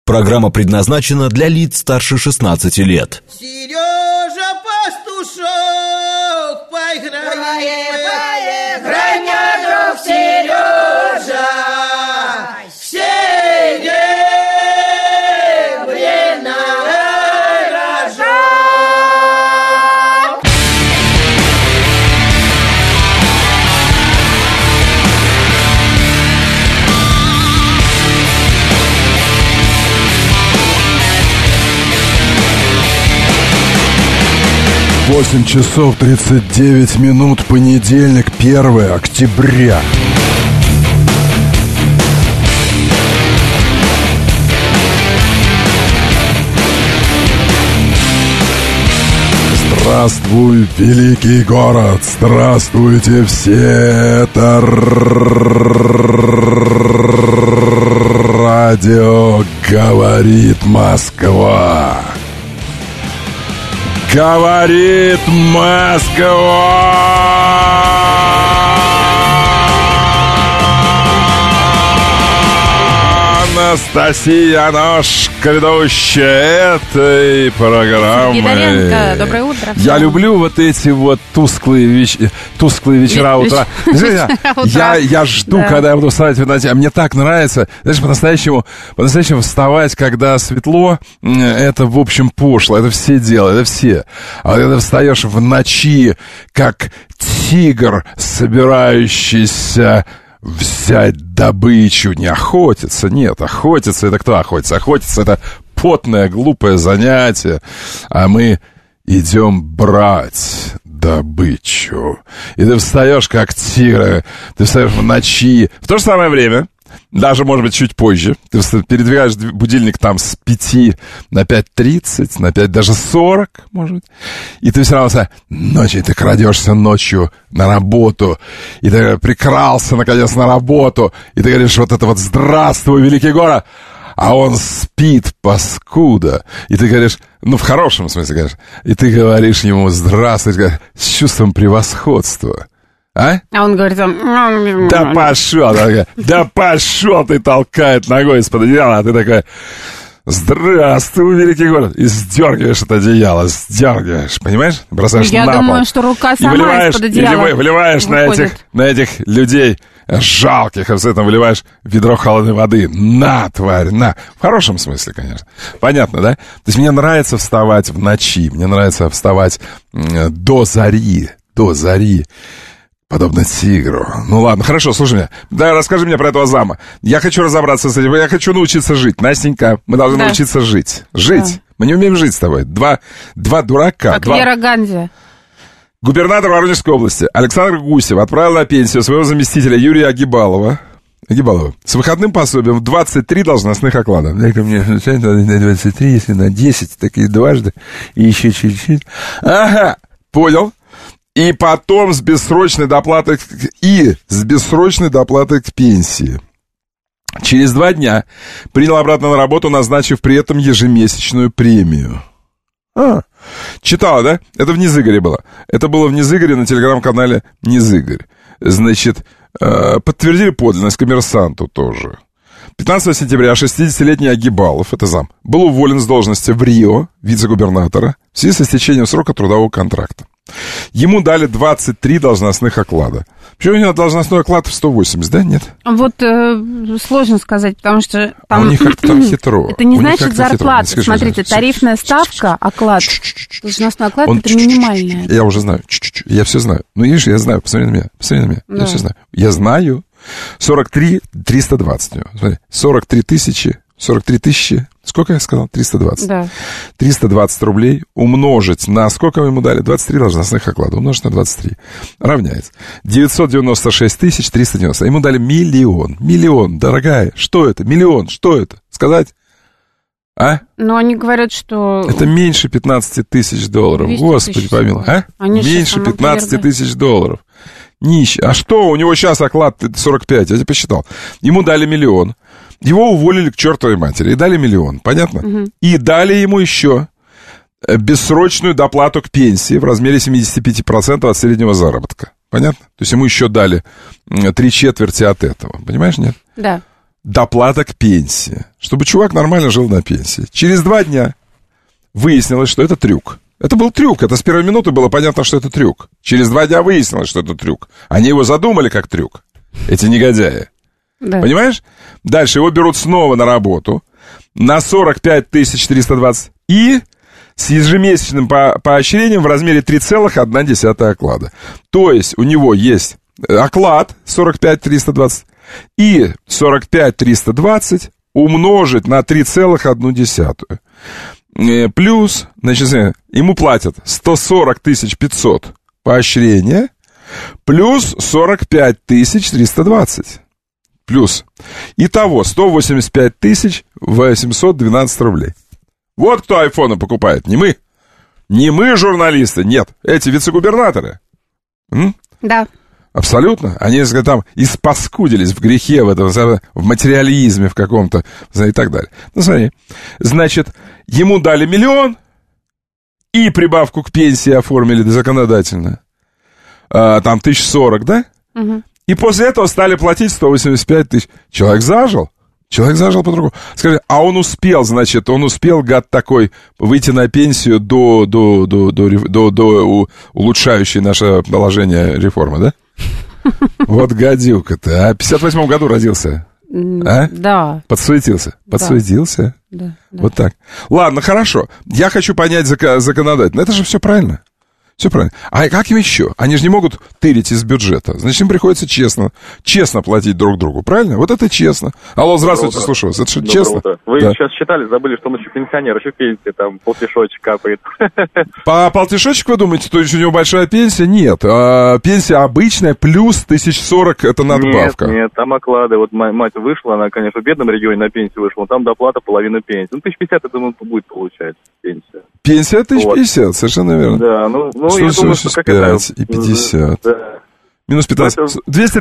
Программа предназначена для лиц старше 16 лет. Сережа Пастушок, поиграем, друг Сережа, серебряный рожок. Восемь часов 39 минут, понедельник, 1 октября. Здравствуй, великий город! Здравствуйте все! Это радио «Говорит Москва». Говорит Москва! Анастасия Ножка, ведущая этой программы. Сидоренко, доброе утро. Я люблю вот эти вот тусклые вечера утра. Я жду, когда я буду вставать в темноте. А мне так нравится, знаешь, по-настоящему вставать, когда светло, это, в общем, пошло. Это все делают, это все. А вот когда встаешь в ночи, как тигр, собирающийся взять добычу, не охотиться, нет, охотиться — это кто охотится? Охотиться — это потное, глупое занятие, а мы идем брать добычу. И ты встаешь как тигр, ты встаешь в ночи, в то же самое время, даже, может быть, чуть позже. Ты передвигаешь будильник там с 5 на 5:30, на 5, даже 40, может быть. И ты все равно ночью, ты крадешься ночью на работу. И ты прикрался, наконец, на работу. И ты говоришь вот это вот «Здравствуй, великий город!» А он спит, паскуда. И ты говоришь, ну, в хорошем смысле, конечно. И ты говоришь ему «Здравствуй», с чувством превосходства. А он говорит там... Да пошел, ты, толкает ногой из-под одеяла, а ты такой: «Здравствуй, великий город!» И сдергиваешь это одеяло, понимаешь? Бросаешь на пол. Я думаю, что рука сама из-под одеяла выливаешь на этих людей жалких, абсолютно выливаешь ведро холодной воды. На, тварь, на. В хорошем смысле, конечно. Понятно, да? То есть мне нравится вставать в ночи, мне нравится вставать до зари. Подобно тигру. Ну ладно, хорошо, слушай меня. Да, расскажи мне про этого зама. Я хочу разобраться с этим. Я хочу научиться жить. Настенька, мы должны научиться жить. Жить. Да. Мы не умеем жить с тобой. Два дурака. Как Вера Ганди. Губернатор Воронежской области Александр Гусев отправил на пенсию своего заместителя Юрия Агибалова с выходным пособием в 23 должностных оклада. Дай-ка мне на 23, если на 10, так и дважды. И еще чуть-чуть. Ага, понял. И потом с бессрочной доплатой к пенсии. Через 2 дня принял обратно на работу, назначив при этом ежемесячную премию. Читала, да? Это в Низыгоре было. Это было в Низыгоре на телеграм-канале Низыгорь. Значит, подтвердили подлинность «Коммерсанту» тоже. 15 сентября 60-летний Агибалов, это зам, был уволен с должности в Рио, вице-губернатора, в связи с истечением срока трудового контракта. Ему дали 23 должностных оклада. Почему у него должностной оклад в 180, да? Нет? Вот сложно сказать, потому что там... у них как-то там хитро. Это не значит зарплата. Смотрите, тарифная ставка, оклад, должностной оклад, это минимальная. Я уже знаю. Я все знаю. Ну, видишь, я знаю. Посмотри на меня. Я все знаю. Я знаю. 43 320 у него. Смотри. 43 тысячи, сколько я сказал? 320. Да. 320 рублей умножить на сколько ему дали? 23 должностных оклада. Умножить на 23. Равняется 996 390. Ему дали миллион. Миллион, дорогая. Что это? Миллион. Что это? Сказать? А? Ну, они говорят, что... Это меньше 15 тысяч долларов. Господи помилуй. А? Меньше 15 тысяч долларов. Нищий. А что? У него сейчас оклад 45. Я тебе посчитал. Ему дали миллион. Его уволили к чертовой матери. И дали миллион. Понятно? Угу. И дали ему еще бессрочную доплату к пенсии в размере 75% от среднего заработка. Понятно? То есть ему еще дали 3/4 от этого. Понимаешь, нет? Да. доплата к пенсии, чтобы чувак нормально жил на пенсии. Через 2 дня выяснилось, что это трюк. Это был трюк, это с первой минуты было понятно, что это трюк. Через 2 дня выяснилось, что это трюк. Они его задумали как трюк, эти негодяи. Да. Понимаешь? Дальше его берут снова на работу на 45 320 и с ежемесячным поощрением в размере 3,1 оклада. То есть у него есть оклад 45 320 и 45 320 умножить на 3,1. Плюс, значит, ему платят 140 500 поощрения плюс 45 320. Плюс. Итого 185 812 рублей. Вот кто айфоны покупает. Не мы. Не мы, журналисты. Нет. Эти вице-губернаторы. Да. Абсолютно. Они там испаскудились в грехе, в материализме в каком-то, и так далее. Ну, смотри. Значит, ему дали 1 000 000 и прибавку к пенсии оформили законодательно. Там 1040, да? Угу. И после этого стали платить 185 000. Человек зажил. Человек зажил по-другому. Скажи, а он успел, значит, гад такой, выйти на пенсию до улучшающей наше положение реформы, да? Вот гадюка-то, а? В 58-м году родился. А? Да. Подсуетился. Да. Вот так. Ладно, хорошо. Я хочу понять законодательно. Это же все правильно. Все правильно. А как им еще? Они же не могут тырить из бюджета. Значит, им приходится честно платить друг другу. Правильно? Вот это честно. Алло, здравствуйте, слушаю вас. Это что, честно? Вы сейчас считали, забыли, что он еще пенсионер, еще пенсия, там, полтишочек капает. По полтишочек, вы думаете, то есть у него большая пенсия? Нет. Пенсия обычная, плюс 1040, это надбавка. Нет, там оклады. Вот мать вышла, она, конечно, в бедном регионе на пенсию вышла, но там доплата половина пенсии. 1050, я думаю, будет получать пенсия. Пенсия 1050, вот. Совершенно верно. Да, я думаю, что как это... и 50. Да. Минус 15.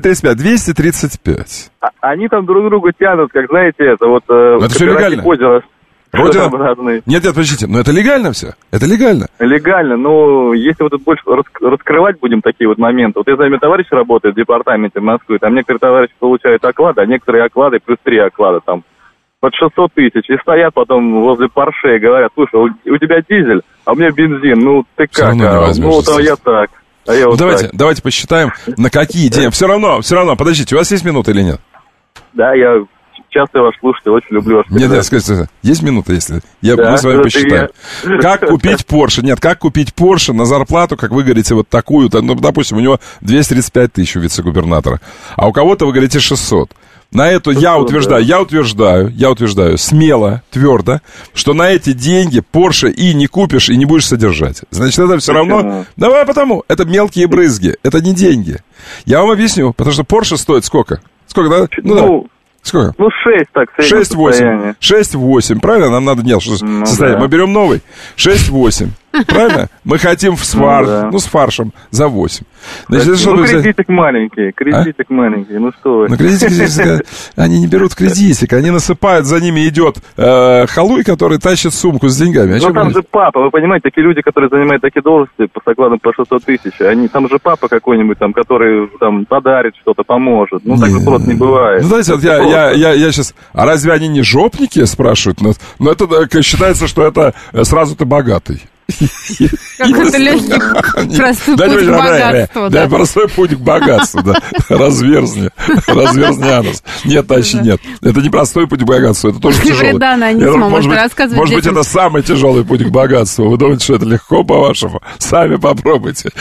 235. Они там друг друга тянут, как, знаете, это вот... Это все легально. Родина? Нет, подождите, но это легально все? Это легально? Легально, но если вот больше раскрывать будем такие вот моменты. Вот я знаю, товарищ работает в департаменте Москвы, там некоторые товарищи получают оклады, а некоторые оклады плюс 3 оклада там. Под 600 000, и стоят потом возле Порше и говорят, слушай, у тебя дизель, а у меня бензин, ну ты как? Я так. Давайте посчитаем, на какие деньги. Все равно, подождите, у вас есть минута или нет? Да, я часто ваш слушатель, очень люблю ваш передачу. Нет, скажите, есть минута, если? Мы с вами посчитаем. Как купить Порше? Нет, как купить Порше на зарплату, как вы говорите, вот такую, допустим, у него 235 000 у вице-губернатора, а у кого-то вы говорите 600. На это я утверждаю смело, твердо, что на эти деньги Порше и не купишь, и не будешь содержать. Значит, это все равно... Давай потому, это мелкие брызги, это не деньги. Я вам объясню, потому что Порше стоит сколько? Сколько, да? Сколько? 6, так, 6-8. 6-8, правильно? Нам надо состояние. Да. Мы берем новый. 6-8. Правильно? Мы хотим с фаршем за 8. Значит, кредитик маленький, ну что вы. Кредитик, они не берут кредитик, они насыпают, за ними идет халуй, который тащит сумку с деньгами. Там же папа, вы понимаете, такие люди, которые занимают такие должности по окладам по 600 000, там же папа какой-нибудь, там, который там подарит что-то, поможет. Ну, так же просто не бывает. Ну, знаете, вот я сейчас, а разве они не жопники, спрашивают? Но это считается, что это сразу ты богатый. Как это легкий, простой путь к богатству. Да, простой путь к богатству, да. Разверзни анус. Нет, тащи, нет. Это не простой путь к богатству, это тоже тяжелый. Может быть, это самый тяжелый путь к богатству. Вы думаете, что это легко, по-вашему? Сами попробуйте.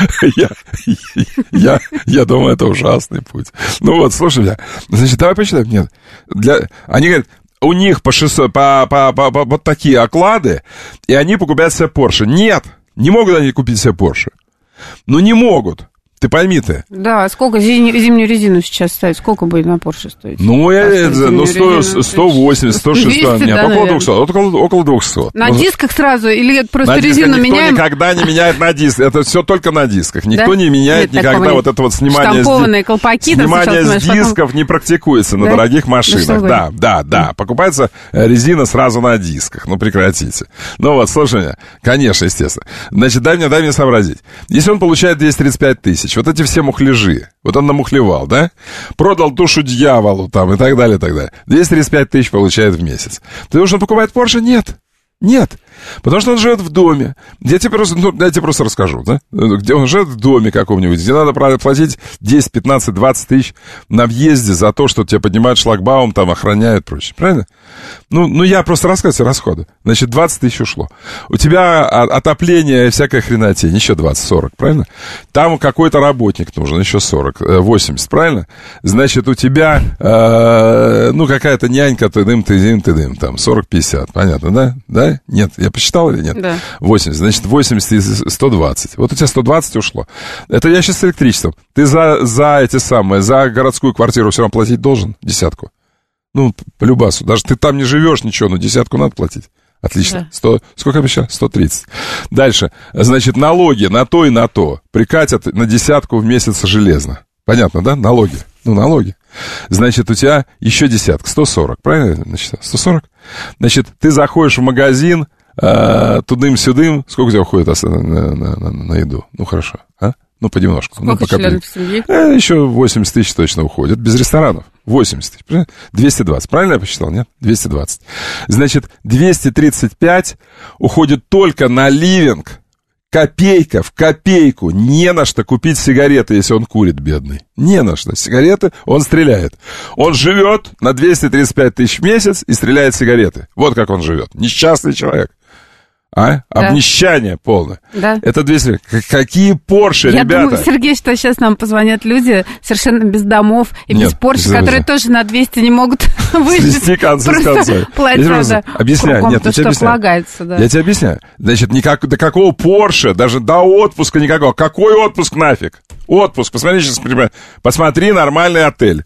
Я думаю, это ужасный путь. Ну вот, слушай меня. Значит, давай посчитаем. Нет. Они говорят... У них по 600, по такие оклады, и они покупают себе Порше. Нет, не могут они купить себе Порше. Ну, не могут. Ты пойми ты. Да, сколько зимнюю резину сейчас ставить? Сколько будет на Порше стоить? 180, 160, нет, около 200. На дисках сразу или просто резину меняем? Никто никогда не меняет на дисках. Это все только на дисках. Никто не меняет никогда вот это вот снимание с дисков не практикуется на дорогих машинах. Да. Покупается резина сразу на дисках. Ну, прекратите. Ну вот, слушай меня. Конечно, естественно. Значит, дай мне сообразить. Если он получает 235 000, тысяч. Вот эти все мухляжи. Вот он намухлевал, да? Продал душу дьяволу там и так далее, и так далее. 235 тысяч получает в месяц. Потому что он покупает Порше? Нет. Потому что он живет в доме. Я тебе просто расскажу, да? Где он живет в доме каком-нибудь, где надо платить 10, 15, 20 тысяч на въезде за то, что тебя поднимают шлагбаум, там охраняют, прочее. Правильно? Ну, я просто рассказываю расходы. Значит, 20 тысяч ушло. У тебя отопление, всякая хренотень, еще 20-40, правильно? Там какой-то работник нужен, еще 40, 80, правильно? Значит, у тебя, какая-то нянька, ты-дым, там, 40-50, понятно, да? Да? Нет, я посчитал или нет? Да. 80, значит, 80 и 120. Вот у тебя 120 ушло. Это я сейчас с электричеством. Ты за городскую квартиру все равно платить должен 10. Ну, по любасу. Даже ты там не живешь, ничего, но 10 надо платить. Отлично. Да. 100, сколько обещал? 130. Дальше. Значит, налоги на то и на то прикатят на 10 в месяц железно. Понятно, да? Налоги. Налоги. Значит, у тебя еще 10, 140, правильно? Значит, 140. Значит, ты заходишь в магазин, тудым-сюдым. Сколько у тебя уходит на еду? Ну, хорошо, а? Ну, понемножку. Сколько членов семьи? Еще 80 тысяч точно уходит. Без ресторанов. 80 тысяч. 220. Правильно я посчитал, нет? 220. Значит, 235 уходит только на ливинг. Копейка в копейку. Не на что купить сигареты, если он курит, бедный. Не на что. Сигареты он стреляет. Он живет на 235 тысяч в месяц и стреляет сигареты. Вот как он живет. Несчастный человек. Да. Обнищание полное. Да. Это 200. Какие Порше, ребята? Я думаю, Сергей, что сейчас нам позвонят люди совершенно без домов и без Порше, которые тоже на 200 не могут выжить. Свести концы с концами. Объясняю. Нет, я тебе объясняю. Я тебе объясняю. Значит, до какого Порше, даже до отпуска никакого. Какой отпуск нафиг? Отпуск. Посмотри нормальный отель.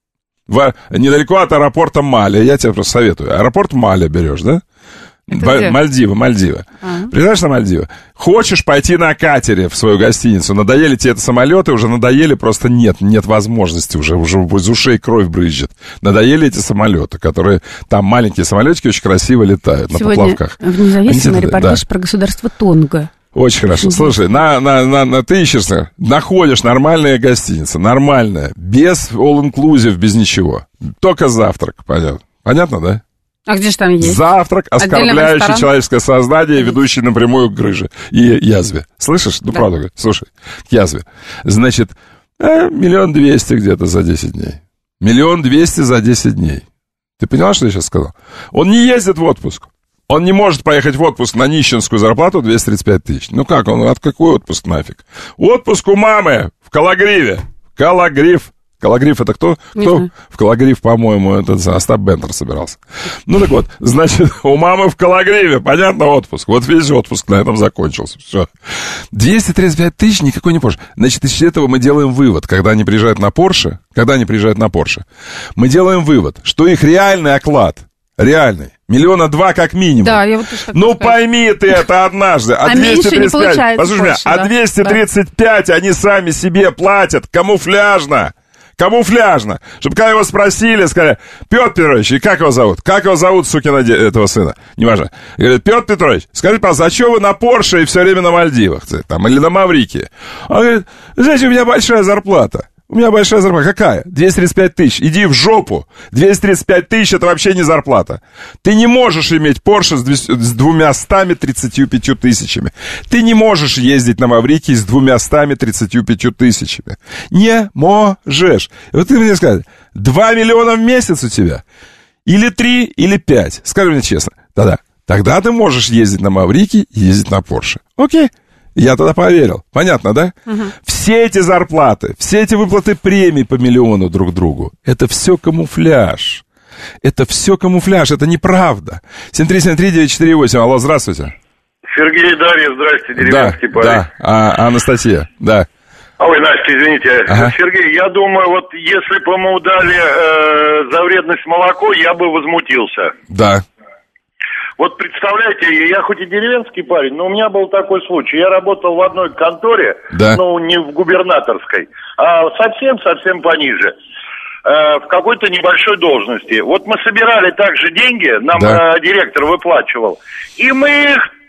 Недалеко от аэропорта Маля. Я тебе просто советую. Аэропорт Маля берешь, да? Мальдивы. Приезжаешь на Мальдивы, хочешь пойти на катере в свою гостиницу, надоели тебе это самолеты, уже надоели, просто нет возможности, уже из ушей кровь брызжет. Надоели эти самолеты, которые, там маленькие самолетики очень красиво летают. Сегодня на поплавках. В независимом репортаж про государство Тонга. Очень хорошо. Слушай, ты ищешь, находишь нормальная гостиница, нормальная, без all-inclusive, без ничего. Только завтрак, понятно. Понятно, да? А где же там есть? Завтрак, оскорбляющий человеческое сознание, ведущий напрямую к грыже и язве. Слышишь? Ну, да. Правда говорю. Слушай, к язве. Значит, 1 200 000 где-то за 10 дней. 1 200 000 за 10 дней. Ты поняла, что я сейчас сказал? Он не ездит в отпуск. Он не может поехать в отпуск на нищенскую зарплату 235 тысяч. Ну как он? От какой отпуск нафиг? Отпуск у мамы в Калагриве. Калагриф это кто? Кто? В Калагриф, по-моему, этот Остап Бендер собирался. Ну так вот, значит, у мамы в Калагриве, понятно, отпуск. Вот весь отпуск на этом закончился. Все. 235 тысяч никакой не Порше. Значит, из этого мы делаем вывод, когда они приезжают на Порше, мы делаем вывод, что их реальный оклад, 1 200 000 как минимум. Да, я вот ну пойми ты это однажды. А 235, послушай меня, а 235 они сами себе платят камуфляжно. Чтобы когда его спросили, сказали: Петр Петрович, и как его зовут? Как его зовут, сукина этого сына? Неважно. Говорит: Петр Петрович, скажите, пожалуйста, а что вы на Порше и все время на Мальдивах? Там, или на Маврикии? Он говорит: знаете, у меня большая зарплата. Какая? 235 тысяч. Иди в жопу. 235 тысяч это вообще не зарплата. Ты не можешь иметь Порше с 235 тысячами. Ты не можешь ездить на Маврикии с 235 тысячами. Не можешь. И вот ты мне скажешь: 2 миллиона в месяц у тебя? Или 3, или 5? Скажи мне честно. Тогда ты можешь ездить на Маврикии и ездить на Порше. Окей. Я тогда поверил. Понятно, да? Угу. Все эти зарплаты, все эти выплаты премий по миллиону друг другу, это все камуфляж. Это неправда. 7373948. Алло, здравствуйте. Сергей, Дарья, здрасте, деревенский парень. Да, Анастасия, да. Ой, Настя, извините. Ага. Сергей, я думаю, вот если бы ему дали за вредность молоко, я бы возмутился. Да. Вот представляете, я хоть и деревенский парень, но у меня был такой случай. Я работал в одной конторе, да. Ну, не в губернаторской, а совсем пониже, в какой-то небольшой должности. Вот мы собирали также деньги, нам директор выплачивал, и мы их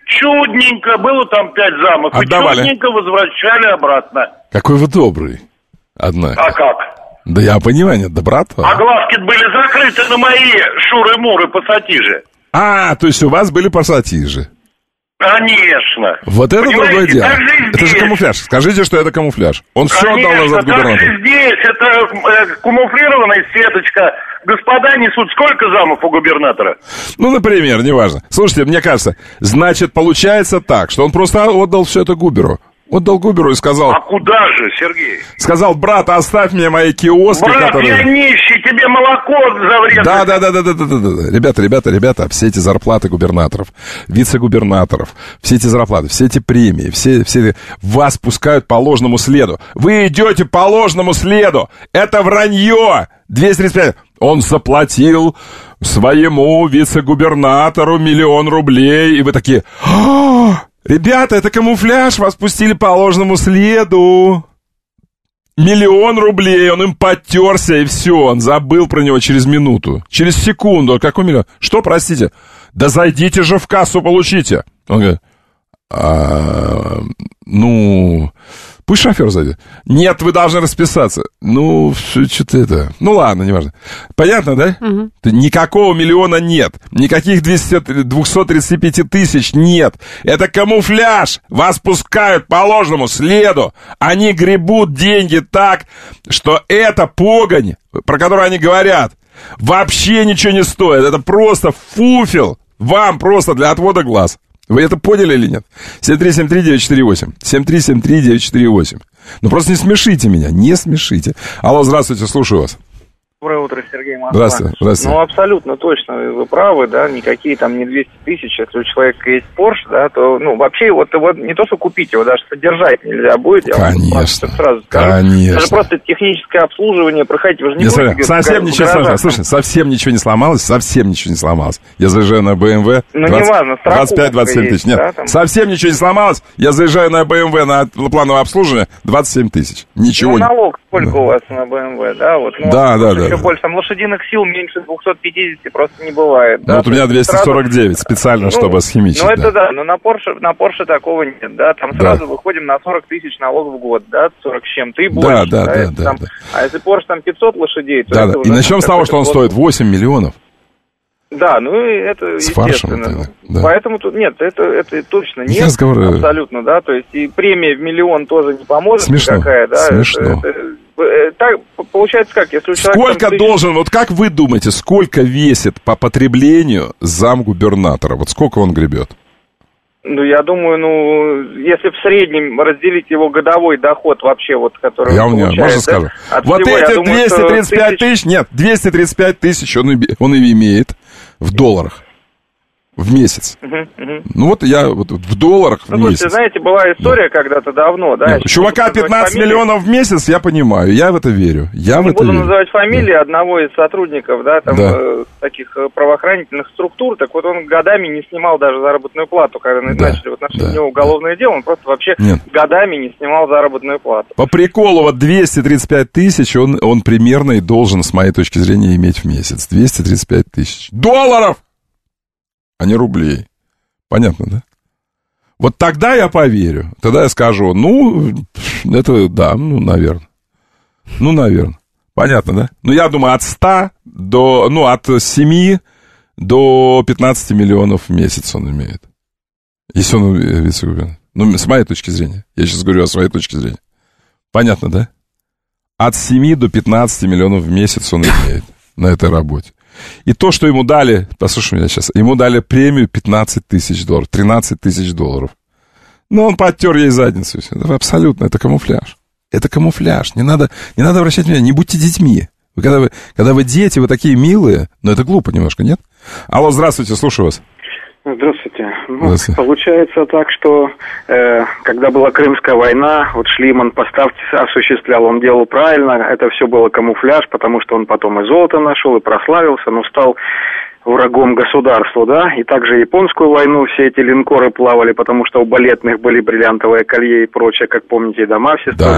чудненько, было там 5 замов, отдавали. И чудненько возвращали обратно. Какой вы добрый, однако. А как? Да я понимаю, нет, доброта. А глазки были закрыты на мои шуры-муры пассатижи. То есть у вас были пассатижи? Конечно. Вот это другое дело. Это же камуфляж. Скажите, что это камуфляж. Он все отдал назад губернатору. Конечно, здесь это камуфлированная сеточка. Господа несут сколько замов у губернатора? Ну, например, неважно. Слушайте, мне кажется, значит, получается так, что он просто отдал все это губеру. Отдал губеру и сказал... А куда же, Сергей? Сказал: брат, оставь мне мои киоски, брат, которые... я нищий, тебе молоко завредно. Да. Ребята, все эти зарплаты губернаторов, вице-губернаторов, все эти зарплаты, все эти премии, все вас пускают по ложному следу. Вы идете по ложному следу. Это вранье. 235. Он заплатил своему вице-губернатору 1 000 000 рублей. И вы такие... Ребята, это камуфляж, вас пустили по ложному следу. 1 000 000 рублей, он им потерся, и все, он забыл про него через минуту. Через секунду. Какой миллион? Что, простите? Да зайдите же в кассу, получите. Он говорит: пусть шофер зайдет. Нет, вы должны расписаться. Что-то это... ладно, неважно. Понятно, да? Угу. Никакого миллиона нет. Никаких 235 тысяч нет. Это камуфляж. Вас пускают по ложному следу. Они гребут деньги так, что эта погонь, про которую они говорят, вообще ничего не стоит. Это просто фуфел. Вам просто для отвода глаз. Вы это поняли или нет? 7373948. 7373948. Просто не смешите меня, не смешите. Алло, здравствуйте, слушаю вас. Доброе утро, Сергей, Москва. Здравствуйте. Абсолютно точно, вы правы, да, никакие там не 200 тысяч, если у человека есть Porsche, да, то, вообще, вот не то, что купить его, даже содержать нельзя будет. Конечно, сразу скажу. Конечно. Даже просто техническое обслуживание проходите, вы же не будете... Совсем ничего не сломалось, Я заезжаю на BMW, 25-27 тысяч. Нет, да, совсем ничего не сломалось, я заезжаю на BMW на плановое обслуживание, 27 тысяч. Ничего не... налог сколько у вас на BMW, да? Да. Больше, там лошадиных сил меньше 250 просто не бывает. Да? У меня 249 специально, чтобы схимичить. Это да, но на Porsche такого нет, да, там сразу выходим на 40 тысяч налогов в год, да, 40 с чем-то и больше. Да. А если Porsche там 500 лошадей, то это и начнем с того, что он стоит 8 миллионов. Да, это с естественно. Фаршем, да. Поэтому тут нет, это точно нет. Абсолютно, да. То есть и премия в 1 000 000 тоже не поможет. Смешно. Никакая, да. Смешно. Так получается как, если у человека... Сколько должен, как вы думаете, сколько весит по потреблению замгубернатора? Сколько он гребет? Я думаю, если в среднем разделить его годовой доход вообще, который он получает... Можно скажу? Эти 235 тысяч... Нет, 235 тысяч он и имеет в долларах. В месяц. Я в долларах в месяц. Слушайте, знаете, была история когда-то давно, да? Чувака 15 миллионов в месяц, я понимаю, я в это верю. Не буду называть фамилии одного из сотрудников, таких правоохранительных структур, так вот он годами не снимал даже заработную плату, когда начали в отношении него уголовное дело, он просто вообще годами не снимал заработную плату. По приколу, 235 тысяч он примерно и должен, с моей точки зрения, иметь в месяц. 235 тысяч долларов! А не рублей. Понятно, да? Тогда я поверю. Тогда я скажу, это да, наверное. Наверное. Понятно, да? Я думаю, от 100 от 7 до 15 миллионов в месяц он имеет. Если он вице-губернатор. С моей точки зрения. Я сейчас говорю о своей точке зрения. Понятно, да? От 7 до 15 миллионов в месяц он имеет на этой работе. И то, что ему дали, послушай меня сейчас, ему дали премию 15 тысяч долларов, 13 тысяч долларов. Он подтер ей задницу. Абсолютно, это камуфляж. Это камуфляж. Не надо обращать внимание, не будьте детьми. Когда вы дети, вы такие милые, но это глупо немножко, нет? Алло, здравствуйте, слушаю вас. Здравствуйте. Получается так, что когда была Крымская война, Шлиман поставки осуществлял, он делал правильно, это все было камуфляж, потому что он потом и золото нашел, и прославился, но стал врагом государства, да, и также японскую войну все эти линкоры плавали, потому что у балетных были бриллиантовые колье и прочее, как помните, и дома все строили.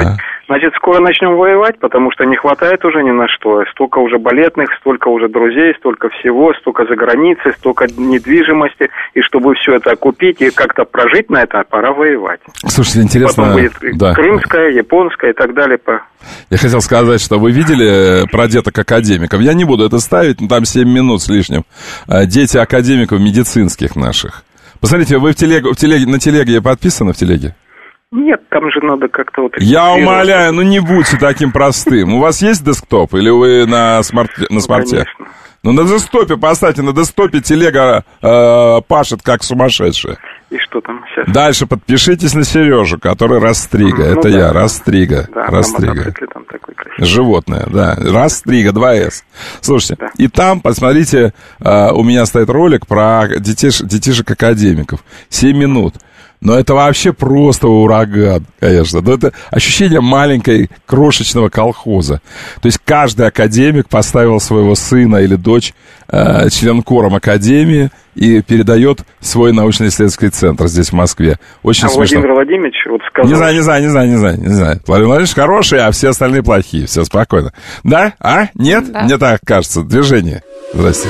Значит, скоро начнем воевать, потому что не хватает уже ни на что. Столько уже балетных, столько уже друзей, столько всего, столько за границей, столько недвижимости. И чтобы все это окупить и как-то прожить на это, пора воевать. Слушайте, интересно... Потом будет крымская, японская и так далее. Я хотел сказать, что вы видели про деток академиков? Я не буду это ставить, но там 7 минут с лишним. Дети академиков медицинских наших. Посмотрите, вы на телеге подписаны в телеге? Нет, там же надо как-то вот... Я умоляю, ну не будьте таким простым. У вас есть десктоп или вы на смарте? Конечно. Ну на десктопе поставьте, на десктопе телега пашет как сумасшедшая. И что там сейчас? Дальше подпишитесь на Сережу, который Растрига. Это да, я, Растрига. Да, Растрига. Там такой красивый. Животное, да. Растрига, 2С. Слушайте, да. И там, посмотрите, у меня стоит ролик про детишек-академиков. 7 минут. Но это вообще просто ураган, конечно. Но это ощущение маленькой, крошечного колхоза. То есть каждый академик поставил своего сына или дочь членкором академии и передает свой научно-исследовательский центр здесь, в Москве. Очень смешно. Владимир Владимирович вот сказал... Не знаю. Владимир Владимирович хороший, а все остальные плохие. Все спокойно. Да? А? Нет? Да. Мне так кажется. Движение. Здрасте.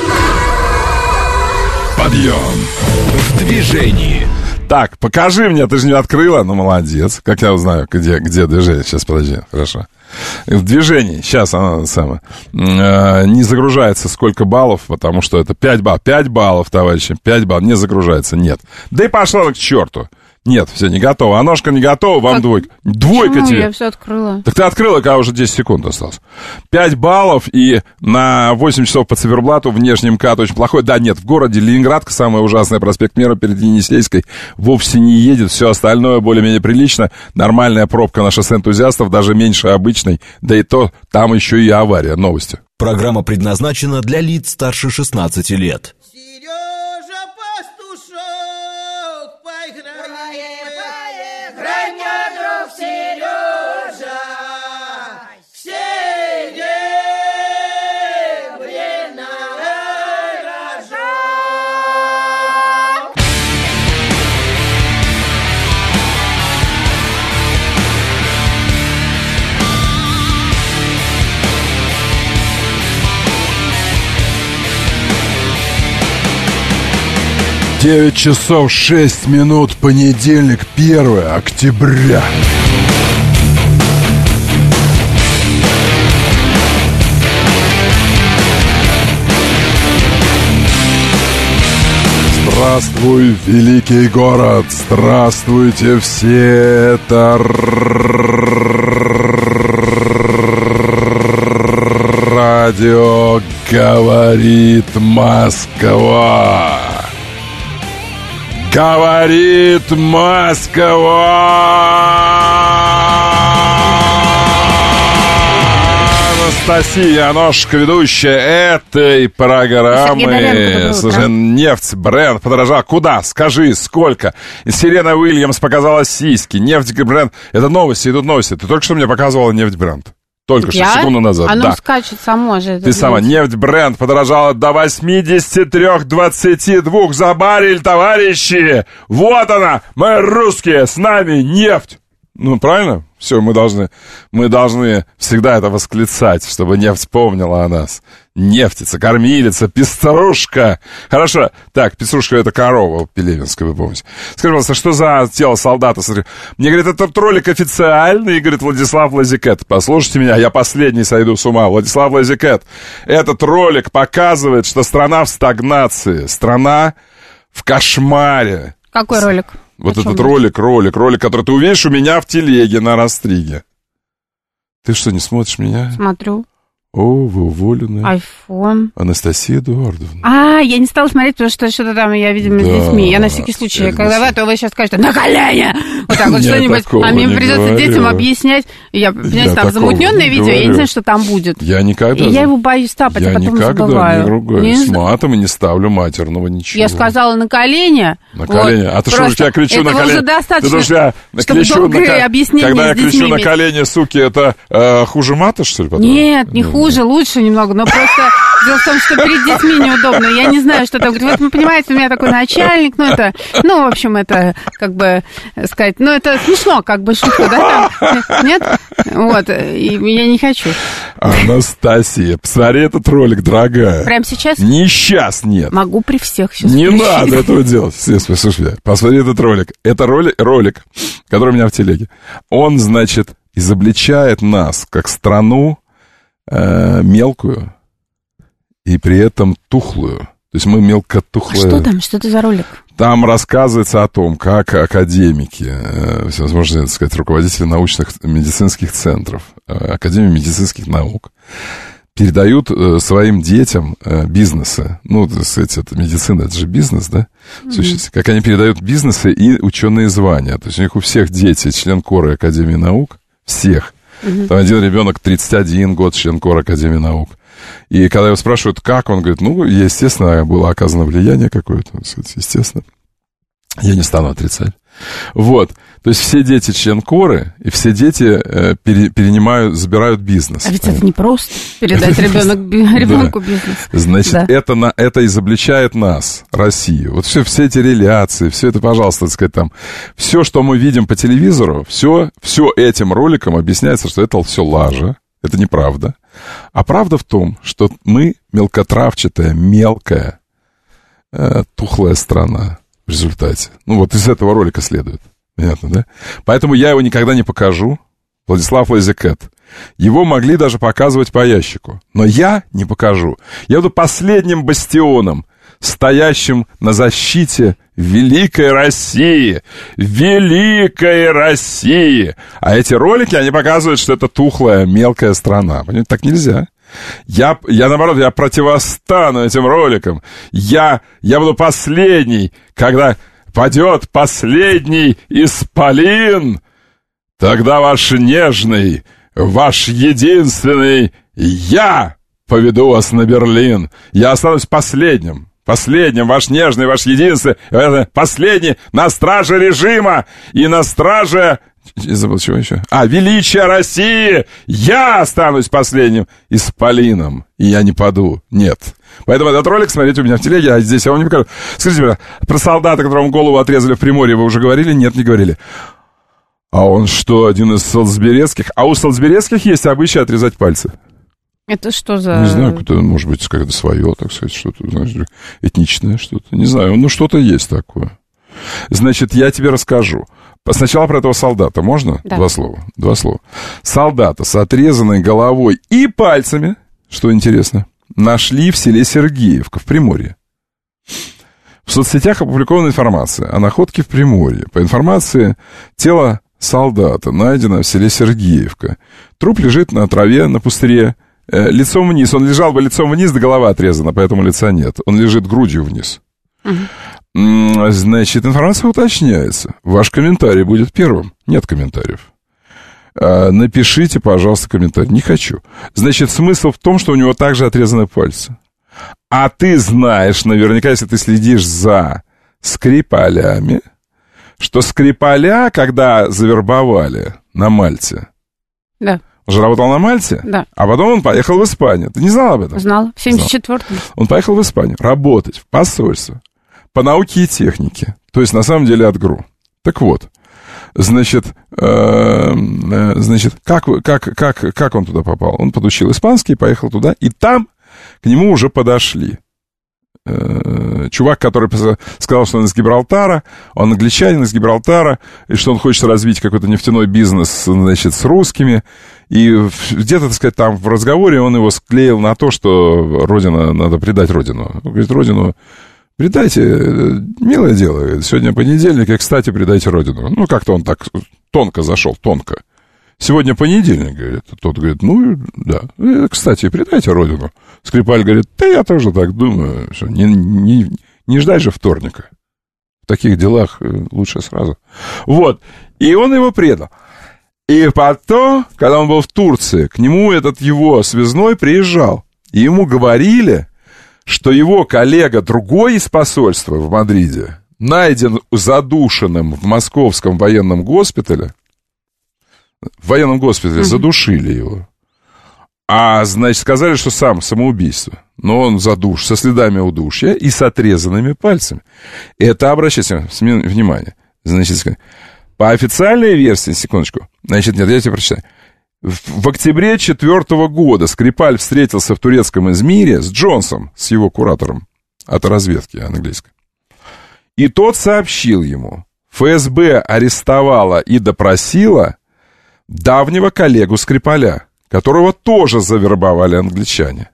Подъем в движении. Так, покажи мне, ты же не открыла, ну молодец. Как я узнаю, где движение? Сейчас, подожди, хорошо. В движении, сейчас оно самое, не загружается сколько баллов, потому что это 5 баллов. 5 баллов, товарищи, 5 баллов, не загружается, нет. Да и пошла к черту. Нет, все, не готово. А ножка не готова, вам двойка. Двойка почему? тебе. Я все открыла. Так ты открыла, когда уже 10 секунд осталось. 5 баллов и на 8 часов по циферблату внешний МКАД очень плохой. Да, нет, в городе Ленинградка, самый ужасный проспект Мира перед Енисейской, вовсе не едет. Все остальное более-менее прилично. Нормальная пробка на шоссе Энтузиастов, даже меньше обычной. Да и то, там еще и авария. Новости. Программа предназначена для лиц старше 16 лет. Девять часов 6 минут, понедельник, 1 октября. Здравствуй, великий город! Здравствуйте все! Это радио говорит Москва! Говорит Москва! Анастасия Аношка, ведущая этой программы. Слушай, нефть, бренд подорожал. Куда? Скажи, сколько? Серена Уильямс показала сиськи. Нефть, бренд. Это новости, идут новости. Ты только что мне показывала нефть, бренд. Только что, секунду назад. Оно скачет само же. Ты сама. Нефть бренд подорожала до 83-22 за баррель, товарищи. Вот она, мы русские, с нами нефть. Ну, правильно? Все, мы должны всегда это восклицать, чтобы нефть помнила о нас. Нефтица, кормилица, пеструшка. Хорошо. Так, пеструшка — это корова пелевинская, вы помните. Скажи, пожалуйста, что за тело солдата? Мне говорит, этот ролик официальный, говорит Владислав Лазикет. Послушайте меня, я последний сойду с ума. Владислав Лазикет. Этот ролик показывает, что страна в стагнации, страна в кошмаре. Какой ролик? Вот этот ролик, который ты увидишь у меня в телеге на Растриге. Ты что, не смотришь меня? Смотрю. О, вы уволены. Айфон. Анастасия Эдуардовна. Я не стала смотреть, потому что что-то там я, видимо, с детьми. Я на всякий случай, когда вы сейчас скажете, на колени! Вот так вот что-нибудь. А мне придется детям объяснять. Я, понимаете, там замутненное видео, я не знаю, что там будет. Я никогда... И я его боюсь тапать, а потом забываю. Я никогда не ругаюсь с матом и не ставлю матерного ничего. Я сказала на колени. На колени? А ты что, я тебя кричу на колени? Это уже достаточно, чтобы долгое объяснение. Когда я кричу на колени, суки, это хуже мата, что ли? Нет, не хуже. хуже, лучше немного, но просто дело в том, что перед детьми неудобно. Я не знаю, что там. Вот вы понимаете, у меня такой начальник, в общем, это, как бы сказать, это смешно, как бы шутка, да, там? Нет? Вот, и я не хочу. Анастасия, посмотри этот ролик, дорогая. Прямо сейчас? Не сейчас, нет. Могу при всех сейчас. Не надо этого делать. Слушай, посмотри этот ролик. Это ролик, который у меня в телеге. Он, значит, изобличает нас как страну мелкую и при этом тухлую. То есть мы мелкотухлые. А что там? Что это за ролик? Там рассказывается о том, как академики, всевозможные, так сказать, руководители научных медицинских центров, Академии медицинских наук, передают своим детям бизнесы. Так сказать, это медицина, это же бизнес, да? Mm-hmm. Как они передают бизнесы и ученые звания. То есть у них у всех дети член кора Академии наук, всех. Mm-hmm. Там один ребенок 31 год, член кора Академии наук. И когда его спрашивают, как, он говорит, естественно, было оказано влияние какое-то, естественно. Я не стану отрицать. Вот. То есть все дети член коры, и все дети забирают бизнес. А ведь это не просто передать ребенку бизнес. Значит, это изобличает нас, Россию. Вот все эти реляции, все это, пожалуйста, так сказать, там, все, что мы видим по телевизору, все этим роликом объясняется, что это все лажа, это неправда. А правда в том, что мы мелкотравчатая, мелкая, тухлая страна в результате. Из этого ролика следует. Понятно, да? Поэтому я его никогда не покажу. Владислав Лазикэт. Его могли даже показывать по ящику. Но я не покажу. Я буду последним бастионом, стоящим на защите великой России. Великой России! А эти ролики, они показывают, что это тухлая, мелкая страна. Понимаете, так нельзя. Я наоборот, я противостану этим роликам. Я буду последний, когда падет последний исполин. Тогда ваш нежный, ваш единственный я поведу вас на Берлин. Я останусь последним, ваш нежный, ваш единственный, последний на страже режима и на страже... Я забыл, чего еще? Величие России! Я останусь последним исполином, и я не паду. Нет. Поэтому этот ролик смотрите у меня в телеге, а здесь я вам не покажу. Скажите, про солдата, которому голову отрезали в Приморье, вы уже говорили? Нет, не говорили. А он что, один из солсберецких? А у солсберецких есть обычай отрезать пальцы. Это что за... Не знаю, может быть, как-то свое, так сказать, что-то, знаешь, этничное что-то. Не знаю, что-то есть такое. Значит, я тебе расскажу. Сначала про этого солдата. Можно? Да. Два слова. Солдата с отрезанной головой и пальцами, что интересно, нашли в селе Сергеевка в Приморье. В соцсетях опубликована информация о находке в Приморье. По информации, тело солдата найдено в селе Сергеевка. Труп лежит на траве, на пустыре, лицом вниз. Он лежал бы лицом вниз, да голова отрезана, поэтому лица нет. Он лежит грудью вниз. Значит, информация уточняется. Ваш комментарий будет первым. Нет комментариев. Напишите, пожалуйста, комментарий. Не хочу. Значит, смысл в том, что у него также отрезаны пальцы. А ты знаешь, наверняка, если ты следишь за Скрипалями, что Скрипаля, когда завербовали на Мальте... Да. Он же работал на Мальте? Да. А потом он поехал в Испанию. Ты не знал об этом? Знала. В 74-м. Он поехал в Испанию работать в посольство по науке и технике. То есть, на самом деле, от ГРУ. Так вот, значит, как он туда попал? Он подучил испанский, поехал туда, и там к нему уже подошли. Чувак, который сказал, что он из Гибралтара, он англичанин из Гибралтара, и что он хочет развить какой-то нефтяной бизнес, значит, с русскими. И где-то, так сказать, там в разговоре он его склеил на то, что родина, надо предать родину. Он говорит, родину предайте, милое дело, сегодня понедельник, и, кстати, предайте родину. Как-то он так тонко зашел, тонко. Сегодня понедельник, говорит. Тот говорит, да. Кстати, предайте родину. Скрипаль говорит, да я тоже так думаю, что не ждать же вторника. В таких делах лучше сразу. Вот. И он его предал. И потом, когда он был в Турции, к нему этот его связной приезжал. И ему говорили, что его коллега другой из посольства в Мадриде найден задушенным в московском военном госпитале. В военном госпитале задушили его. значит, сказали, что самоубийство. Но он со следами удушья и с отрезанными пальцами. Это, обращайте внимание, значит, по официальной версии, секундочку, значит, нет, я тебе прочитаю. В октябре 2004 года Скрипаль встретился в турецком Измире с Джонсом, с его куратором от разведки английской. И тот сообщил ему, ФСБ арестовала и допросила давнего коллегу Скрипаля, которого тоже завербовали англичане.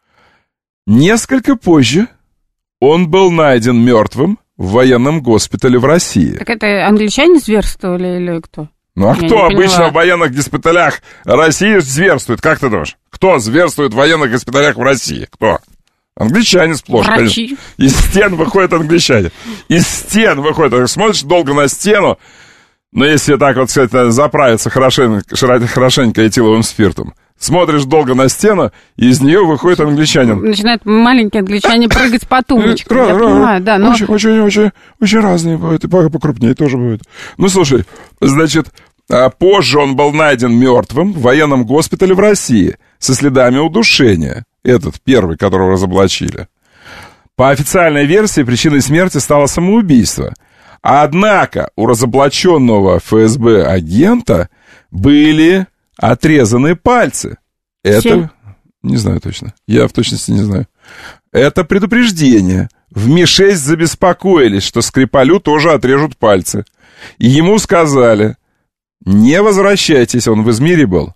Несколько позже он был найден мертвым в военном госпитале в России. Так это англичане зверствовали или кто? Ну, а кто обычно в военных госпиталях России зверствует? Как ты думаешь? Кто зверствует в военных госпиталях в России? Кто? Англичане сплошь, врачи. Конечно. Из стен выходят англичане. Из стен выходят. Смотришь долго на стену, но если так вот, кстати, заправиться хорошенько этиловым спиртом, смотришь долго на стену, и из нее выходит англичанин. Начинают маленькие англичане прыгать по тумбочкам. Я понимаю, да, но... Очень разные бывают, и покрупнее тоже бывают. Ну, слушай, значит, позже он был найден мертвым в военном госпитале в России со следами удушения. Этот первый, которого разоблачили. По официальной версии причиной смерти стало самоубийство. Однако у разоблаченного ФСБ агента были отрезаны пальцы. Это... Чем? Не знаю точно. Я в точности не знаю. Это предупреждение. В МИ-6 забеспокоились, что Скрипалю тоже отрежут пальцы. И ему сказали, не возвращайтесь, он в Измире был.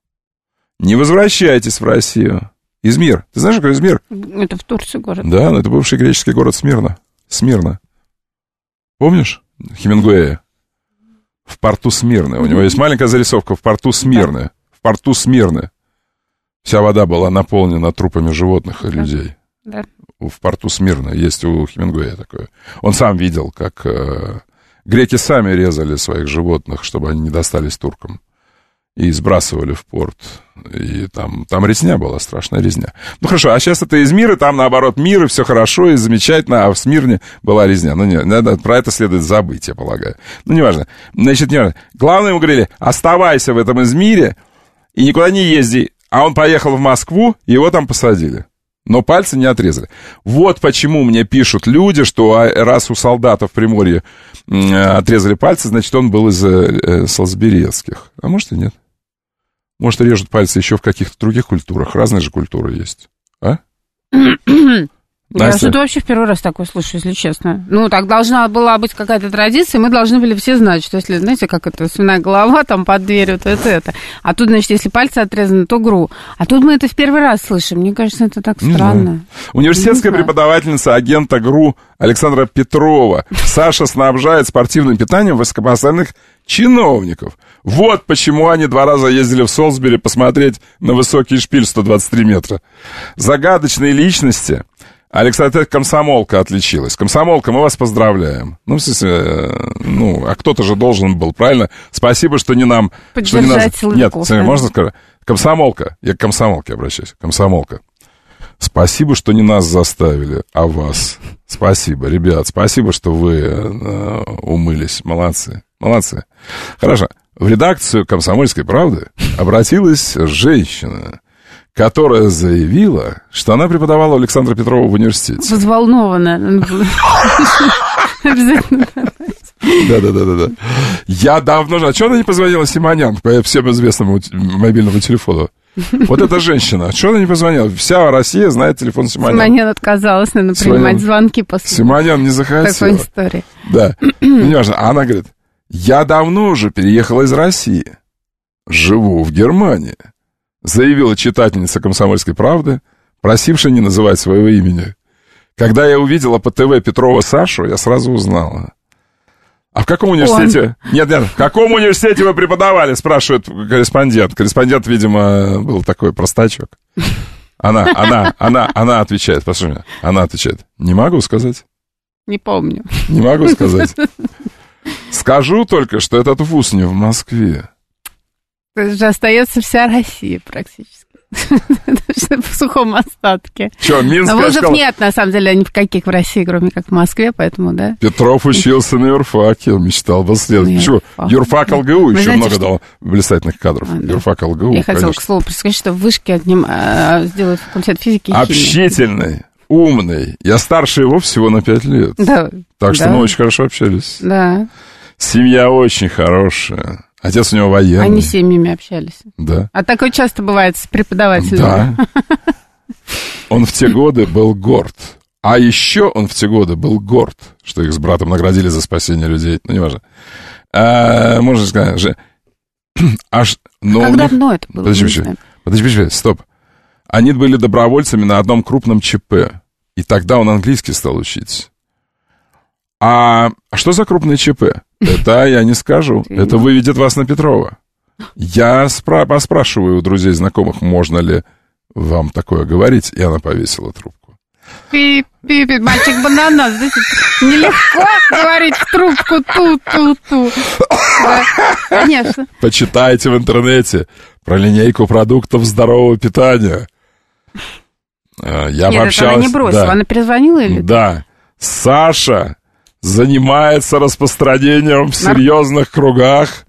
Не возвращайтесь в Россию. Измир. Ты знаешь, какой Измир? Это в Турции город. Да, но это бывший греческий город Смирна. Смирна. Помнишь Хемингуэя? В порту Смирны. У него есть маленькая зарисовка в порту Смирны. Да. В порту Смирны. Вся вода была наполнена трупами животных и людей. Да. В порту Смирны. Есть у Хемингуэя такое. Он сам видел, как греки сами резали своих животных, чтобы они не достались туркам. И сбрасывали в порт. И там резня была, страшная резня. Ну хорошо, а сейчас это Измир, и там наоборот мир, и все хорошо, и замечательно, а в Смирне была резня. Ну нет, про это следует забыть, я полагаю. Ну неважно. Значит, неважно. Главное, ему говорили, оставайся в этом Измире и никуда не езди. А он поехал в Москву, и его там посадили. Но пальцы не отрезали. Вот почему мне пишут люди, что раз у солдата в Приморье отрезали пальцы, значит, он был из Солсберецких. А может и нет. Может, режут пальцы еще в каких-то других культурах. Разные же культуры есть. А? Я что-то вообще в первый раз такое слышу, если честно. Ну, так должна была быть какая-то традиция, мы должны были все знать, что если, знаете, как это, свиная голова там под дверью, то это. А тут, значит, если пальцы отрезаны, то ГРУ. А тут мы это в первый раз слышим. Мне кажется, это так странно. Университетская преподавательница агента ГРУ Александра Петрова. Саша снабжает спортивным питанием высокопоставленных чиновников. Вот почему они 2 раза ездили в Солсбери посмотреть на высокий шпиль 123 метра. Загадочные личности. Александра, комсомолка отличилась. Комсомолка, мы вас поздравляем. Ну, в смысле, а кто-то же должен был, правильно? Спасибо, что не нам... Поддержать силовиков. Нет, можно сказать? Комсомолка. Я к комсомолке обращаюсь. Комсомолка. Спасибо, что не нас заставили, а вас. Спасибо, ребят. Спасибо, что вы умылись. Молодцы. Молодцы. Хорошо. В редакцию «Комсомольской правды» обратилась женщина, которая заявила, что она преподавала у Александра Петрова в университете. Взволнованная. Обязательно. Да. Я давно... А что она не позвонила Симонян по всем известному мобильному телефону? Вот эта женщина. Что она не позвонила? Вся Россия знает телефон Симонян. Симонян отказалась, наверное, принимать звонки после Симонян не захотела. Такой истории. Да. Неважно. А она говорит, я давно уже переехала из России. Живу в Германии. Заявила читательница «Комсомольской правды», просившая не называть своего имени. Когда я увидела по ТВ Петрова Сашу, я сразу узнала. А в каком университете? Нет, в каком университете вы преподавали, спрашивает корреспондент. Корреспондент, видимо, был такой простачок. Она отвечает, послушай меня, она отвечает, не могу сказать. Не помню. Не могу сказать. Скажу только, что этот вуз не в Москве. Это же остается вся Россия практически. В сухом остатке. Что, Минская вузов школа? Нет, на самом деле, никаких в России, кроме как в Москве, поэтому, да. Петров учился на юрфаке, он мечтал бы следовать. Почему? Юрфак ЛГУ еще знаете, много дал блистательных кадров. Юрфак ЛГУ, я хотела, к слову, сказать, что в Вышке сделают факультет физики и химии. Общительный, умный. Я старше его всего на 5 лет. Да. Так что мы очень хорошо общались. Да. Семья очень хорошая. Отец у него военный. Они с семьями общались. Да. А такое часто бывает с преподавателями. Да. Он в те годы был горд. А еще он в те годы был горд, что их с братом наградили за спасение людей. Ну, неважно. Можно сказать же... Как давно это было? Подожди, стоп. Они были добровольцами на одном крупном ЧП. И тогда он английский стал учить. А что за крупное ЧП? Это я не скажу. Это выведет вас на Петрова. Я поспрашиваю у друзей, знакомых, можно ли вам такое говорить, и она повесила трубку. Пипи, мальчик-банана, знаете, нелегко говорить в трубку ту-ту-ту. Да, конечно. Почитайте в интернете про линейку продуктов здорового питания. Я Нет, это она не бросила, она перезвонила или? Да. Саша занимается распространением в серьезных кругах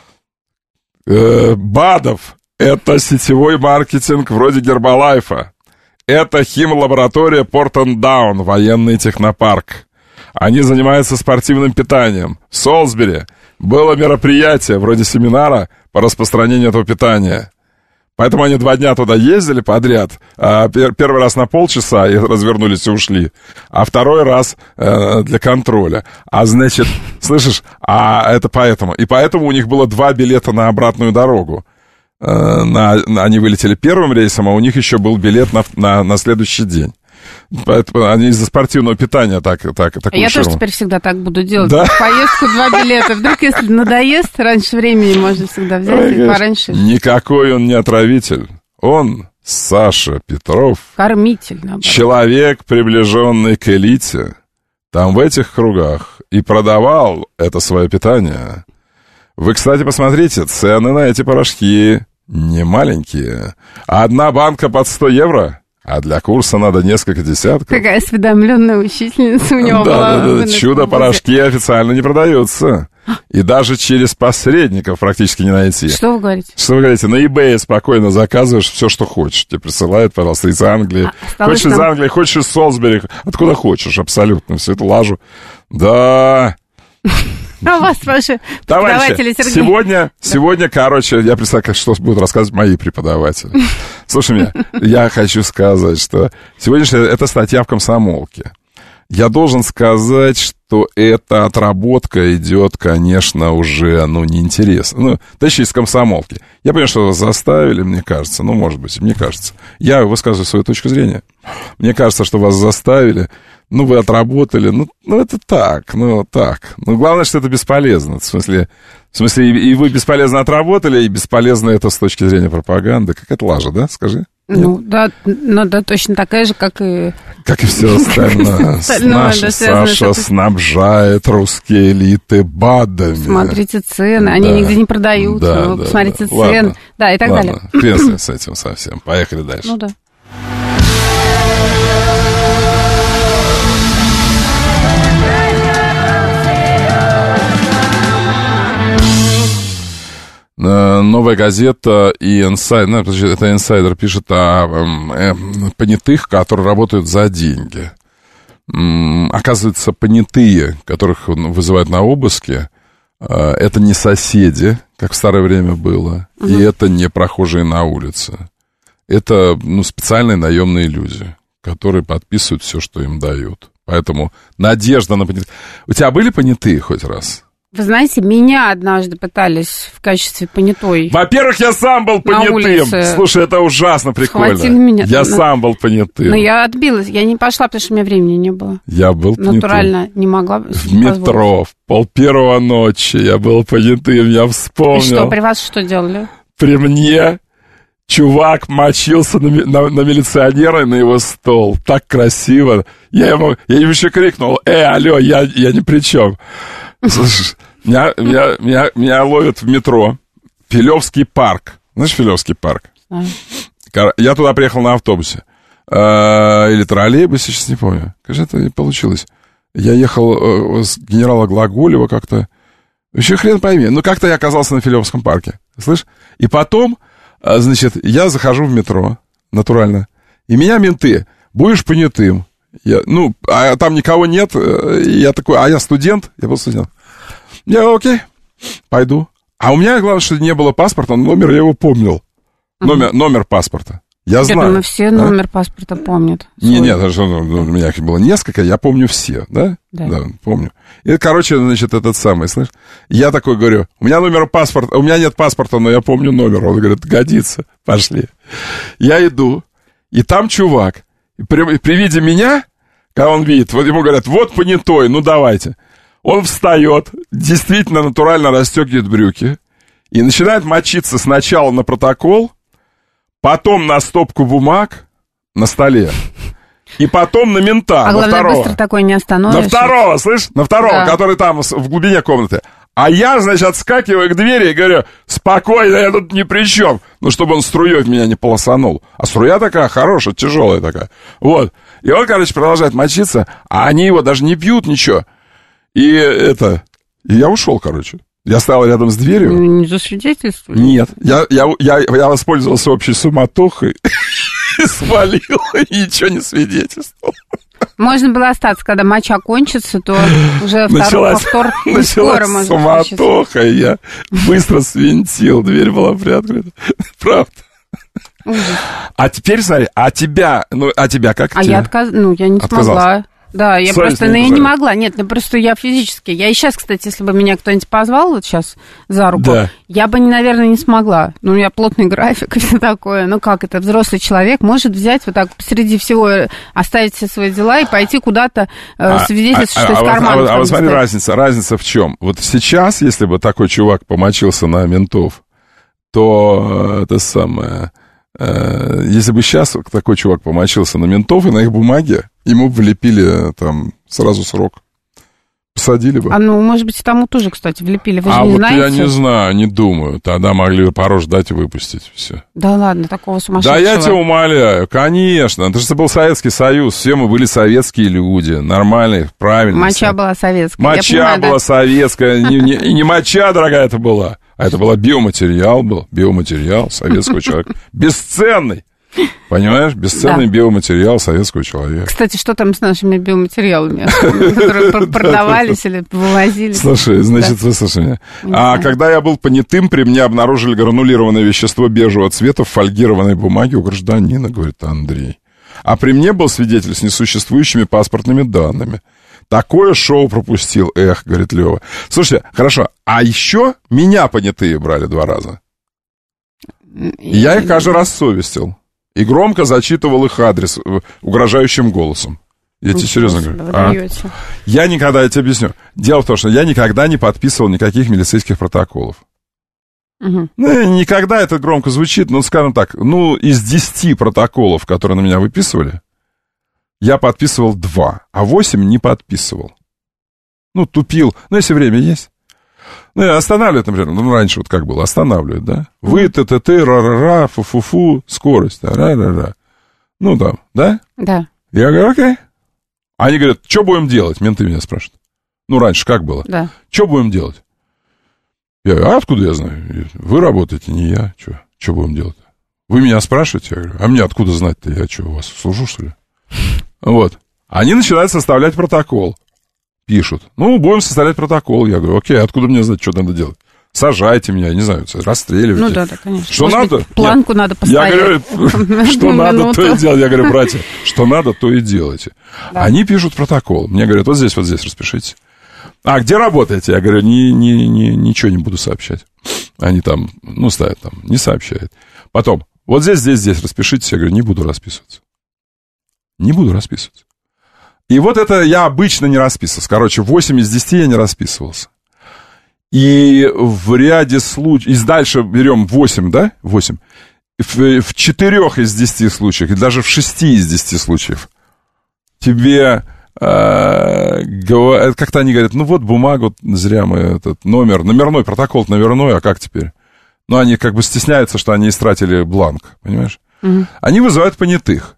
БАДов. Это сетевой маркетинг вроде Гербалайфа. Это химлаборатория Портендаун, военный технопарк. Они занимаются спортивным питанием. В Солсбери было мероприятие вроде семинара по распространению этого питания. Поэтому они 2 дня туда ездили подряд. Первый раз на полчаса и развернулись и ушли. А второй раз для контроля. А значит, слышишь, это поэтому. И поэтому у них было 2 билета на обратную дорогу. Они вылетели первым рейсом, а у них еще был билет на следующий день. Поэтому они из-за спортивного питания так Я тоже теперь всегда так буду делать. Да? В поездку 2 билета. Вдруг, если надоест, раньше времени можно всегда взять и пораньше. Никакой он не отравитель. Он, Саша Петров, кормитель, наоборот. Человек, приближенный к элите, там в этих кругах и продавал это свое питание. Вы, кстати, посмотрите, цены на эти порошки не маленькие. 1 банка под 100 евро. А для курса надо несколько десятков. Какая осведомленная учительница у него была. Да. Чудо-порошки официально не продаются. И даже через посредников практически не найти. Что вы говорите? Что вы говорите? На eBay спокойно заказываешь все, что хочешь. Тебе присылают, пожалуйста, из Англии. Хочешь из Англии, хочешь из Солсбери. Откуда хочешь, абсолютно. Всю эту лажу. Да... А у вас ваши преподаватели, Сергей? Сегодня, короче, я представляю, что будут рассказывать мои преподаватели. Слушай меня, я хочу сказать, что сегодняшняя это статья в «Комсомолке». Я должен сказать, что эта отработка идет, конечно, уже, неинтересно. Точнее, из «Комсомолки». Я понимаю, что вас заставили, мне кажется, может быть, мне кажется. Я высказываю свою точку зрения. Мне кажется, что вас заставили, вы отработали, это так. Главное, что это бесполезно. В смысле, и вы бесполезно отработали, и бесполезно это с точки зрения пропаганды. Какая-то лажа, да, скажи? Да, точно такая же, как и... Как и все остальное. Саша снабжает русские элиты БАДами. Смотрите цены, они нигде не продаются. Посмотрите цены, да, и так далее. Хрен с этим совсем. Поехали дальше. Да. Новая газета и инсайдер, это инсайдер пишет о понятых, которые работают за деньги. Оказывается, понятые, которых вызывают на обыски, это не соседи, как в старое время было, и это не прохожие на улице. Это специальные наемные люди, которые подписывают все, что им дают. Поэтому надежда на понятых. У тебя были понятые хоть раз? Вы знаете, меня однажды пытались в качестве понятой. Во-первых, я сам был понятым. Слушай, это ужасно прикольно. Схватили меня. Я сам был понятым. Но я отбилась, я не пошла, потому что у меня времени не было. Я был понятым. Натурально не могла. В метро, в 1:30 ночи я был понятым, я вспомнил. И что, при вас что делали? При мне чувак мочился на милиционера и на его стол. Так красиво. Я ему еще крикнул: алло, я ни при чем. Слушай, меня ловят в метро. Филевский парк. Знаешь Филевский парк? Я туда приехал на автобусе. Или троллейбусе, сейчас не помню. Кажется, это получилось. Я ехал с генерала Глаголева как-то. Еще хрен пойми. Ну, как-то я оказался на Филевском парке. Слышь? И потом, значит, я захожу в метро, натурально. И меня менты. Будешь понятым. А там никого нет. Я такой, я студент. Я был студент. Я, окей, пойду. А у меня, главное, что не было паспорта, но номер я его помнил. Номер паспорта. Я знаю. Я думаю, все номер паспорта помнят. Нет, у меня их было несколько, я помню все, да? Да, помню. И, короче, значит, этот самый, слышь, я такой говорю, у меня нет паспорта, но я помню номер. Он говорит, годится, пошли. Я иду, и там чувак, при виде меня, когда он видит, вот ему говорят, вот понятой, ну давайте. Он встает, действительно натурально расстегивает брюки и начинает мочиться сначала на протокол, потом на стопку бумаг на столе, и потом на мента, на главное, второго. Быстро такой не остановишься. На второго, слышь? На второго, да. Который там в глубине комнаты. А я, значит, отскакиваю к двери и говорю, спокойно, я тут ни при чем. Ну, чтобы он струей в меня не полосанул. А струя такая хорошая, тяжелая такая. Вот. И он, короче, продолжает мочиться, а они его даже не пьют, ничего. И я ушел, короче. Я стоял рядом с дверью. Не засвидетельствовали? Нет. Я воспользовался общей суматохой и свалил, и ничего не свидетельствовал. Можно было остаться, когда моча кончится, то уже повтор скоро можно суматоха, и я быстро свинтил. Дверь была приоткрыта. Правда. А теперь, смотри, а тебя как? Я не смогла. Да, я просто, я не могла. Нет, просто я физически. Я и сейчас, кстати, если бы меня кто-нибудь позвал вот сейчас за руку, я бы, наверное, не смогла. У меня плотный график и все такое. Как это, взрослый человек может взять вот так посреди всего, оставить все свои дела и пойти куда-то свидетельствовать, что из кармана. А вот смотри, разница в чем? Вот сейчас, если бы такой чувак помочился на ментов, то это самое... Если бы сейчас такой чувак помочился на ментов, и на их бумаге ему влепили там сразу срок. Посадили бы. Может быть, тому тоже, кстати, влепили. Вы же не знаете? Я не знаю, не думаю. Тогда могли пару ждать и выпустить. Все. Да ладно, такого сумасшедшего. Да я тебя умоляю, конечно. Это же был Советский Союз. Все мы были советские люди. Нормальные, правильные. Моча была советская. Моча была советская. И не моча, дорогая, это была. А это был биоматериал советского человека. Бесценный. Понимаешь? Бесценный биоматериал советского человека. Кстати, что там с нашими биоматериалами, которые продавались или вывозились? Слушай, значит, выслушай меня. А когда я был понятым, при мне обнаружили гранулированное вещество бежевого цвета в фольгированной бумаге у гражданина, говорит Андрей. А при мне был свидетель с несуществующими паспортными данными. Такое шоу пропустил, говорит Лёва. Слушайте, хорошо, а еще меня понятые брали 2 раза. И я их каждый раз совестил. И громко зачитывал их адрес угрожающим голосом. Я тебе серьезно говорю. Я тебе объясню. Дело в том, что я никогда не подписывал никаких милицейских протоколов. Никогда это громко звучит, скажем так, из 10 протоколов, которые на меня выписывали, я подписывал 2, а 8 не подписывал. Тупил. Если время есть. Останавливают, например, раньше вот как было, останавливают, да? Вы, ра-ра-ра, фу-фу-фу, скорость, ра-ра-ра. Да? Да. Я говорю, окей. Они говорят, что будем делать? Менты меня спрашивают. Раньше как было? Да. Что будем делать? Я говорю, откуда я знаю? Вы работаете, не я. Что будем делать? Вы меня спрашиваете? Я говорю, а мне откуда знать-то? Я у вас служу, что ли? Вот. Они начинают составлять протокол. Пишут. Будем составлять протокол. Я говорю, окей, откуда мне знать, что надо делать? Сажайте меня, не знаю, расстреливайте. Да, конечно. Что может надо? Быть, планку надо поставить. Я говорю, что надо, то и делать. Я говорю, братья, что надо, то и делайте. Да. Они пишут протокол. Мне говорят, вот здесь распишите. А где работаете? Я говорю, ничего не буду сообщать. Они там, ставят там, не сообщают. Потом, вот здесь распишитесь. Я говорю, не буду расписываться. Не буду расписываться. И вот это я обычно не расписывался. Короче, 8 из 10 я не расписывался. И в ряде случаев... И дальше берем 8, да? 8. В 4 из 10 случаев, и даже в 6 из 10 случаев тебе... как-то они говорят, вот бумагу, зря мы этот номерной протокол номерной, а как теперь? Они как бы стесняются, что они истратили бланк, понимаешь? Они вызывают понятых.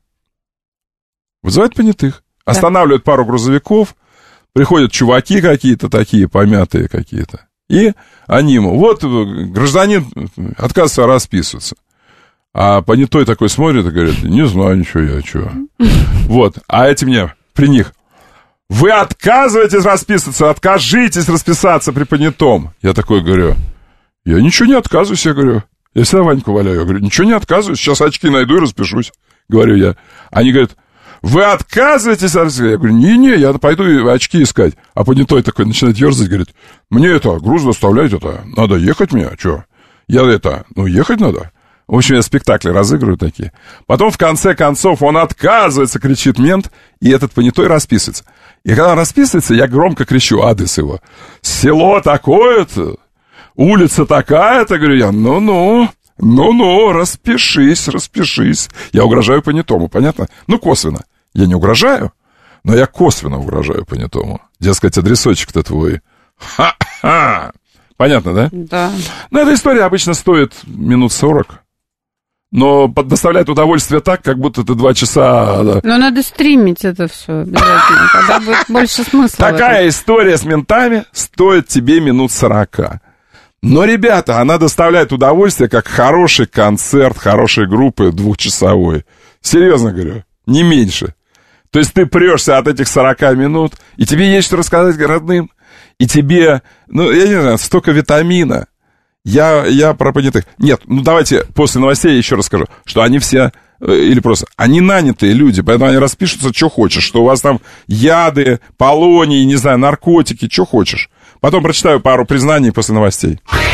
Останавливают пару грузовиков, приходят чуваки какие-то такие, помятые какие-то. И они ему, вот гражданин отказывается расписываться. А понятой такой смотрит и говорит, не знаю ничего я, чего. Вот, а эти мне при них, вы отказываетесь расписываться, откажитесь расписаться при понятом. Я такой говорю, я ничего не отказываюсь, я говорю. Я всегда Ваньку валяю, я говорю, ничего не отказываюсь, сейчас очки найду и распишусь, говорю я. Они говорят, вы отказываетесь? Я говорю, не, я пойду очки искать. А понятой такой начинает ерзать, говорит, мне это, груз доставлять, это, надо ехать мне, что? Я это, ехать надо. В общем, я спектакли разыгрываю такие. Потом, в конце концов, он отказывается, кричит мент, и этот понятой расписывается. И когда он расписывается, я громко кричу адрес его. Село такое-то, улица такая-то, говорю я, ну, распишись. Я угрожаю понятому, понятно? Косвенно. Я не угрожаю, но я косвенно угрожаю понятому. Дескать, адресочек-то твой. Ха-ха! Понятно, да? Да. Эта история обычно стоит минут 40. Но доставляет удовольствие так, как будто ты 2 часа... Да. Но надо стримить это все обязательно, тогда будет больше смысла. Такая история с ментами стоит тебе минут 40. Но, ребята, она доставляет удовольствие, как хороший концерт, хорошей группы 2-часовой. Серьезно говорю, не меньше. То есть ты прешься от этих 40 минут, и тебе есть что рассказать родным, и тебе, я не знаю, столько витамина. Я про понятых. Нет, давайте после новостей я еще расскажу, что они все, или просто, они нанятые люди, поэтому они распишутся, что хочешь, что у вас там яды, полоний, не знаю, наркотики, что хочешь. Потом прочитаю пару признаний после новостей.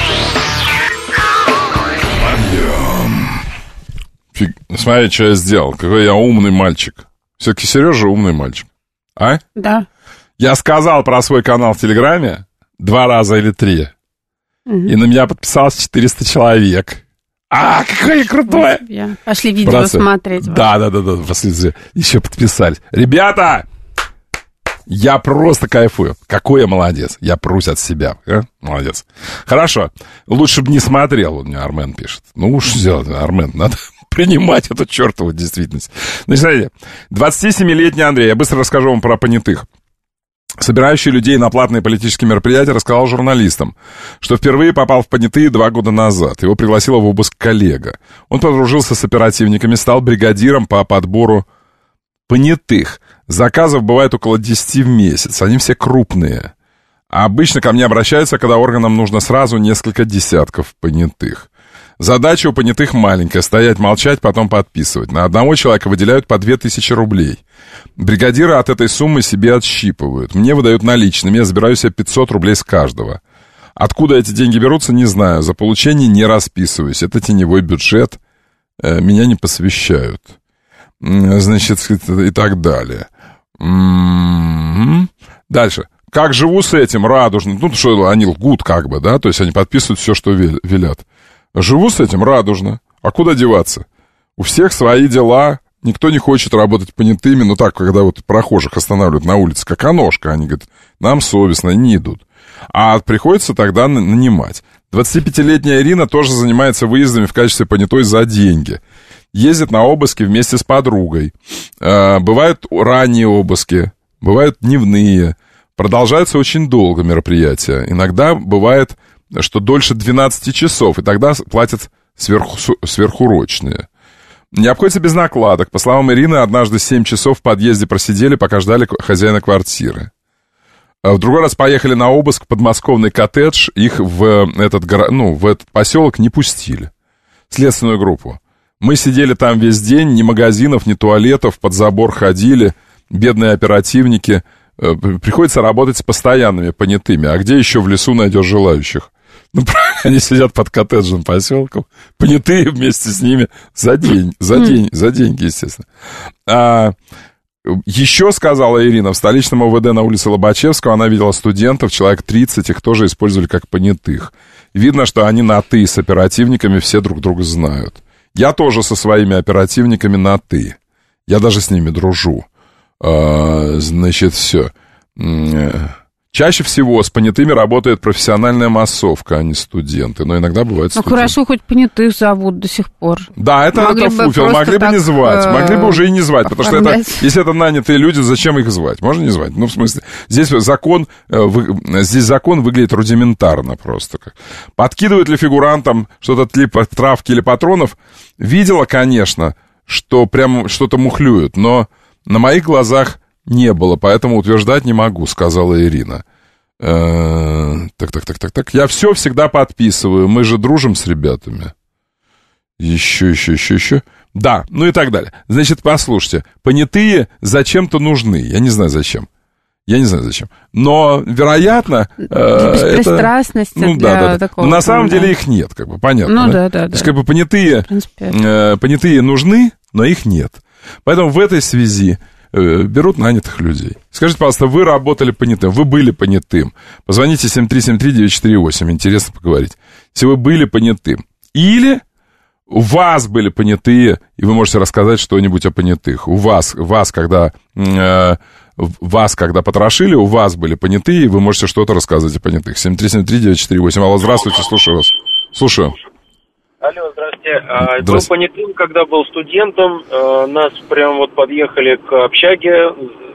Смотри, что я сделал, какой я умный мальчик. Все-таки Сережа умный мальчик. А? Да. Я сказал про свой канал в Телеграме 2 раза или 3. И на меня подписалось 400 человек. Какой крутой! Пошли видео смотреть. Да, еще подписались. Ребята, я просто кайфую. Какой я молодец. Я прусь от себя. Молодец. Хорошо. Лучше бы не смотрел, вот мне Армен пишет. Уж сделать, Армен, надо принимать эту чертову действительность. Значит, смотрите, 27-летний Андрей, я быстро расскажу вам про понятых. Собирающий людей на платные политические мероприятия рассказал журналистам, что впервые попал в понятые 2 года назад. Его пригласила в обыск коллега. Он подружился с оперативниками, стал бригадиром по подбору понятых. Заказов бывает около 10 в месяц. Они все крупные. А обычно ко мне обращаются, когда органам нужно сразу несколько десятков понятых. Задача у понятых маленькая — стоять, молчать, потом подписывать. На одного человека выделяют по 2000 рублей. Бригадиры от этой суммы себе отщипывают. Мне выдают наличными, я забираю себе 500 рублей с каждого. Откуда эти деньги берутся, не знаю. За получение не расписываюсь. Это теневой бюджет. Меня не посвящают. Значит, и так далее. Дальше. Как живу с этим? Радужно. Что они лгут как бы, да? То есть они подписывают все, что велят. Живу с этим радужно. А куда деваться? У всех свои дела. Никто не хочет работать понятыми. Так, когда вот прохожих останавливают на улице, как окошко, они говорят, нам совестно, не идут. А приходится тогда нанимать. 25-летняя Ирина тоже занимается выездами в качестве понятой за деньги. Ездит на обыски вместе с подругой. Бывают ранние обыски, бывают дневные. Продолжаются очень долго мероприятия. Иногда бывает, что дольше 12 часов, и тогда платят сверхурочные. Не обходится без накладок. По словам Ирины, однажды 7 часов в подъезде просидели, пока ждали хозяина квартиры. В другой раз поехали на обыск в подмосковный коттедж. Их в этот поселок не пустили. Следственную группу. Мы сидели там весь день, ни магазинов, ни туалетов, под забор ходили. Бедные оперативники. Приходится работать с постоянными понятыми. А где еще в лесу найдешь желающих? Они сидят под коттеджным поселком, понятые вместе с ними за деньги, естественно. Еще, сказала Ирина, в столичном ОВД на улице Лобачевского она видела студентов, человек 30, их тоже использовали как понятых. Видно, что они на «ты» с оперативниками, все друг друга знают. Я тоже со своими оперативниками на «ты». Я даже с ними дружу. Значит, все. Чаще всего с понятыми работает профессиональная массовка, а не студенты. Но иногда бывает студенты. Ну, хорошо, хоть понятых зовут до сих пор. Да, это фуфел. Могли бы не звать. Могли бы уже и не звать. Потому что если это нанятые люди, зачем их звать? Можно не звать? Ну, в смысле, здесь закон выглядит рудиментарно просто. Подкидывают ли фигурантам что-то типа травки или патронов? Видела, конечно, что прям что-то мухлюют. Но на моих глазах не было, поэтому утверждать не могу, сказала Ирина. Так. Я все всегда подписываю. Мы же дружим с ребятами. Еще. Да, ну и так далее. Значит, послушайте. Понятые зачем-то нужны. Я не знаю, зачем. Но, вероятно... Беспристрастность для такого... Но на самом деле их нет, как бы, понятно. Ну да. То есть, как бы, понятые нужны, но их нет. Поэтому в этой связи берут нанятых людей. Скажите, пожалуйста, вы работали понятым, вы были понятым. Позвоните 7373948, интересно поговорить. Если вы были понятым, или у вас были понятые, и вы можете рассказать что-нибудь о понятых. Вас, когда потрошили, у вас были понятые, и вы можете что-то рассказывать о понятых. 7373948. Алло, здравствуйте, слушаю вас. Слушаю. Алло, здравствуйте. Был понятым, когда был студентом. Нас прям вот подъехали к общаге,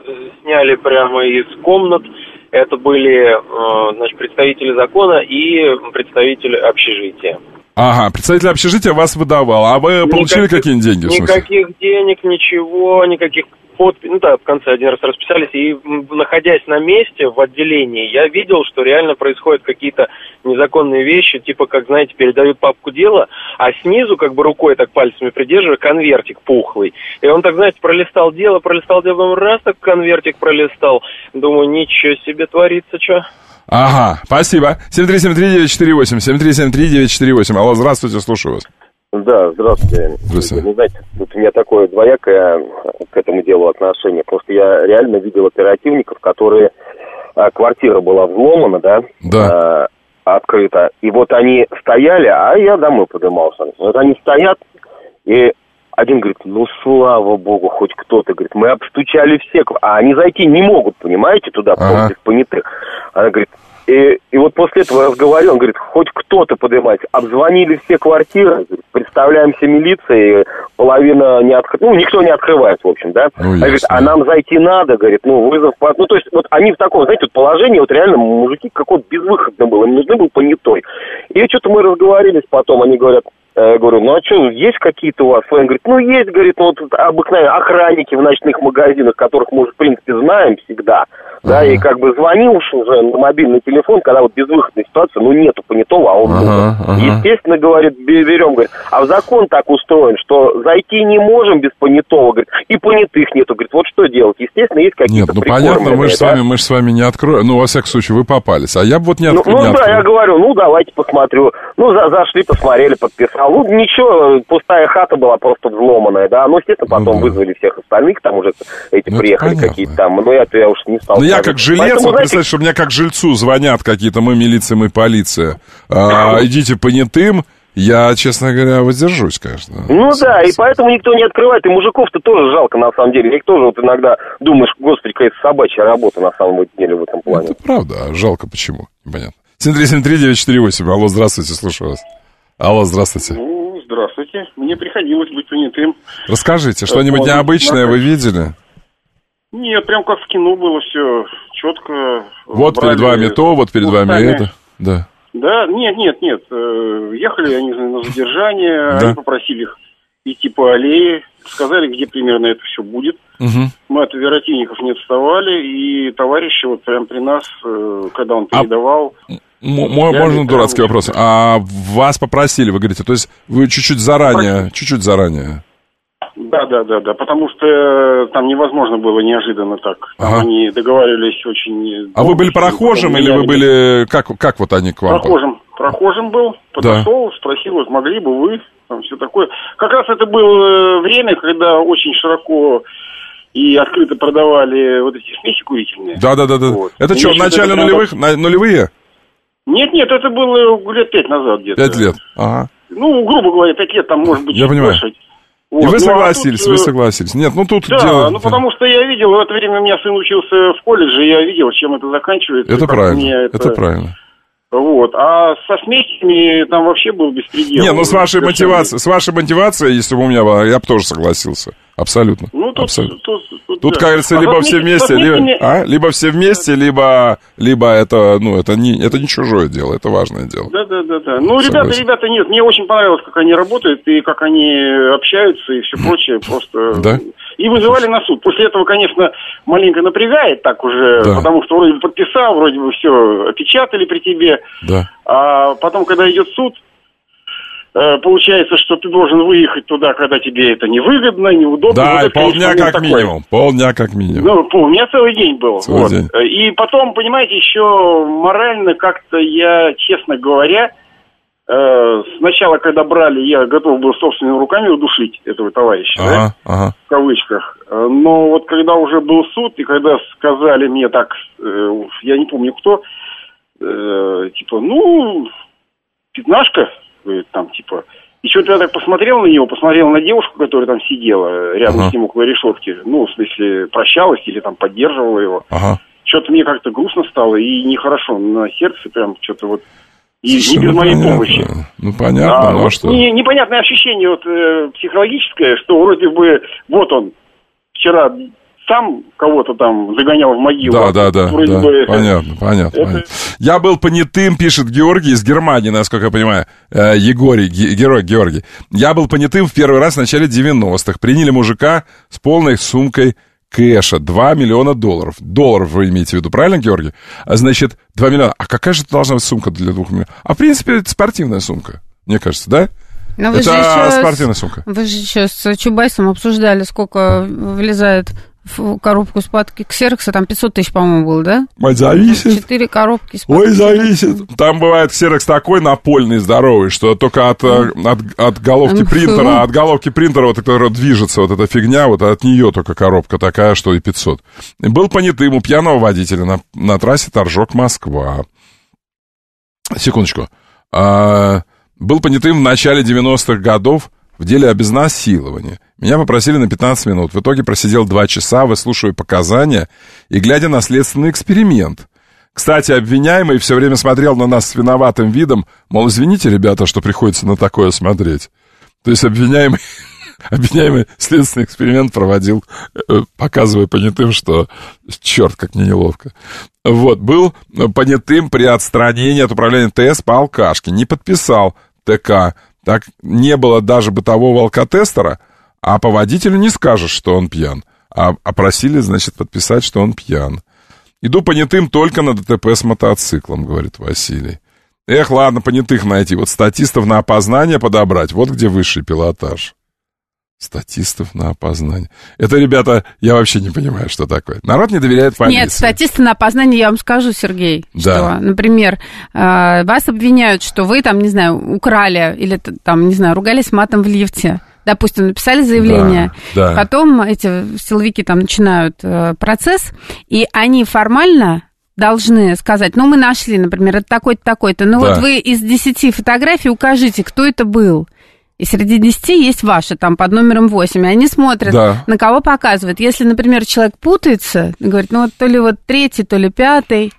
сняли прямо из комнат. Это были, значит, представители закона и представители общежития. Ага, представитель общежития вас выдавал. А вы получили какие-нибудь деньги? Никаких денег, ничего, никаких подписей. Ну да, в конце один раз расписались. И находясь на месте в отделении, я видел, что реально происходят какие-то незаконные вещи, типа, как, знаете, передают папку дела, а снизу, как бы рукой так пальцами придерживая, конвертик пухлый. И он так, знаете, пролистал дело, потом раз так конвертик пролистал. Думаю, ничего себе творится, что. Ага, спасибо. 7373948, 7373948. Алло, здравствуйте, слушаю вас. Да, здравствуйте. Ну, знаете, тут у меня такое двоякое к этому делу отношение. Просто я реально видел оперативников, которые... Квартира была взломана, да? Открыта. И вот они стояли, а я домой подымался. Вот они стоят, и один говорит, ну, слава богу, хоть кто-то. Говорит, мы обстучали все. А они зайти не могут, понимаете, туда, после понятых. Она говорит... И вот после этого разговаривал, он говорит, хоть кто-то поднимается. Обзвонили все квартиры, представляемся милицией, половина не открывает, ну, никто не открывает, в общем, да. Ну, говорит, а нам зайти надо, говорит, ну, вызов, ну, то есть, вот они в таком, знаете, вот положении, вот реально, мужики, какое-то безвыходно было, им нужны был понятой. И что-то мы разговорились потом, они говорят, я говорю, ну, а что, есть какие-то у вас? Он говорит, ну, есть, говорит, ну, вот обыкновенные охранники в ночных магазинах, которых мы уже, в принципе, знаем всегда, да, и как бы звонил уже на мобильный телефон, когда вот безвыходная ситуация, ну, нету понятого, а он естественно, говорит, берем, говорит, а в закон так устроен, что зайти не можем без понятого, говорит, и понятых нету, говорит, вот что делать? Естественно, есть какие-то прикормленные. Нет, ну, понятно, мы же с вами не откроем, ну, во всяком случае, вы попались, а я бы вот не открыл. Ну, да, я говорю, ну, давайте посмотрю, ну, зашли, посмотрели, подписал. Ну, ничего, пустая хата была просто взломанная, да. Ну, естественно, потом вызвали всех остальных, там уже эти приехали какие-то там. Но я уж не стал. Ну, я как жилец, поэтому, вот, представьте, что мне как жильцу звонят какие-то, мы милиция, мы полиция. Идите понятым. Я, честно говоря, воздержусь, конечно. Ну да, и поэтому никто не открывает. И мужиков-то тоже жалко, на самом деле. Их тоже вот иногда думаешь, господи, какая-то собачья работа, на самом деле, в этом плане. Это правда, а жалко почему? Непонятно. 7373948. Алло, здравствуйте, слушаю вас. Алло, здравствуйте. Ну, здравствуйте. Мне приходилось быть понятым. Расскажите, что-нибудь необычное вы видели? Нет, прям как в кино было все четко. Вот перед вами то, вот перед вами это. Да. Да, нет. Ехали они на задержание, они попросили их идти по аллее, сказали, где примерно это все будет. Мы от оперативников не отставали, и товарищи вот прям при нас, когда он передавал... Можно дурацкий вопрос? А вас попросили, вы говорите, то есть вы чуть-чуть заранее? Да, потому что там невозможно было неожиданно так. Там они договаривались очень... А вы были прохожим или вы были... Как вот они к вам? Прохожим был, подошел, спросил, вот могли бы вы, там все такое. Как раз это было время, когда очень широко и открыто продавали вот эти смеси курительные. Да. Вот. Это что, в начале нулевые? Нет, это было лет 5 назад где-то. 5 лет, ага. Ну, грубо говоря, 5 лет, там может быть чуть больше. Вот. И вы согласились, вы согласились. Нет, ну тут дело... ну потому что я видел, в это время у меня сын учился в колледже, я видел, чем это заканчивается. Это правильно, это правильно. Вот, а со смесями там вообще был беспредел. Не, ну с вашей мотивацией, если бы у меня была, я бы тоже согласился. Абсолютно. Ну, тут как говорится, либо все вместе, либо все вместе, либо это, ну, это не чужое дело, это важное дело. Да. Ну, ребята, нет, мне очень понравилось, как они работают, и как они общаются, и все прочее, просто... Да? И вызывали на суд. После этого, конечно, маленько напрягает так уже, потому что вроде бы подписал, вроде бы все опечатали при тебе. Да. А потом, когда идет суд, получается, что ты должен выехать туда, когда тебе это невыгодно, неудобно. Да, вот и полдня как минимум. Ну, у меня целый день был. Целый день. И потом, понимаете, еще морально как-то я, честно говоря, сначала, когда брали, я готов был собственными руками удушить этого товарища, в кавычках. Но вот когда уже был суд, и когда сказали мне так, я не помню кто, типа, ну, пятнашка, там, типа... И что-то я так посмотрел на него, посмотрел на девушку, которая там сидела рядом с ним около решетки. Ну, в смысле, прощалась или там поддерживала его. Что-то мне как-то грустно стало и нехорошо на сердце, прям что-то вот... И не без моей помощи. Ну, понятно, вот что... Непонятное ощущение вот, психологическое, что вроде бы вот он вчера сам кого-то там загонял в могилу. Да. Понятно. Я был понятым, пишет Георгий из Германии, насколько я понимаю. Герой Георгий. Я был понятым в первый раз в начале 90-х. Приняли мужика с полной сумкой кэша, $2 миллиона. Долларов вы имеете в виду, правильно, Георгий? Значит, 2 миллиона. А какая же это должна быть сумка для 2 миллионов? А в принципе, это спортивная сумка, мне кажется, да? Но это спортивная сумка. Вы же еще с Чубайсом обсуждали, сколько влезает в коробку из-под ксерокса, там 500 тысяч, по-моему, было, да? Ой, зависит. 4 коробки из-под Ой, зависит. Там бывает ксерокс такой напольный, здоровый, что только от головки принтера, вот, которая движется, вот эта фигня, вот от нее только коробка такая, что и 500. Был понятым у пьяного водителя на трассе Торжок-Москва. Секундочку. Был понятым в начале 90-х годов в деле об изнасиловании. Меня попросили на 15 минут. В итоге просидел 2 часа, выслушивая показания и глядя на следственный эксперимент. Кстати, обвиняемый все время смотрел на нас с виноватым видом, мол, извините, ребята, что приходится на такое смотреть. То есть обвиняемый следственный эксперимент проводил, показывая понятым, что черт, как мне неловко. Вот, был понятым при отстранении от управления ТС по алкашке. Не подписал ТК. Так не было даже бытового алкотестера, а по водителю не скажешь, что он пьян. А просили, значит, подписать, что он пьян. Иду понятым только на ДТП с мотоциклом, говорит Василий. Эх, ладно, понятых найти. Вот статистов на опознание подобрать. Вот где высший пилотаж. Статистов на опознание. Это, ребята, я вообще не понимаю, что такое. Народ не доверяет полиции. Нет, статисты на опознание, я вам скажу, Сергей, да. Что, например, вас обвиняют, что вы там, не знаю, украли или там, не знаю, ругались матом в лифте. Допустим, написали заявление, да. Потом эти силовики там начинают процесс, и они формально должны сказать, ну, мы нашли, например, это такой-то, такой-то, ну, вот вы из 10 фотографий укажите, кто это был. И среди 10 есть ваши, там, под номером 8. И они смотрят, на кого показывают. Если, например, человек путается, говорит, ну, вот то ли вот 3-й, то ли 5-й,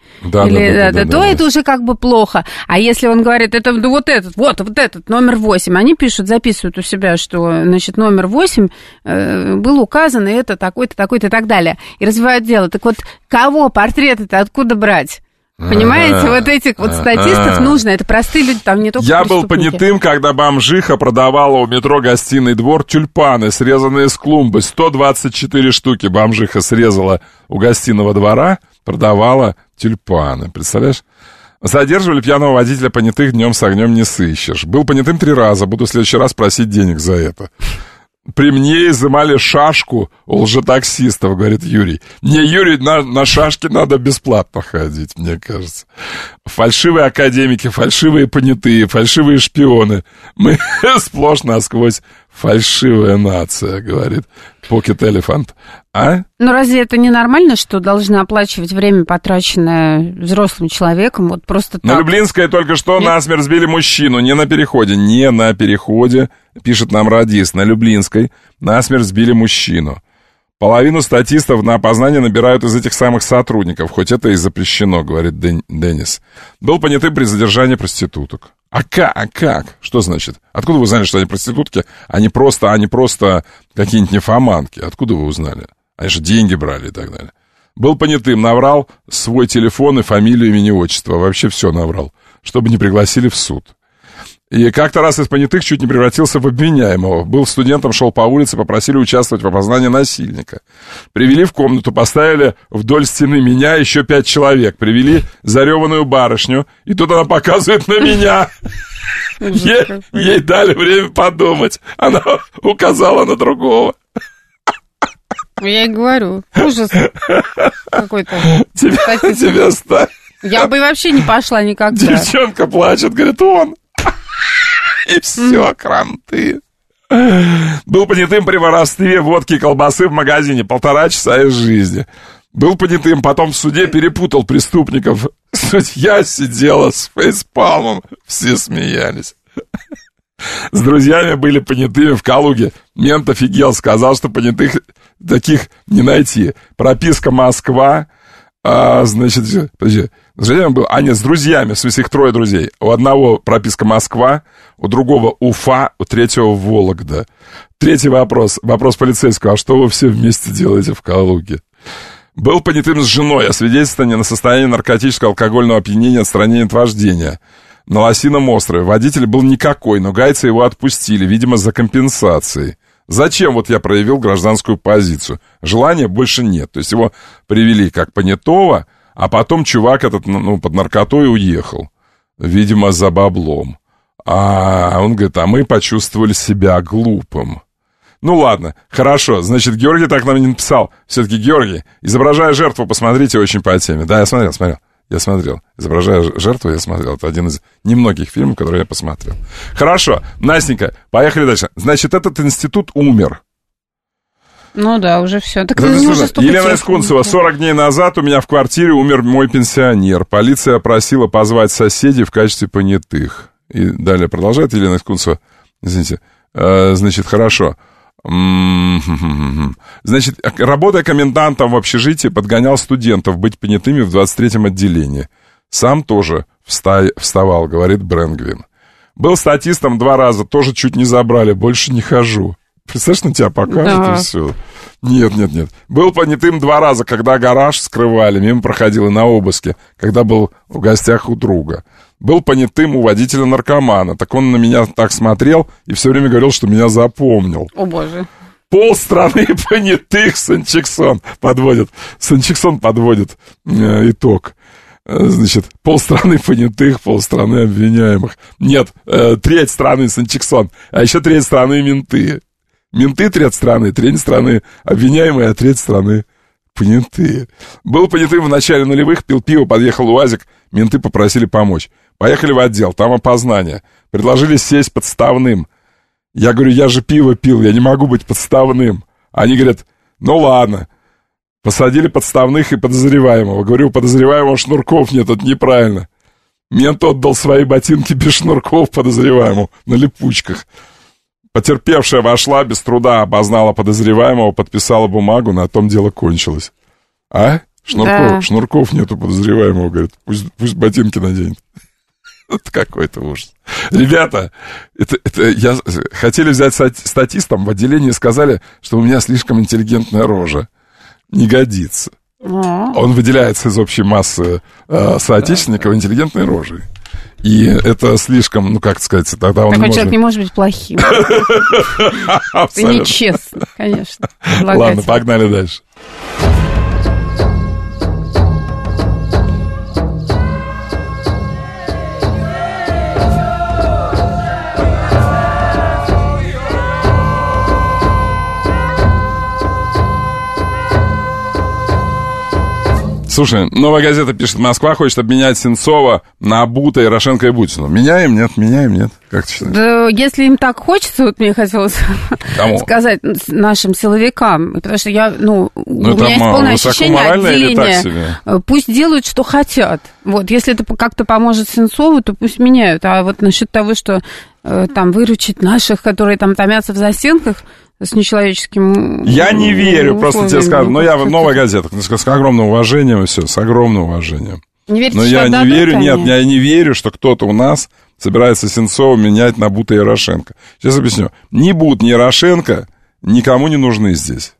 то это уже как бы плохо. А если он говорит, это вот этот, номер 8, они пишут, записывают у себя, что, значит, номер 8 был указан, и это такой-то, такой-то и так далее. И развивают дело. Так вот, кого портреты-то откуда брать? Понимаете, вот этих вот статистов нужно, это простые люди, там не только Я был понятым, когда бомжиха продавала у метро Гостиный двор тюльпаны, срезанные с клумбы. 124 штуки бомжиха срезала у Гостиного двора, продавала тюльпаны. Представляешь? Задерживали пьяного водителя понятых, днем с огнем не сыщешь. Был понятым 3 раза, буду в следующий раз просить денег за это. При мне изымали шашку у лжетаксистов, говорит Юрий. Не, Юрий, на шашке надо бесплатно ходить, мне кажется. Фальшивые академики, фальшивые понятые, фальшивые шпионы. Мы сплошь насквозь Фальшивая нация, говорит Pocket Elephant. А? Ну, разве это не нормально, что должны оплачивать время, потраченное взрослым человеком, вот просто так? На Люблинской только что насмерть сбили мужчину, не на переходе, пишет нам радист, на Люблинской насмерть сбили мужчину. Половину статистов на опознание набирают из этих самых сотрудников, хоть это и запрещено, говорит Денис. Был понятым при задержании проституток. А как? Что значит? Откуда вы узнали, что они проститутки, а не просто какие-нибудь нимфоманки? Откуда вы узнали? Они же деньги брали и так далее. Был понятым, наврал свой телефон и фамилию, имя, отчество. Вообще все наврал, чтобы не пригласили в суд. И как-то раз из понятых чуть не превратился в обвиняемого. Был студентом, шел по улице, попросили участвовать в опознании насильника. Привели в комнату, поставили вдоль стены меня, еще 5 человек. Привели зареванную барышню, и тут она показывает на меня. Ей дали время подумать. Она указала на другого. Я и говорю, ужас какой-то. Тебя ставят. Я бы вообще не пошла никогда. Девчонка плачет, говорит, он. И все, кранты. Был понятым при воровстве водки и колбасы в магазине. 1,5 часа из жизни. Был понятым, потом в суде перепутал преступников. Судья сидела с фейспалмом. Все смеялись. С друзьями были понятыми в Калуге. Мент офигел, сказал, что понятых таких не найти. Прописка Москва. Значит, подожди, с друзьями, в смысле их 3 друзей. У одного прописка Москва, у другого Уфа, у третьего Вологда. Третий вопрос полицейского, а что вы все вместе делаете в Калуге? Был понятым с женой, освидетельствование на состояние наркотического алкогольного опьянения, отстранение от вождения. На Лосином острове водитель был никакой, но гайцы его отпустили, видимо, за компенсацией. Зачем вот я проявил гражданскую позицию? Желания больше нет. То есть его привели как понятого, а потом чувак этот, под наркотой уехал. Видимо, за баблом. А он говорит, а мы почувствовали себя глупым. Ну ладно, хорошо. Значит, Георгий так нам не написал. Все-таки Георгий, изображая жертву, посмотрите, очень по теме. Да, я смотрел. «Изображая жертву» я смотрел. Это один из немногих фильмов, которые я посмотрел. Хорошо. Настенька, поехали дальше. Значит, этот институт умер. Ну да, уже все. Так Елена Искунцева. 40 дней назад у меня в квартире умер мой пенсионер. Полиция просила позвать соседей в качестве понятых. И далее продолжает Елена Искунцева. Извините. Значит, хорошо. Значит, работая комендантом в общежитии, подгонял студентов быть понятыми в 23-м отделении. Сам тоже вставал, говорит Брэнгвин. Был статистом 2 раза, тоже чуть не забрали, больше не хожу. Представляешь, на тебя покажут, да. И все. Нет. Был понятым 2 раза, когда гараж скрывали, мимо проходил, и на обыске, когда был в гостях у друга. Был понятым у водителя-наркомана, так он на меня так смотрел и все время говорил, что меня запомнил. О, боже. Полстраны понятых Санчиксон подводит. Санчиксон подводит итог. Значит, полстраны понятых, полстраны обвиняемых. Нет, 1/3 страны Санчиксон, а еще 1/3 страны менты. Менты 1/3 страны, 1/3 страны обвиняемые, а 1/3 страны понятые. Был понятым в начале нулевых, пил пиво, подъехал УАЗик, менты попросили помочь. Поехали в отдел, там опознание. Предложили сесть подставным. Я говорю, я же пиво пил, я не могу быть подставным. Они говорят, ну ладно. Посадили подставных и подозреваемого. Говорю, у подозреваемого шнурков нет, это неправильно. Мент отдал свои ботинки без шнурков подозреваемому, на липучках. Потерпевшая вошла, без труда опознала подозреваемого, подписала бумагу, на том дело кончилось. А? Шнурков нету подозреваемого, говорит, пусть ботинки наденет. Это какой-то ужас. Ребята, хотели взять статистом, в отделении сказали, что у меня слишком интеллигентная рожа. Не годится. Он выделяется из общей массы соотечественников интеллигентной рожей. И это слишком, как сказать, тогда он такой человек не может быть плохим. Это нечестно, конечно. Ладно, погнали дальше. Слушай, «Новая газета» пишет: Москва хочет обменять Сенцова на Бута, Ярошенко и Бутину. Меняем, нет? Как ты считаешь? Да, если им так хочется, вот мне хотелось сказать нашим силовикам, потому что у меня есть полное ощущение отделения. Пусть делают, что хотят. Вот, если это как-то поможет Сенцову, то пусть меняют. А вот насчет того, что там выручить наших, которые там томятся в застенках с нечеловеческим... Я не верю, просто тебе скажу. Но я «Новая газета», с огромным уважением, все, с огромным уважением. Не верите, но я не верю, я не верю, что кто-то у нас собирается Сенцова менять на Бута и Ярошенко. Сейчас объясню. Ни Бут, ни Ярошенко никому не нужны здесь.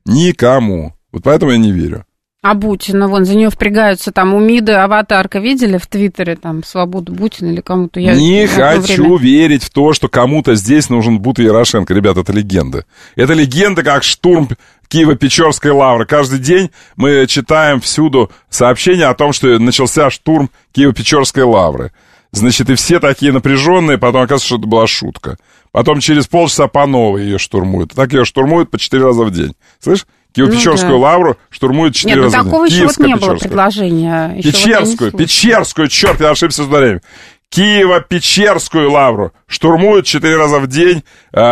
Никому. Вот поэтому я не верю. А Бутина, вон, за нее впрягаются, там, у МИДа аватарка, видели в Твиттере, там, «Свободу Бутина» или кому-то? Не хочу верить в то, что кому-то здесь нужен Бут и Ярошенко. Ребята, это легенда. Это легенда, как штурм Киево-Печорской лавры. Каждый день мы читаем всюду сообщения о том, что начался штурм Киево-Печорской лавры. Значит, и все такие напряженные, потом оказывается, что это была шутка. Потом через полчаса по новой ее штурмуют. Так ее штурмуют по 4 раза в день. Слышь? Киево-Печорскую лавру штурмуют 4 раза. Нет, такого еще вот не было предложения. Печерскую, черт, я ошибся с ударением. Киево-Печерскую лавру штурмуют 4 раза в день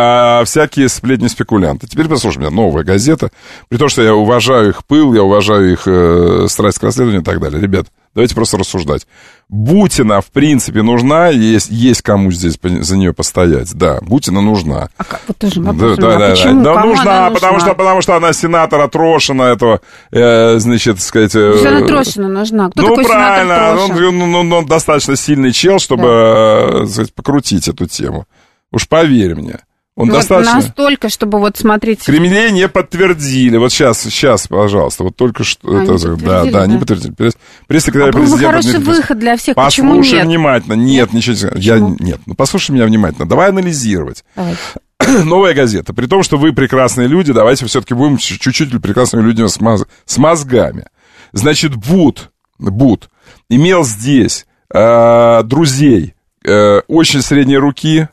всякие сплетни-спекулянты. Теперь послушай меня, «Новая газета». При том, что я уважаю их пыл, я уважаю их страсть к расследованию и так далее. Ребят, давайте просто рассуждать. Бутина, в принципе, нужна, есть кому здесь за нее постоять. Да, Бутина нужна. А как? Вот тоже вопрос. Почему? Да, нужна, потому что она сенатора Трошина этого, значит, сказать... Она Трошина нужна. Кто такой сенатор Трошин? Он достаточно сильный чел, чтобы, сказать, покрутить эту тему. Уж поверь мне. Он вот достаточно... настолько, чтобы вот смотреть... В Кремле не подтвердили. Вот сейчас, пожалуйста, вот только что... не подтвердили. Пресс-секретарь президента... хороший выход для всех, почему нет? Послушай внимательно. Нет, ничего не... послушай меня внимательно. Давай анализировать. Давай. «Новая газета». При том, что вы прекрасные люди, давайте все-таки будем чуть-чуть прекрасными людьми с мозгами. Значит, Бут имел здесь друзей очень средней руки.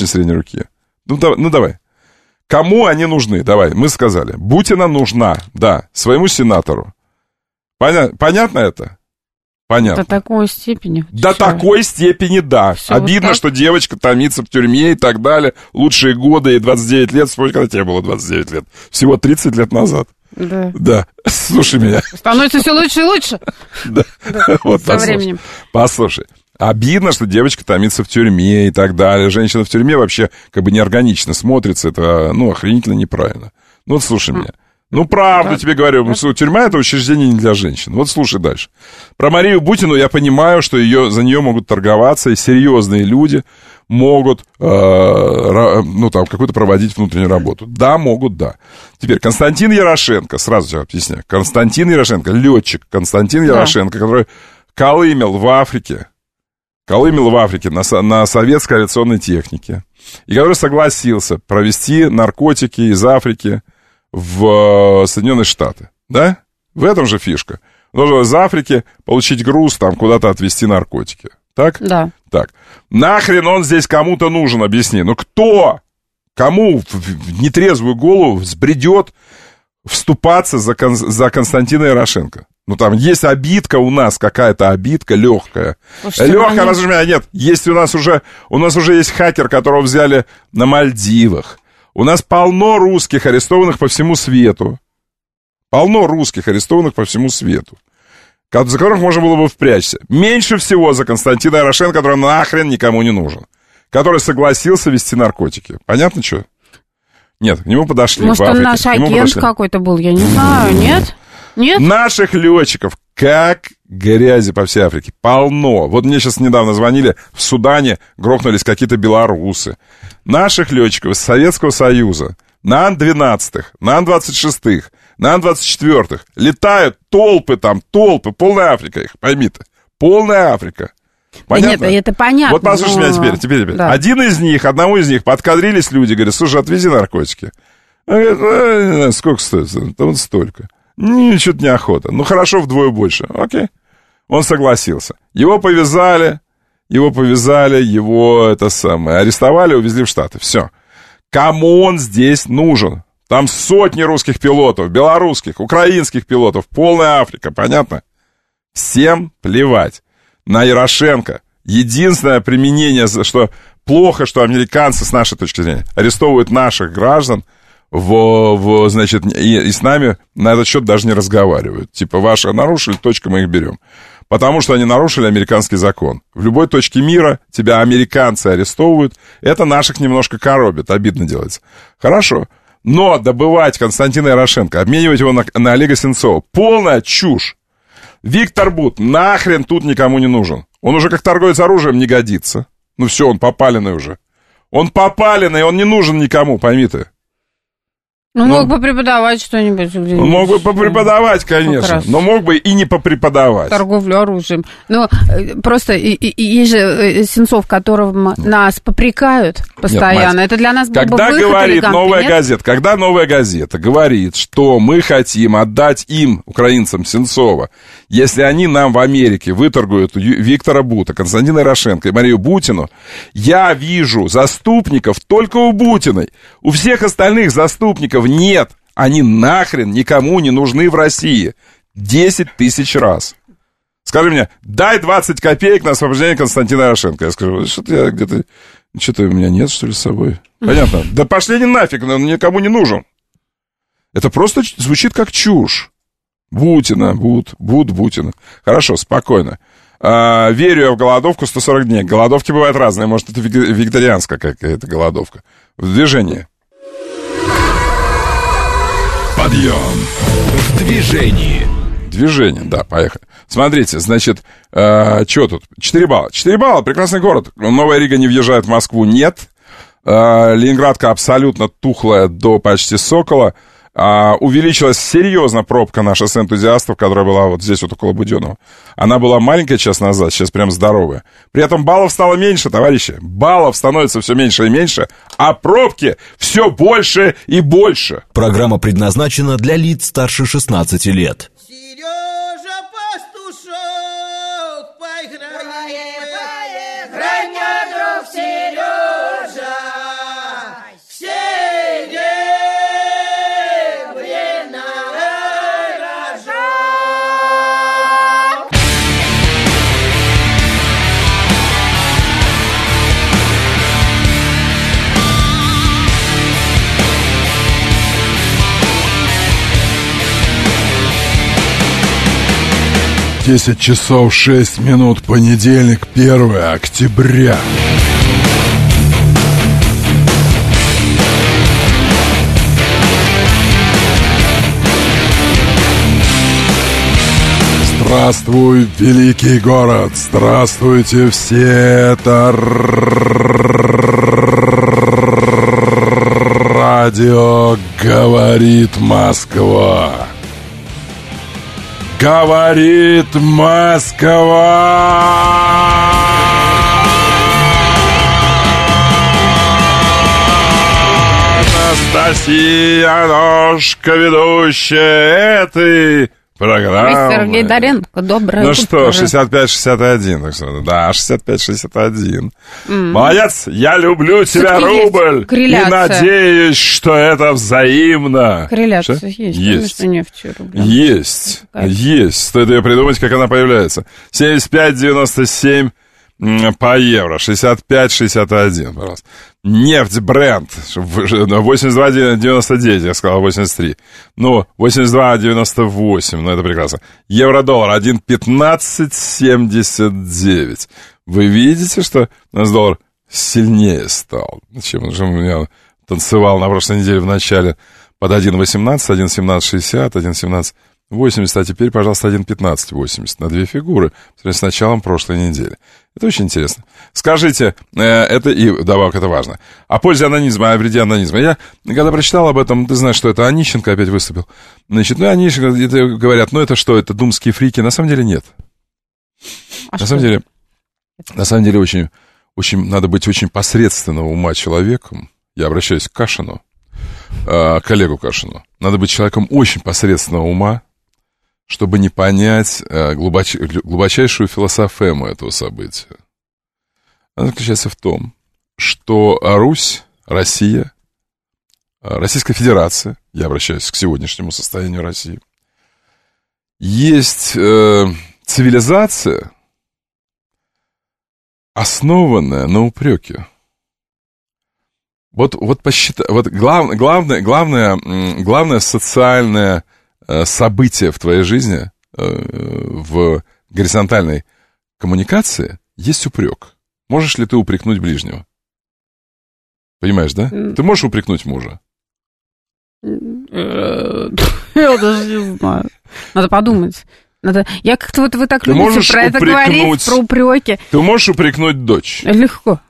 Ну, давай. Кому они нужны? Давай, мы сказали. Бутина нужна, да, своему сенатору. Понятно это? Понятно. До такой степени? До такой степени, да. Все обидно, вот что девочка томится в тюрьме и так далее. Лучшие годы, ей 29 лет. Вспомни, когда тебе было 29 лет. Всего 30 лет назад. Да. Слушай меня. Становится все лучше и лучше. Да. Вот со временем. Послушай. Обидно, что девочка томится в тюрьме и так далее. Женщина в тюрьме вообще как бы неорганично смотрится. Это, охренительно неправильно. Ну, вот слушай меня. Ну, правду тебе говорю. Тюрьма — это учреждение не для женщин. Вот слушай дальше. Про Марию Бутину я понимаю, что за нее могут торговаться, и серьезные люди могут, какую-то проводить внутреннюю работу. Да, могут, да. Теперь Константин Ярошенко, сразу тебе объясняю. Константин Ярошенко, летчик Константин Ярошенко, который колымел в Африке на советской авиационной технике, и который согласился провести наркотики из Африки в Соединенные Штаты, да? В этом же фишка. Нужно из Африки получить груз, там куда-то отвезти наркотики. Так? Да. Так. Нахрен он здесь кому-то нужен, объясни. Ну кто? Кому в нетрезвую голову взбредет вступаться за Константина Ярошенко? Ну, там есть обидка у нас, какая-то обидка легкая. Легкая, раз у меня нет. Есть у нас уже есть хакер, которого взяли на Мальдивах. У нас полно русских арестованных по всему свету. За которых можно было бы впрячься. Меньше всего за Константина Ярошенко, который нахрен никому не нужен. Который согласился вести наркотики. Понятно, что? Нет, к нему подошли. Может, он наш агент какой-то был, я не знаю, нет? Нет? Наших летчиков, как грязи по всей Африке, полно. Вот мне сейчас недавно звонили, в Судане грохнулись какие-то белорусы. Наших летчиков из Советского Союза на Ан-12, на Ан-26, на Ан-24 летают толпы, полная Африка их, пойми ты. Полная Африка. Понятно? Нет, это понятно. Вот послушай меня теперь. Да. Одному из них подкадрились люди, говорят, слушай, отвези наркотики. Он говорит, сколько стоит? Да вот столько. Что-то неохота. Ну, хорошо, вдвое больше. Окей. Он согласился. Его повязали, арестовали, увезли в Штаты. Все. Кому он здесь нужен? Там сотни русских пилотов, белорусских, украинских пилотов, полная Африка, понятно? Всем плевать. На Ярошенко. Единственное применение, что плохо, что американцы, с нашей точки зрения, арестовывают наших граждан, значит, и с нами на этот счет даже не разговаривают. Типа, ваши нарушили, точка, мы их берем. Потому что они нарушили американский закон. В любой точке мира тебя американцы арестовывают. Это наших немножко коробит, обидно делается. Хорошо. Но добывать Константина Ярошенко, обменивать его на Олега Сенцова, полная чушь. Виктор Бут нахрен тут никому не нужен. Он уже как торговец оружием не годится. Ну все, он попаленный уже. Он попаленный, он не нужен никому, пойми ты. Ну, мог бы преподавать что-нибудь. Он мог бы попреподавать, конечно, но мог бы и не попреподавать. Торговлю оружием. Но просто есть же Сенцов, которым нас попрекают постоянно. Нет, это для нас был бы выход элегантный, когда новая газета говорит, что мы хотим отдать им, украинцам, Сенцова, если они нам в Америке выторгуют Виктора Бута, Константина Ярошенко и Марию Бутину, я вижу заступников только у Бутиной. У всех остальных заступников нет, они нахрен никому не нужны в России. 10 тысяч раз. Скажи мне, дай 20 копеек на освобождение Константина Ярошенко. Я скажу, что-то я где-то... Что-то у меня нет, что ли, с собой? Понятно. Да пошли они нафиг, он никому не нужен. Это просто звучит как чушь. Бутина. Хорошо, спокойно. Верю я в голодовку 140 дней. Голодовки бывают разные. Может, это вегетарианская какая-то голодовка. В движении. Подъем в движении. Движение, да, поехали. Смотрите, значит, что тут? 4 балла. 4 балла, прекрасный город. Новая Рига не въезжает в Москву, нет. Ленинградка абсолютно тухлая до почти Сокола. Увеличилась серьезно пробка на шоссе энтузиастов, которая была вот здесь вот около Буденного. Она была маленькая час назад, сейчас прям здоровая. При этом баллов стало меньше, товарищи. Баллов становится все меньше и меньше, а пробки все больше и больше. Программа предназначена для лиц старше 16 лет. Сережа Пастушок, поиграй, друг Сережа, Десять часов 6 минут, понедельник, 1 октября. Здравствуй, великий город! Здравствуйте все! Это радио «Говорит Москва». Говорит Москва! Анастасия Ножка, ведущая этой программы. Сергей Доренко, доброе утро. Ну что, 65-61. Да, 65-61. Молодец, я люблю тебя, рубль. И надеюсь, что это взаимно. Корреляция есть между нефтью и рублем. Есть. Стоит ее придумать, как она появляется. 75-97 по евро. 65-61, пожалуйста. Нефть, бренд. 82,99, я сказал 83. Ну, 82,98, ну это прекрасно. Евро-доллар 1,1579. Вы видите, что у нас доллар сильнее стал, чем он меня танцевал на прошлой неделе в начале под 1,18, 1,1760, 1,1780, а теперь, пожалуйста, 1,1580 на 2 фигуры с началом прошлой недели. Это очень интересно. Скажите, это и добавок, это важно. О пользе анонизма, о вреде анонизма. Я, когда прочитал об этом, ты знаешь, что это Онищенко опять выступил. Значит, ну, Онищенко, это говорят, ну, это что, это думские фрики? На самом деле нет. На самом деле очень, очень, надо быть очень посредственного ума человеком. Я обращаюсь к Кашину, коллегу Кашину. Надо быть человеком очень посредственного ума, чтобы не понять глубочайшую философему этого события. Она заключается в том, что Русь, Россия, Российская Федерация, я обращаюсь к сегодняшнему состоянию России, есть цивилизация, основанная на упреке. Вот посчитай, вот главное социальное событие в твоей жизни в горизонтальной коммуникации есть упрек. Можешь ли ты упрекнуть ближнего? Понимаешь, да? Ты можешь упрекнуть мужа? Я даже не знаю. Надо подумать. Я как-то вот вы так любите про это говорить, про упреки. Ты можешь упрекнуть дочь? Легко.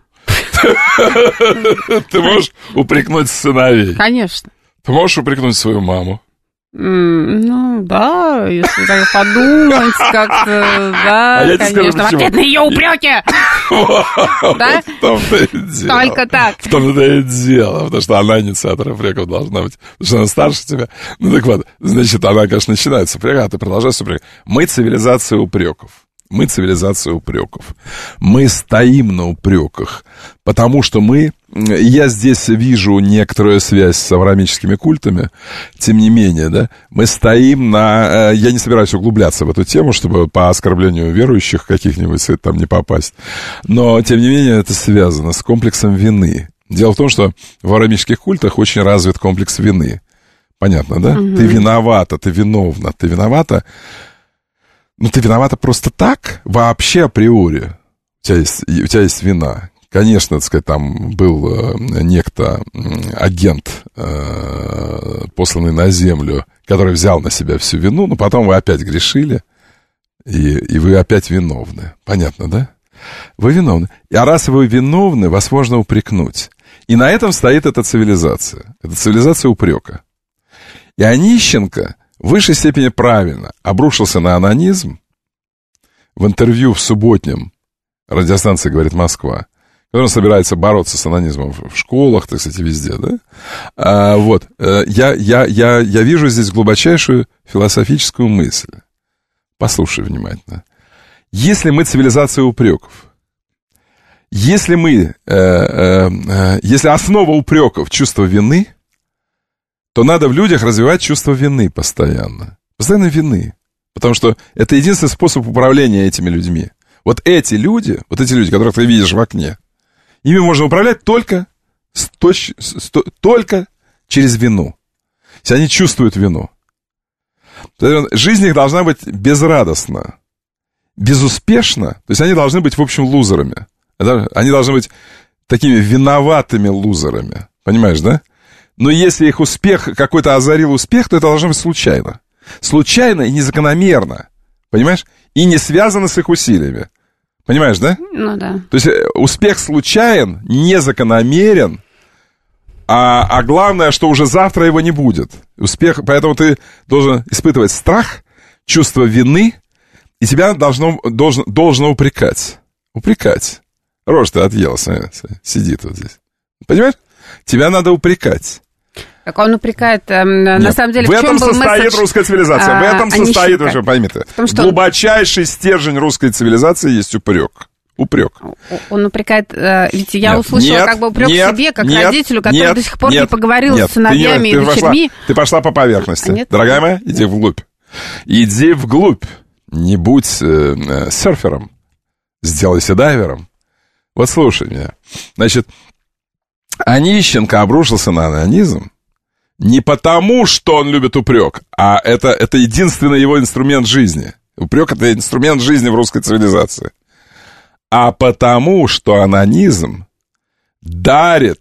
Ты можешь упрекнуть сыновей? Конечно. Ты можешь упрекнуть свою маму? Ну, да, если так подумать, как-то, да, конечно. В ответ на ее упреки! Да? Только так. В том-то и дело, потому что она инициатор упреков должна быть, потому что она старше тебя. Ну, так вот, значит, она, конечно, начинает с упрека, а ты продолжаешь упрекать. Мы цивилизация упреков. Мы цивилизация упреков. Мы стоим на упреках, потому что я здесь вижу некоторую связь с авраамическими культами, тем не менее, да, мы стоим на... Я не собираюсь углубляться в эту тему, чтобы по оскорблению верующих каких-нибудь там не попасть, но, тем не менее, это связано с комплексом вины. Дело в том, что в авраамических культах очень развит комплекс вины. Понятно, да? Ты виновата, ты виновна, ты виновата. Ну, ты виновата просто так, вообще априори. У тебя есть вина. Конечно, так сказать, там был некто, агент, посланный на землю, который взял на себя всю вину, но потом вы опять грешили, и вы опять виновны. Понятно, да? Вы виновны. А раз вы виновны, вас можно упрекнуть. И на этом стоит эта цивилизация. Это цивилизация упрека. И Онищенко в высшей степени правильно обрушился на анонизм в интервью в субботнем радиостанции «Говорит Москва», который он собирается бороться с анонизмом в школах, так сказать, везде, да? Я вижу здесь глубочайшую философическую мысль. Послушай внимательно. Если мы цивилизация упреков, если основа упреков чувство вины, то надо в людях развивать чувство вины постоянно. Постоянно вины. Потому что это единственный способ управления этими людьми. Вот эти люди, которых ты видишь в окне, ими можно управлять только через вину. Если они чувствуют вину. Жизнь их должна быть безрадостна, безуспешна. То есть они должны быть, в общем, лузерами. Они должны быть такими виноватыми лузерами. Понимаешь, да? Но если их успех, какой-то озарил успех, то это должно быть случайно. Случайно и незакономерно. Понимаешь? И не связано с их усилиями. Понимаешь, да? Ну да. То есть успех случайен, незакономерен, а главное, что уже завтра его не будет. Успех, поэтому ты должен испытывать страх, чувство вины, и тебя должно упрекать. Упрекать. Рожь ты отъела, сидит вот здесь. Понимаешь? Тебя надо упрекать. Так он упрекает, на самом деле, в этом состоит русская цивилизация. В этом состоит, уже пойми ты, глубочайший стержень русской цивилизации есть упрек. Упрек. Он упрекает, ведь я услышала как бы упрек себе, как родителю, который до сих пор не поговорил с сыновьями и дочерьми. Ты пошла по поверхности. Дорогая моя, иди вглубь. Иди вглубь. Не будь серфером. Сделайся дайвером. Вот слушай меня. Значит, Онищенко обрушился на анонизм не потому, что он любит упрек, а это единственный его инструмент жизни. Упрек — это инструмент жизни в русской цивилизации. А потому, что анонизм дарит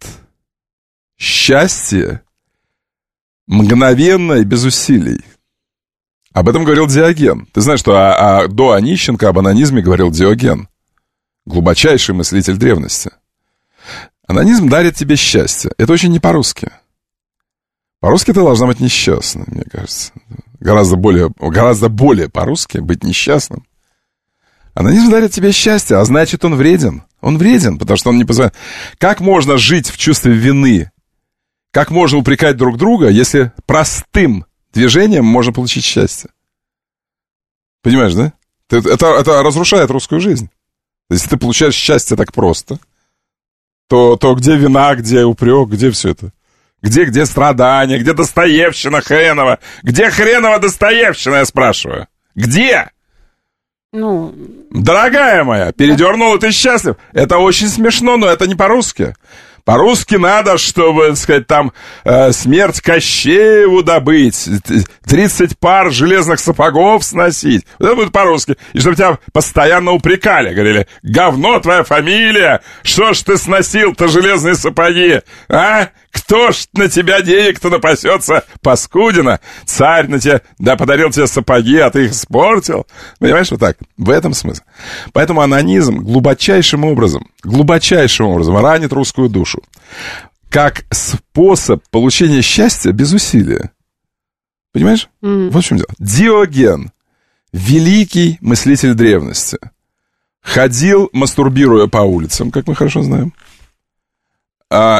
счастье мгновенно и без усилий. Об этом говорил Диоген. Ты знаешь, что до Онищенко об анонизме говорил Диоген, глубочайший мыслитель древности. Анонизм дарит тебе счастье. Это очень не по-русски. По-русски ты должна быть несчастной, мне кажется. Гораздо более по-русски быть несчастным. Анонизм дарит тебе счастье, а значит, он вреден. Он вреден, потому что он не позволяет. Как можно жить в чувстве вины? Как можно упрекать друг друга, если простым движением можно получить счастье? Понимаешь, да? Это разрушает русскую жизнь. Если ты получаешь счастье так просто, то где вина, где упрек, где все это? Где страдания, где Достоевщина хренова? Где хренова Достоевщина, я спрашиваю? Где? Ну... Дорогая моя, передернула, ты счастлив? Это очень смешно, но это не по-русски. По-русски надо, чтобы, так сказать, там смерть Кощееву добыть, 30 пар железных сапогов сносить. Это будет по-русски. И чтобы тебя постоянно упрекали, говорили, говно твоя фамилия, что ж ты сносил-то железные сапоги, а? Кто ж на тебя денег-то напасется, паскудина? Царь на тебя, да, подарил тебе сапоги, а ты их испортил. Понимаешь, вот так. В этом смысл. Поэтому анонизм глубочайшим образом ранит русскую душу. Как способ получения счастья без усилия. Понимаешь? Вот в чем дело. Диоген, великий мыслитель древности, ходил, мастурбируя по улицам, как мы хорошо знаем. Со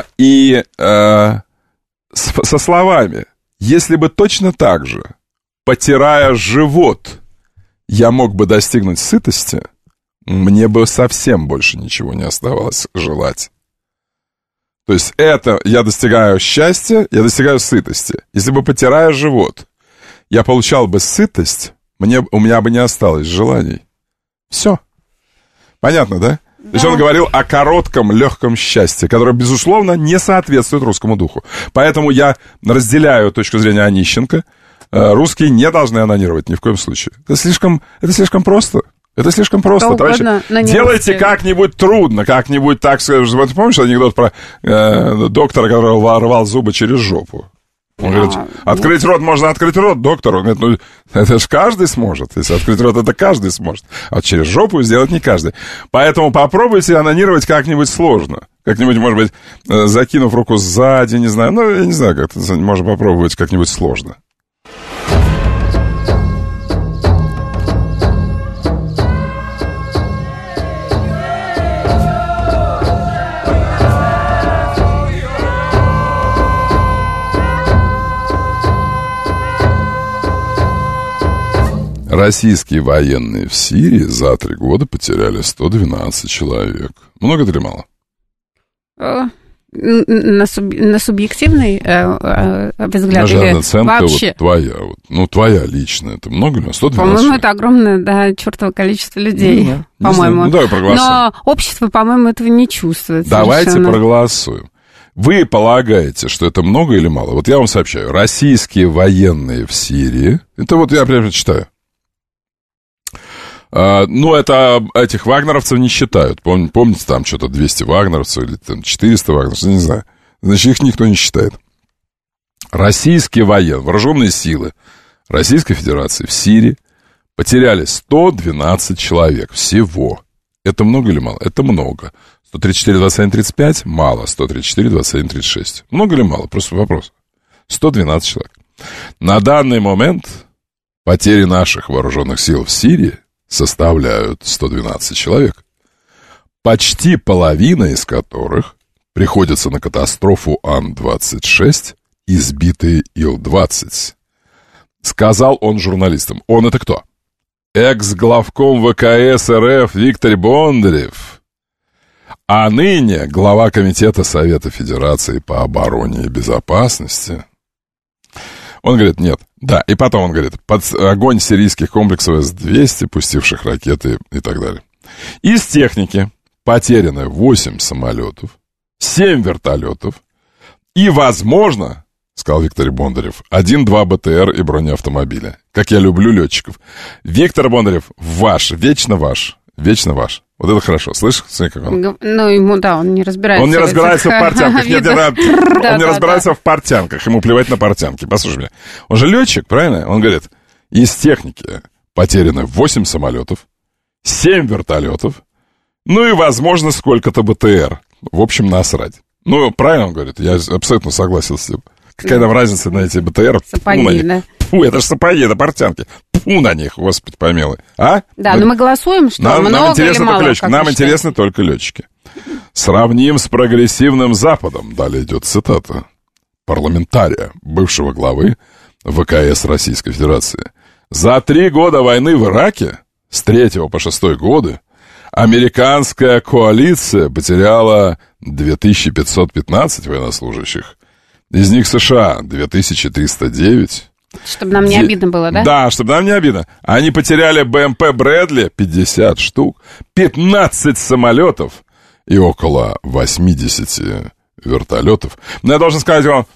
словами: если бы точно так же, потирая живот, я мог бы достигнуть сытости, мне бы совсем больше ничего не оставалось желать. То есть это я достигаю счастья, я достигаю сытости. Если бы, потирая живот, я получал бы сытость, у меня бы не осталось желаний. Все. Понятно, да? То есть он говорил о коротком, легком счастье, которое, безусловно, не соответствует русскому духу. Поэтому я разделяю точку зрения Онищенко. Русские не должны анонировать ни в коем случае. Это слишком просто. Это слишком просто, товарищи. Делайте как-нибудь трудно, как-нибудь так, вот помнишь анекдот про доктора, который рвал зубы через жопу? Он говорит, открыть рот можно открыть рот, доктор. Он говорит, ну, это же каждый сможет. Если открыть рот, это каждый сможет. А вот через жопу сделать не каждый. Поэтому попробуйте анонировать как-нибудь сложно. Как-нибудь, может быть, закинув руку сзади, не знаю. Ну, я не знаю, как это можно попробовать как-нибудь сложно. Российские военные в Сирии за 3 года потеряли 112 человек. Много это или мало? На субъективный взгляд? Наша оценка вообще? Вот твоя. Вот, твоя личная. Это много ли? 112 По-моему, человек? Это огромное, да, чертово количество людей. По-моему. Ну, давай проголосуем. Но общество, по-моему, этого не чувствует. Давайте совершенно. Проголосуем. Вы полагаете, что это много или мало? Вот я вам сообщаю. Российские военные в Сирии. Это вот я прямо читаю. Ну, это этих вагнеровцев не считают. Помните, там что-то 200 вагнеровцев или там 400 вагнеровцев, не знаю. Значит, их никто не считает. Российские вооруженные силы Российской Федерации в Сирии потеряли 112 человек всего. Это много или мало? Это много. 134, 21, 35? Мало. 134, 21, 36. Много или мало? Просто вопрос. 112 человек. На данный момент потери наших вооруженных сил в Сирии составляют 112 человек, почти половина из которых приходится на катастрофу Ан-26 и сбитые Ил-20. Сказал он журналистам. Он это кто? Экс-главком ВКС РФ Виктор Бондарев, а ныне глава Комитета Совета Федерации по обороне и безопасности. Он говорит, нет. Да, и потом он говорит, под огонь сирийских комплексов С-200, пустивших ракеты и так далее. Из техники потеряно 8 самолетов, 7 вертолетов и, возможно, сказал Виктор Бондарев, 1-2 БТР и бронеавтомобиля. Как я люблю летчиков. Виктор Бондарев ваш, вечно ваш. Вечно ваш. Вот это хорошо. Слышишь, как он? Ну, ему, да, он не разбирается. Он не разбирается в портянках. Нет, он не разбирается в портянках. Ему плевать на портянки. Послушай меня. Он же летчик, правильно? Он говорит, из техники потеряно 8 самолетов, 7 вертолетов, ну и, возможно, сколько-то БТР. В общем, насрать. Ну, правильно он говорит. Я абсолютно согласен с ним. Какая там разница на эти БТР? Сапоги, да. Фу, это же сапоги, это портянки. Фу на них, Господи помилуй. А? Да, но мы голосуем, что много нам или мало? Нам интересны только летчики. Сравним с прогрессивным Западом. Далее идет цитата парламентария, бывшего главы ВКС Российской Федерации. За 3 года войны в Ираке, с 3 по 6 годы, американская коалиция потеряла 2515 военнослужащих. Из них США 2309, Чтобы нам не обидно было, да? Да, чтобы нам не обидно. Они потеряли БМП Брэдли, 50 штук, 15 самолетов и около 80 вертолетов. Но я должен сказать вам,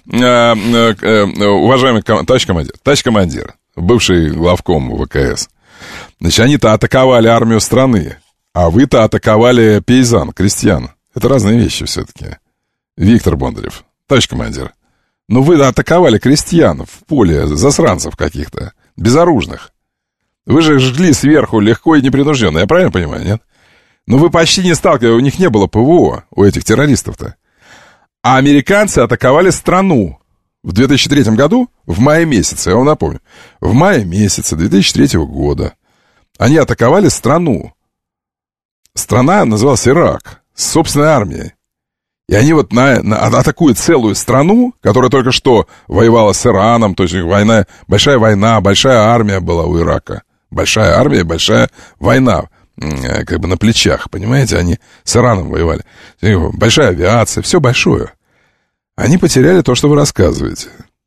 уважаемый товарищ командир, бывший главком ВКС, значит, они-то атаковали армию страны, а вы-то атаковали пейзан, крестьян. Это разные вещи все-таки. Виктор Бондарев, товарищ командир. Но вы атаковали крестьян в поле, засранцев каких-то, безоружных. Вы же жгли сверху легко и непринужденно, я правильно понимаю, нет? Но вы почти не сталкивались, у них не было ПВО, у этих террористов-то. А американцы атаковали страну в 2003 году, в мае месяце, я вам напомню. В мае месяце 2003 года они атаковали страну. Страна называлась Ирак, с собственной армией. И они вот атакуют целую страну, которая только что воевала с Ираном, то есть война, большая армия была у Ирака. Большая армия, большая война, как бы на плечах, понимаете, они с Ираном воевали. Большая авиация, все большое. Они потеряли то, что вы рассказываете.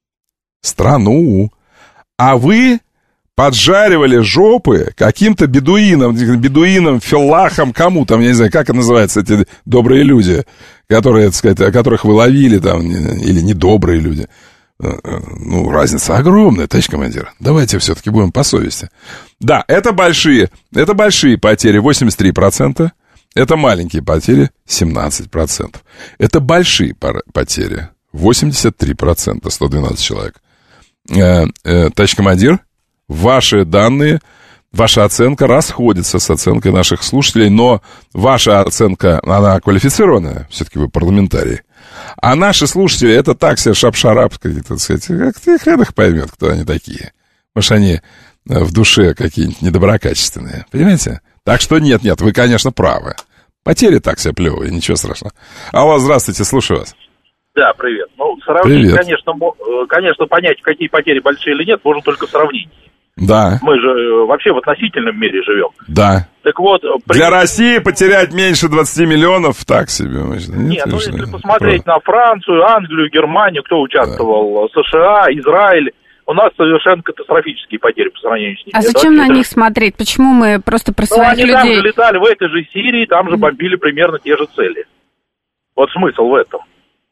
Страну. А вы поджаривали жопы каким-то бедуинам, филлахам, кому там, я не знаю, как это называется, эти добрые люди, которые, так сказать, которых вы ловили там, или недобрые люди. Ну, разница огромная, товарищ командир. Давайте все-таки будем по совести. Да, это большие потери, 83%. Это маленькие потери, 17%. Это большие потери, 83%, 112 человек. Товарищ командир, ваши данные, ваша оценка расходится с оценкой наших слушателей, но ваша оценка, она квалифицированная, все-таки вы парламентарий. А наши слушатели, это так себе шап-шарап, так сказать, как хрен их поймет, кто они такие. Может, они в душе какие-нибудь недоброкачественные, понимаете? Так что нет, вы, конечно, правы. Потери так себе плевые, ничего страшного. Алло, здравствуйте, слушаю вас. Да, привет. Ну, сравнить, конечно, понять, какие потери большие или нет, можно только сравнить. Да. Мы же вообще в относительном мире живем. Да. Так вот... Для России потерять меньше 20 миллионов, так себе. Нет, ну если посмотреть на Францию, Англию, Германию, кто участвовал, да. США, Израиль, у нас совершенно катастрофические потери по сравнению с ними. А зачем на них смотреть? Почему мы просто про своих людей... Они там же летали в этой же Сирии, там же бомбили примерно те же цели. Вот смысл в этом.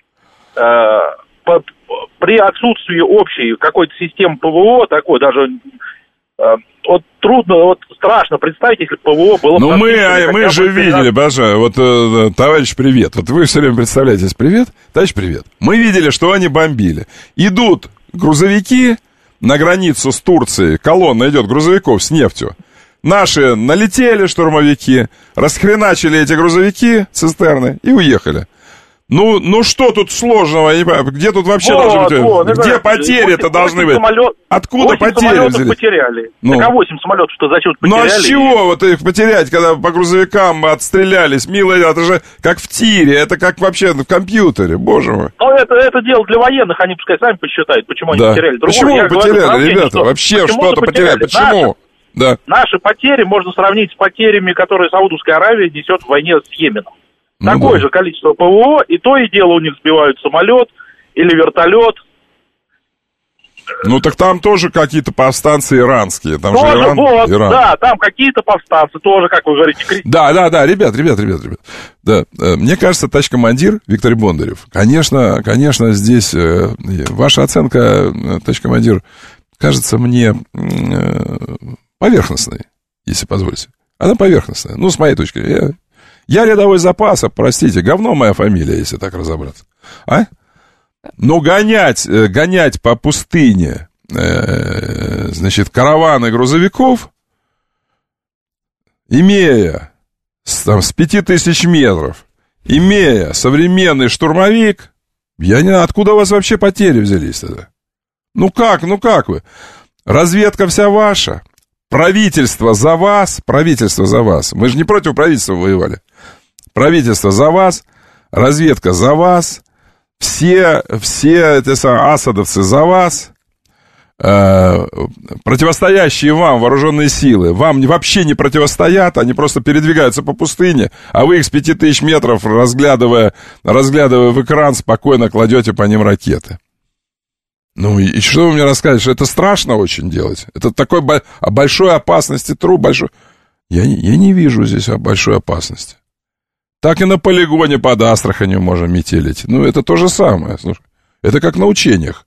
При отсутствии общей какой-то системы ПВО, такой даже... Вот трудно, вот страшно представить, если ПВО было... Ну, мы же видели, Бажа, вот, товарищ, привет. Вот вы все время представляетесь, привет, товарищ, привет. Мы видели, что они бомбили. Идут грузовики на границу с Турцией, колонна идет грузовиков с нефтью. Наши налетели, штурмовики, расхреначили эти грузовики, цистерны, и уехали. Ну что тут сложного? Я не понимаю, где тут вообще должны быть? Где потери-то должны быть? Откуда потери взялись? Потеряли. Ну. Так 8 самолетов что зачем потеряли? Ну а с чего вот их потерять, когда по грузовикам отстрелялись? Милые, это же как в тире, это как вообще в компьютере, боже мой. Ну это дело для военных, они пускай сами посчитают, почему они потеряли. Почему вы потеряли, ребята? Вообще что-то потеряли, почему? Да. Наши потери можно сравнить с потерями, которые Саудовская Аравия несет в войне с Йеменом. Такое же количество ПВО, и то и дело у них сбивают самолет или вертолет. Ну, так там тоже какие-то повстанцы иранские. Там тоже, же Иран. Да, там какие-то повстанцы тоже, как вы говорите. Да, ребят. Да, мне кажется, товарищ командир Виктор Бондарев, конечно, здесь ваша оценка, товарищ командир, кажется мне поверхностной, если позволите. Она поверхностная, ну, с моей точки зрения. Я рядовой запаса, простите, говно моя фамилия, если так разобраться. А? Но гонять по пустыне, значит, караваны грузовиков, имея с 5000 метров, имея современный штурмовик, я не знаю, откуда у вас вообще потери взялись тогда? Ну как вы? Разведка вся ваша. Правительство за вас. Мы же не против правительства воевали. Правительство за вас, разведка за вас, все эти асадовцы за вас, противостоящие вам вооруженные силы вам вообще не противостоят, они просто передвигаются по пустыне, а вы их с 5000 метров, разглядывая в экран, спокойно кладете по ним ракеты. Ну, и что вы мне расскажете? Это страшно очень делать. Это такой большой опасности труп, большой... Я не вижу здесь большой опасности. Так и на полигоне под Астраханью можем метелить. Ну, это то же самое. Слушай, это как на учениях.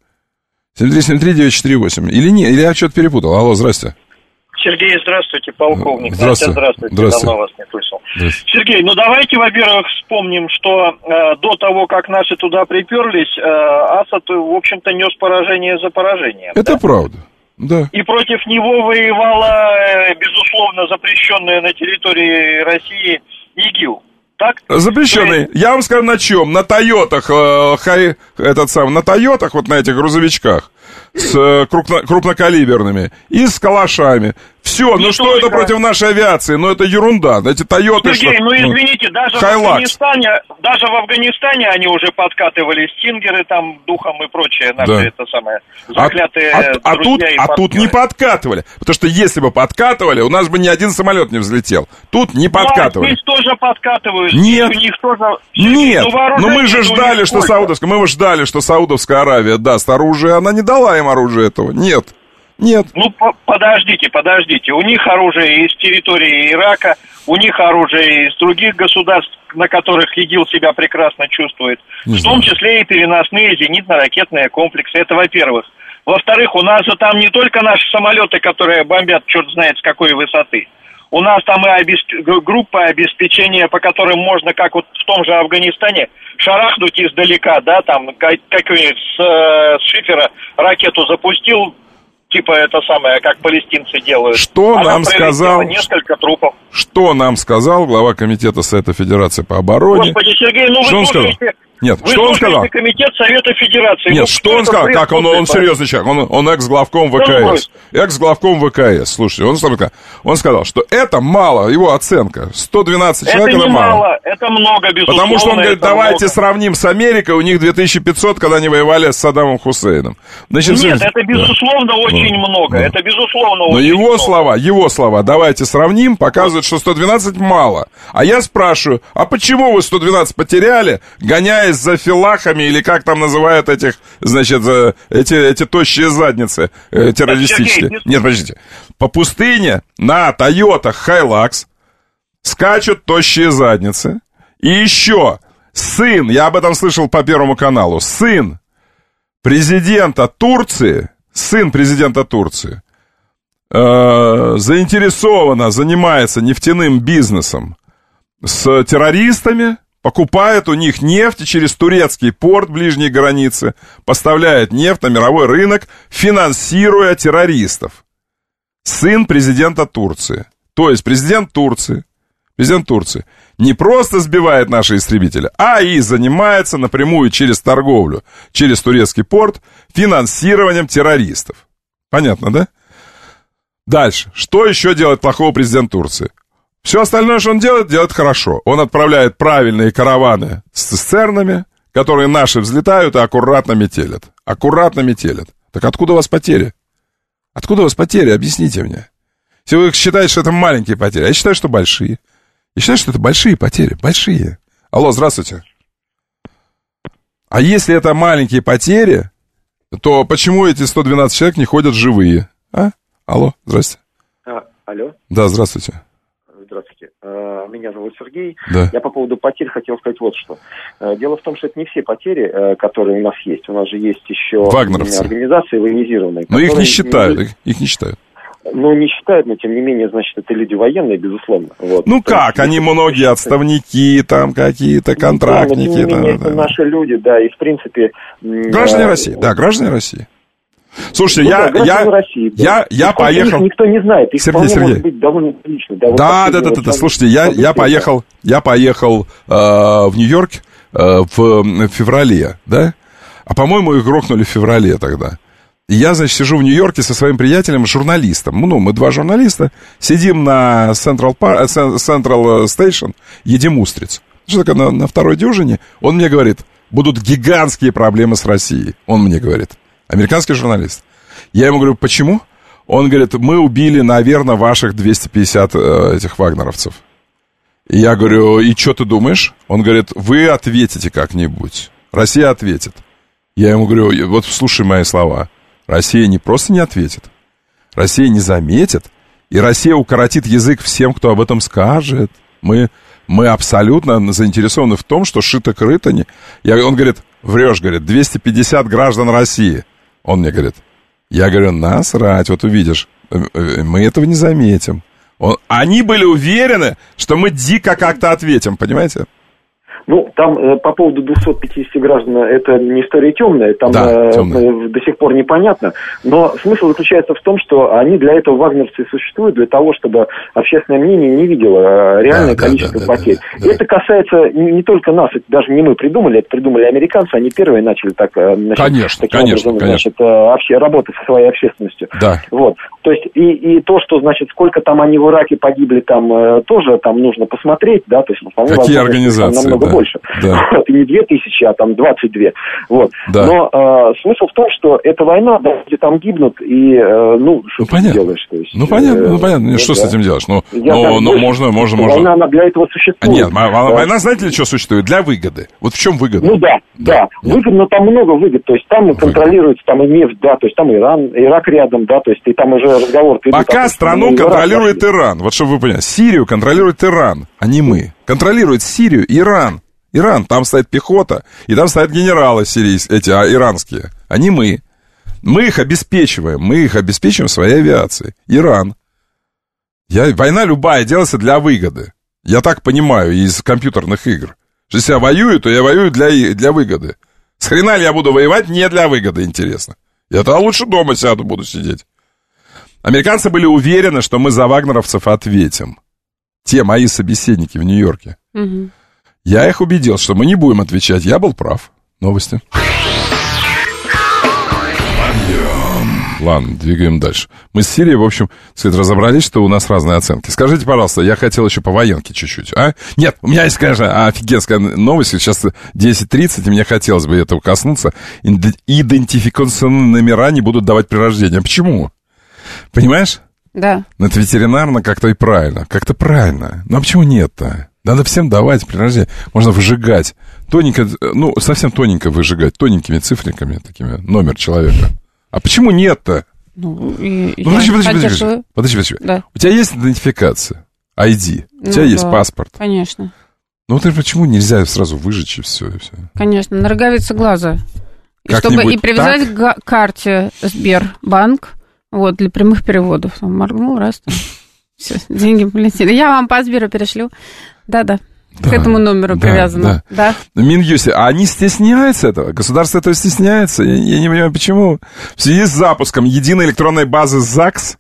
7373948. Или нет, или я что-то перепутал. Алло, здрасте. Сергей, здравствуйте, полковник. Здравствуйте. Здравствуйте. Давно вас не слышал. Сергей, ну давайте, во-первых, вспомним, что до того, как наши туда приперлись, Асад, в общем-то, нес поражение за поражением. Это правда, да. И против него воевала, безусловно, запрещенная на территории России ИГИЛ. Так? Запрещенный. Я вам скажу, на чем? На Тойотах, на Тойотах, вот на этих грузовичках, с крупнокалиберными и с калашами. Все, ну что это против нашей авиации? Ну это ерунда. Эти Тойоты... Сергей, ну извините, даже в Афганистане они уже подкатывали стингеры, там, духом и прочее, наши это самое, заклятые друзья и партнеры. Тут не подкатывали. Потому что если бы подкатывали, у нас бы ни один самолет не взлетел. Тут не подкатывали. Здесь тоже подкатывают. Нет. У них тоже... Нет. Но мы же ждали, что Саудовская Аравия даст оружие. Она не дала им оружие этого. Нет. Ну, подождите. У них оружие из территории Ирака, у них оружие из других государств, на которых ИГИЛ себя прекрасно чувствует. В том числе и переносные зенитно-ракетные комплексы. Это во-первых. Во-вторых, у нас же там не только наши самолеты, которые бомбят черт знает с какой высоты. У нас там и группа обеспечения, по которым можно, как вот в том же Афганистане, шарахнуть издалека, да, там, как-нибудь с шифера ракету запустил, типа это самое, как палестинцы делают. Что нам сказал... Несколько трупов. Что нам сказал глава комитета Совета Федерации по обороне? Господи, Сергей, ну что вы слушаете... Нет, вы что он сказал? Комитет Совета Федерации. Нет, что он сказал? Как он серьезный человек, он экс-главком ВКС. Экс-главком ВКС. Слушайте, он сказал, что это мало, его оценка. 112 человек это мало. Это много, безусловно. Потому что он говорит, давайте сравним с Америкой, у них 2500, когда они воевали с Саддамом Хусейном. Значит, нет, это безусловно очень много. Это безусловно очень много. Но его слова, давайте сравним, показывают, что 112 мало. А я спрашиваю, а почему вы 112 потеряли, гоняя за филахами, или как там называют этих, значит, эти тощие задницы террористические. Нет, подождите. По пустыне на Тойотах Hilux скачут тощие задницы. И еще сын, я об этом слышал по Первому каналу, сын президента Турции заинтересованно занимается нефтяным бизнесом с террористами, покупает у них нефть и через турецкий порт ближней границы поставляет нефть на мировой рынок, финансируя террористов. Сын президента Турции. То есть президент Турции не просто сбивает наши истребители, а и занимается напрямую через торговлю, через турецкий порт, финансированием террористов. Понятно, да? Дальше. Что еще делает плохого президент Турции? Все остальное, что он делает хорошо. Он отправляет правильные караваны с цистернами, которые наши взлетают и аккуратно метелят. Так откуда у вас потери? Объясните мне. Если вы считаете, что это маленькие потери, я считаю, что большие. Я считаю, что это большие потери. Большие. Алло, здравствуйте. А если это маленькие потери, то почему эти 112 человек не ходят живые? А? Алло, здрасте. Алло. Да, здравствуйте. Здравствуйте. Меня зовут Сергей. Да. Я по поводу потерь хотел сказать вот что. Дело в том, что это не все потери, которые у нас есть. У нас же есть еще организации военизированные. Но их не считают. Их не считают. Ну, не считают, но тем не менее, значит, это люди военные, безусловно. Вот. Ну как, они многие отставники, там какие-то контрактники. Да, но тем не менее, это наши люди, да, и в принципе... Граждане России, да, граждане России. Слушайте, я поехал... Никто не знает, их Сергей, может быть довольно прилично. Да, слушайте, я поехал в Нью-Йорк в феврале, да? А, по-моему, их грохнули в феврале тогда. И я, значит, сижу в Нью-Йорке со своим приятелем, журналистом. Ну, мы два журналиста, сидим на Central Station, едим устриц. Что такое, на второй дюжине? Он мне говорит, будут гигантские проблемы с Россией. Он мне говорит. Американский журналист. Я ему говорю, почему? Он говорит, мы убили, наверное, ваших 250 этих вагнеровцев. И я говорю, и что ты думаешь? Он говорит, вы ответите как-нибудь. Россия ответит. Я ему говорю, вот слушай мои слова. Россия не просто не ответит, Россия не заметит, и Россия укоротит язык всем, кто об этом скажет. Мы абсолютно заинтересованы в том, что шито-крыто не... Он говорит, врешь, говорит, 250 граждан России. Он мне говорит, я говорю, насрать, вот увидишь, мы этого не заметим. Они были уверены, что мы дико как-то ответим, понимаете? Ну, там по поводу 250 граждан, это не история темная, там до сих пор непонятно, но смысл заключается в том, что они для этого, вагнерцы, существуют, для того, чтобы общественное мнение не видело реальное количество потерь. И это касается не только нас, это даже не мы придумали, это придумали американцы, они первые начали так, таким образом, вообще работать со своей общественностью. Да. Вот. То есть, и то, что, значит, сколько там они в Ираке погибли, там тоже там нужно посмотреть, да, то есть, вполне какие организации, намного больше. Да. И не 2000, а там 22. Вот. Да. Но смысл в том, что эта война, да, где там гибнут, и, что ты делаешь? То есть, понятно. Что с этим делаешь? Можно. Война, она для этого существует. Нет, война, знаете ли, что существует? Для выгоды. Вот в чем выгода? Ну да. Выгодно, там много выгод. То есть, там контролируется, там и нефть, да, то есть, там Ирак рядом, да, то есть, и там уже разговор... Пока страну контролирует Иран. Вот чтобы вы поняли, Сирию контролирует Иран, а не мы. Контролирует Сирию Иран. Там стоит пехота, и там стоят генералы иранские, а не мы. Мы их обеспечиваем своей авиацией. Иран. Война любая делается для выгоды. Я так понимаю из компьютерных игр. Что если я воюю, то я воюю для выгоды. С хрена ли я буду воевать не для выгоды, интересно. Я тогда лучше дома буду сидеть. Американцы были уверены, что мы за вагнеровцев ответим. Те мои собеседники в Нью-Йорке. Угу. Я их убедил, что мы не будем отвечать. Я был прав. Новости. Ладно, двигаем дальше. Мы с Сирией, в общем, разобрались, что у нас разные оценки. Скажите, пожалуйста, я хотел еще по военке чуть-чуть, а? Нет, у меня есть, конечно, офигенская новость. Сейчас 10:30, и мне хотелось бы этого коснуться. Идентификационные номера не будут давать при рождении. Почему? Понимаешь? Да. Это ветеринарно как-то и правильно. Как-то правильно. Ну, а почему нет-то? Надо всем давать при рождении. Можно выжигать. Тоненько, совсем тоненько выжигать. Тоненькими цифриками такими. Номер человека. А почему нет-то? Подожди. Да. У тебя есть идентификация? ID? У тебя есть паспорт? Конечно. Ну, ты почему нельзя сразу выжечь и все? Конечно, на роговице глаза. И привязать к карте Сбербанк, вот, для прямых переводов. Моргнул, раз, там. Все, деньги полетели. Я вам по Сберу перешлю. Да. К этому номеру привязано. Да. Минюсте, а они стесняются этого? Государство этого стесняется? Я не понимаю, почему. В связи с запуском единой электронной базы ЗАГС,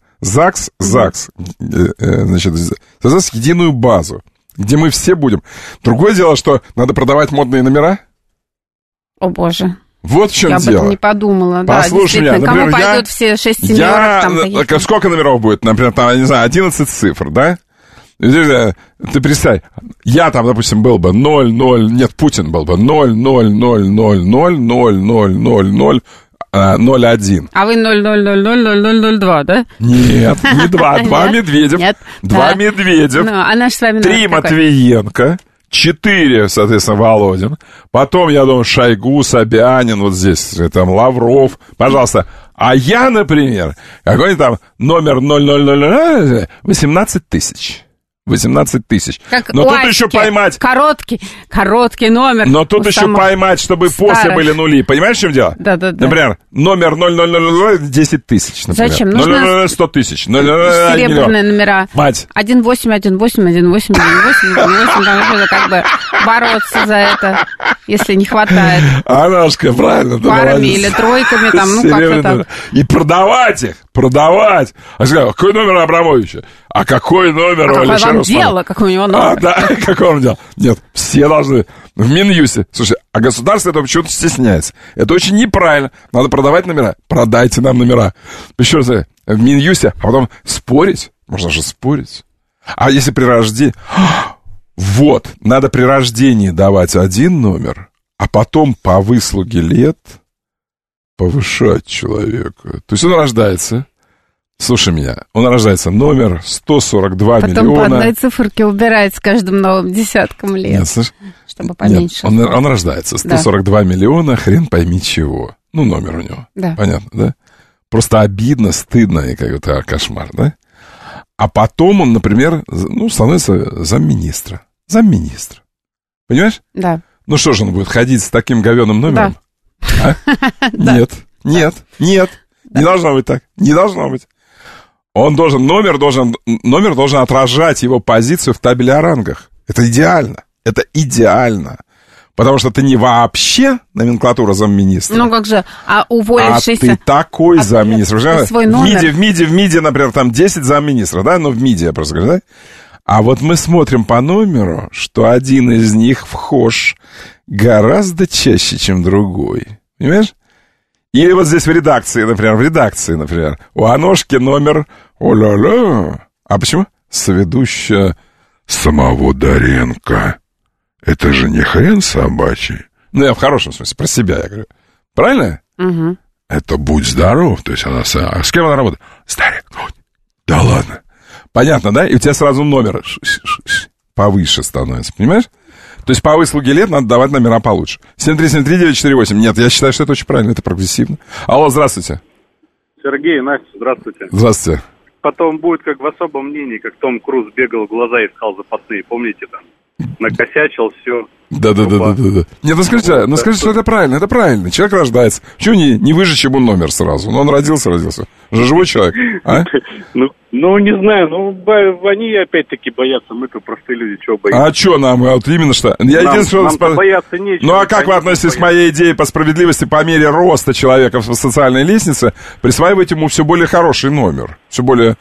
значит, создаст единую базу, где мы все будем. Другое дело, что надо продавать модные номера. О, боже. Вот в чем дело. Я об этом не подумала. Послушай меня, например, кому пойдут все 6 семерок? Сколько номеров будет? Например, там, я не знаю, 11 цифр, да? Ты представь, я там, допустим, был бы 0, Путин был бы 0, 0, 0, 0, 0, 0, 0, 0, 0, 0, 1. А вы 0, 0, 0, 0, 0, 0, 0, 2, да? Нет, не 2, 2 Медведев. Нет. 2 Медведев. А наш с вами 3 Матвиенко. 4, соответственно, Володин. Потом, я думаю, Шойгу, Собянин, вот здесь, там, Лавров. Пожалуйста. А я, например, какой-нибудь там номер 0000, 18 тысяч. 18 тысяч. Но тут еще поймать... Короткий номер. Но тут еще поймать, чтобы после были нули. Понимаешь, в чем дело? Да. Например, номер 0000, 10 тысяч, например. Зачем? Нужно 100 тысяч. Серебряные номера. Мать. 18, там уже как бы бороться за это, если не хватает. Анашка, правильно. Парами или тройками, там, как-то так. И продавать их. А сказал, какой номер Абрамовича? А какой номер у Алишера Усманова? Дело, какой у него номер. Какой он дело? Нет, все должны. В Минюсте. Слушай, а государство этого почему-то стесняется. Это очень неправильно. Надо продавать номера. Продайте нам номера. Еще раз, в Минюсте, а потом спорить. Можно же спорить. А если при рождении... Вот, надо при рождении давать один номер, а потом по выслуге лет повышать человека. То есть он рождается, Слушай меня, он рождается номер 142 потом миллиона. Потом по одной циферке убирает с каждым новым десятком лет. Нет, слышь? Чтобы поменьше. Нет, он рождается 142 миллиона, хрен пойми чего. Ну, номер у него. Да. Понятно, да? Просто обидно, стыдно и как-то кошмар, да? А потом он, например, становится замминистра. Замминистра. Понимаешь? Да. Ну что же он будет ходить с таким говёным номером? Да. Нет. Не должно быть так. Не должно быть. Номер должен отражать его позицию в табеле о рангах. Это идеально. Это идеально. Потому что ты не вообще номенклатура замминистра. Ну как же, уволившийся... А ты такой замминистр. Свой номер. В МИДе, например, там 10 замминистров, да? Ну, в МИДе я просто говорю, да? А вот мы смотрим по номеру, что один из них вхож гораздо чаще, чем другой. Понимаешь? Или вот здесь в редакции, например, у Аношки номер о-ля-ля. А почему? Соведущая самого Доренко. Это же не хрен собачий. Ну, я в хорошем смысле, про себя я говорю. Правильно? Угу. Это будь здоров. То есть она... А с кем она работает? Старик. Да ладно. Понятно, да? И у тебя сразу номер повыше становится, понимаешь? То есть по выслуге лет надо давать номера получше. 7373948. Нет, я считаю, что это очень правильно, это прогрессивно. Алло, здравствуйте. Сергей, Настя, здравствуйте. Здравствуйте. Потом будет как в особом мнении, как Том Круз бегал, глаза искал запасные, помните там? Накосячил, все. Да. Нет, скажите, что это правильно. Человек рождается. Чего не выжечь ему номер сразу? Ну, он родился. Живой человек, а? Ну, не знаю, они опять-таки боятся, мы-то простые люди, чего боятся. А что нам, вот именно что? Нам бояться нечего. Ну, а как вы относитесь к моей идее по справедливости, по мере роста человека в социальной лестнице, присваивать ему все более хороший номер, все более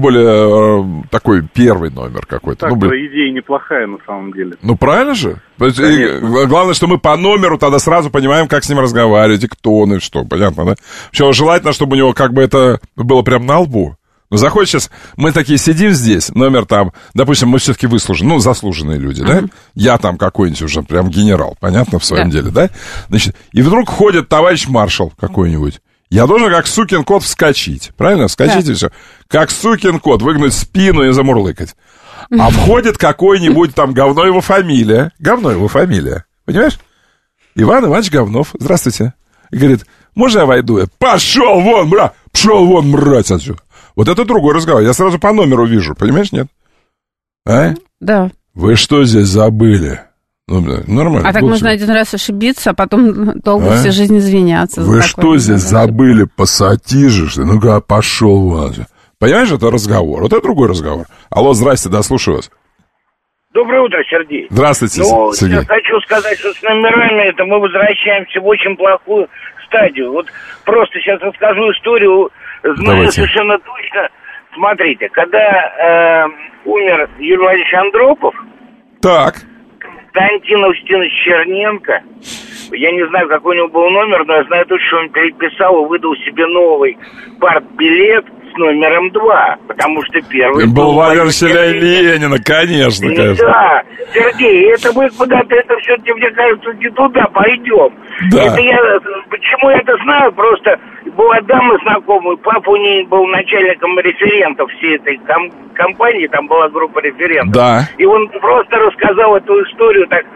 такой первый номер какой-то. Так, идея неплохая на самом деле. Ну, правильно же? Главное, что мы по номеру тогда сразу понимаем, как с ним разговаривать, и кто он, и что, понятно, да? Все, желательно, чтобы у него как бы это было прям на лбу. Ну, заходит сейчас, мы такие сидим здесь, номер там, допустим, мы все-таки выслужены, заслуженные люди, да? Я там какой-нибудь уже прям генерал, понятно, в своем деле, да? Значит, и вдруг ходит товарищ маршал какой-нибудь. Я должен как сукин кот вскочить, правильно? Вскочить и все. Как сукин кот, выгнуть спину и замурлыкать. А входит какой-нибудь там говно его фамилия, понимаешь? Иван Иванович Говнов, здравствуйте. И говорит, можно я войду? Пошел вон, мразь отсюда. Вот это другой разговор. Я сразу по номеру вижу, понимаешь, нет? А? Да. Вы что здесь забыли? Ну, нормально. А так можно один раз ошибиться, а потом долго всю жизнь извиняться. Вы что здесь забыли? Пассатижи, что ли? Ну-ка, пошел вон. Понимаешь, это разговор. Вот это другой разговор. Алло, здрасте, да, слушаю вас. Доброе утро, Сергей. Здравствуйте, Сергей. Я хочу сказать, что с номерами это мы возвращаемся в очень плохую стадию. Вот просто сейчас расскажу историю. Знаю совершенно точно. Смотрите, когда умер Юрий Владимирович Андропов, так. Константин Устинович Черненко, я не знаю, какой у него был номер, но я знаю точно, что он переписал и выдал себе новый партбилет с номером 2, потому что первый... Был Владимир Ленина, конечно. Да, Сергей, это мы куда-то, это все-таки, мне кажется, не туда пойдем. Да. Почему я это знаю, просто была дама знакомая, папа у нее был начальником референтов всей этой компании, там была группа референтов. Да. И он просто рассказал эту историю так,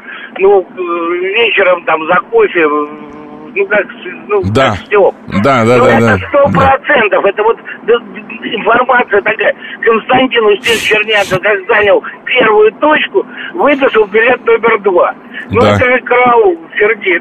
вечером там за кофе, как Степ. Да. Это 100%. Это вот информация такая. Константин Устинович Черненко, как занял первую точку, вытащил билет номер 2. Это же караул, Сергей.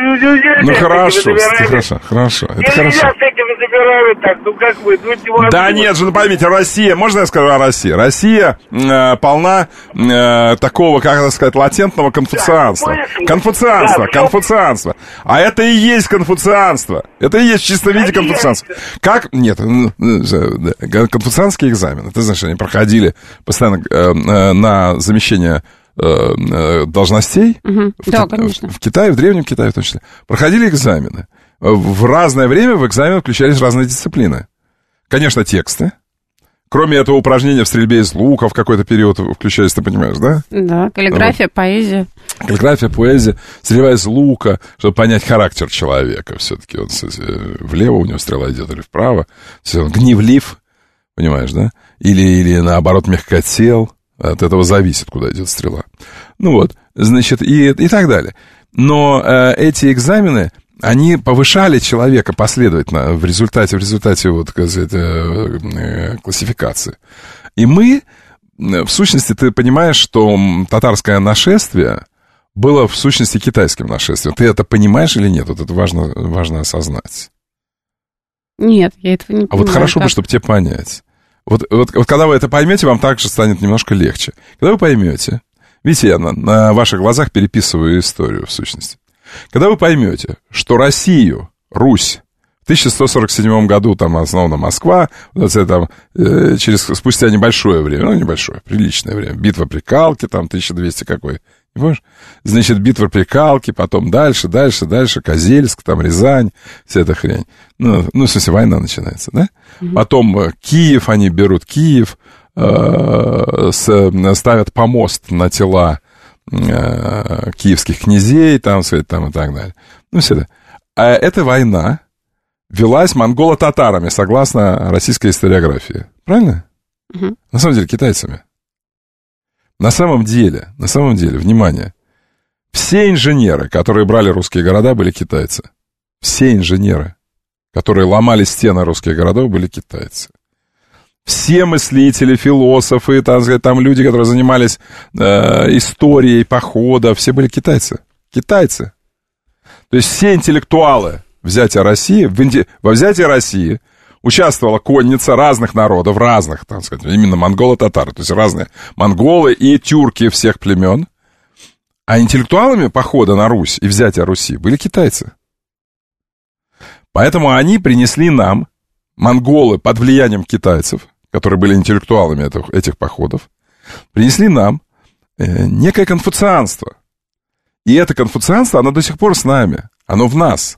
Хорошо. Нельзя с этими забирают так, как вы. Да нет же, поймите, Россия, можно я скажу о России? Россия полна такого, как это сказать, латентного конфуцианства. Конфуцианство. А это и есть конфуцианство. Это и есть в чистом виде конфуцианство. Как? Нет, конфуцианские экзамены. Ты знаешь, они проходили постоянно на замещение должностей в Китае, в Древнем Китае в том числе. Проходили экзамены. В разное время в экзамен включались разные дисциплины. Конечно, тексты. Кроме этого, упражнения в стрельбе из лука в какой-то период включались, ты понимаешь, да? Да, каллиграфия, поэзия. Каллиграфия, поэзия, стрельба из лука, чтобы понять характер человека. Все-таки он влево у него стрела идет или вправо. Он гневлив, Понимаешь, да? Или наоборот, мягкотел. От этого зависит, куда идет стрела. Ну вот, значит, и так далее. Но эти экзамены, они повышали человека последовательно в результате вот, так сказать, классификации. И мы, в сущности, ты понимаешь, что татарское нашествие было в сущности китайским нашествием. Ты это понимаешь или нет? Вот это важно осознать. Нет, я этого не понимаю. А вот хорошо бы, чтобы тебе понять. Вот когда вы это поймете, вам также станет немножко легче. Когда вы поймете, видите, я на ваших глазах переписываю историю, в сущности. Когда вы поймете, что Россию, Русь, в 1147 году там основана Москва, вот это там, спустя небольшое время, ну, небольшое, приличное время, битва при Калке, там, 1200 какой, не помнишь? Значит, битва при Калке, потом дальше, Козельск, там, Рязань, вся эта хрень. Ну, в смысле, война начинается, да? Потом Киев, они берут Киев, ставят помост на тела киевских князей, там, там и так далее. Ну, все это. А эта война велась монголо-татарами, согласно российской историографии. Правильно? На самом деле, китайцами. На самом деле, внимание, все инженеры, которые брали русские города, были китайцы. Все инженеры, которые ломали стены русских городов, были китайцы. Все мыслители, философы, там люди, которые занимались историей похода, все были китайцы. Китайцы. То есть все интеллектуалы взятия России, во взятии России участвовала конница разных народов, разных, так сказать, именно монголо-татары, то есть разные монголы и тюрки всех племен. А интеллектуалами похода на Русь и взятия Руси были китайцы. Поэтому они принесли нам, монголы под влиянием китайцев, которые были интеллектуалами этих походов, принесли нам некое конфуцианство. И это конфуцианство, оно до сих пор с нами, оно в нас.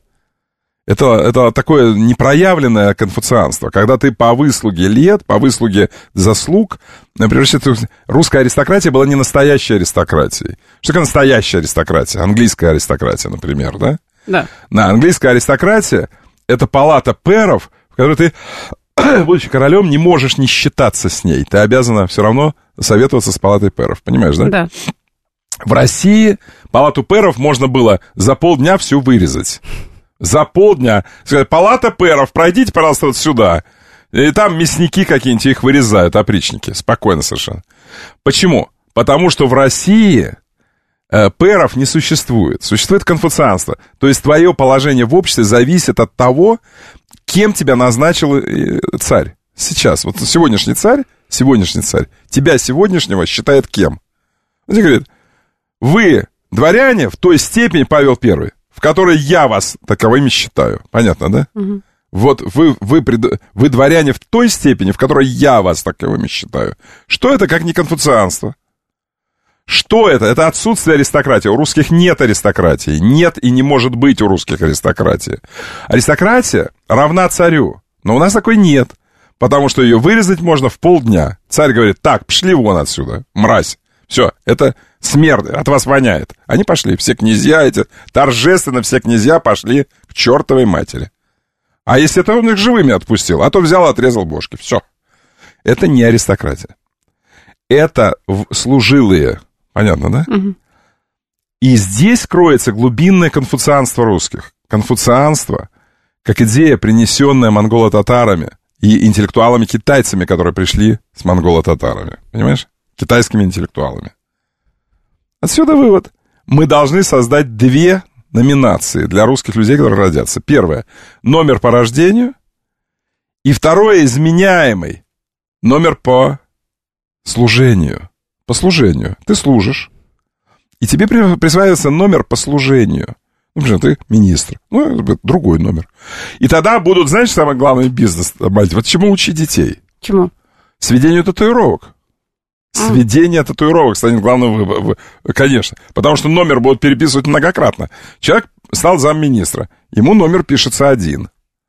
Это такое непроявленное конфуцианство, когда ты по выслуге лет, по выслуге заслуг, например, русская аристократия была не настоящей аристократией. Что такое настоящая аристократия? Английская аристократия, например, да? Да. Английская аристократия — это палата пэров, в которой ты, будучи королем, не можешь не считаться с ней. Ты обязана все равно советоваться с палатой пэров, понимаешь, да? Да. В России палату пэров можно было за полдня всю вырезать. За полдня. Палата пэров, пройдите, пожалуйста, вот сюда. И там мясники какие-нибудь их вырезают, опричники. Спокойно совершенно. Почему? Потому что в России пэров не существует. Существует конфуцианство. То есть твое положение в обществе зависит от того, кем тебя назначил царь. Сейчас. Вот сегодняшний царь, тебя сегодняшнего считает кем? Он тебе говорит, вы дворяне в той степени, Павел I, в которой я вас таковыми считаю. Понятно, да? Угу. Вот вы дворяне в той степени, в которой я вас таковыми считаю. Что это, как не конфуцианство? Что это? Это отсутствие аристократии. У русских нет аристократии. Нет и не может быть у русских аристократии. Аристократия равна царю. Но у нас такой нет. Потому что ее вырезать можно в полдня. Царь говорит, так, пошли вон отсюда, мразь. Все, это смерть, от вас воняет. Они пошли, все князья эти, торжественно все князья пошли к чертовой матери. А если это он их живыми отпустил, а то взял, отрезал бошки, все. Это не аристократия. Это служилые, понятно, да? Угу. И здесь кроется глубинное конфуцианство русских. Конфуцианство, как идея, принесенная монголо-татарами и интеллектуалами-китайцами, которые пришли с монголо-татарами. Понимаешь? Китайскими интеллектуалами. Отсюда вывод. Мы должны создать две номинации для русских людей, которые родятся. Первое — номер по рождению. И второе — изменяемый номер по служению. По служению. Ты служишь. И тебе присваивается номер по служению. Например, ты министр. Ну, другой номер. И тогда будут, знаешь, самый главный бизнес. Вот чему учить детей? Чему? Сведению татуировок. Сведение татуировок станет главным, конечно. Потому что номер будут переписывать многократно. Человек стал замминистра. Ему номер пишется один.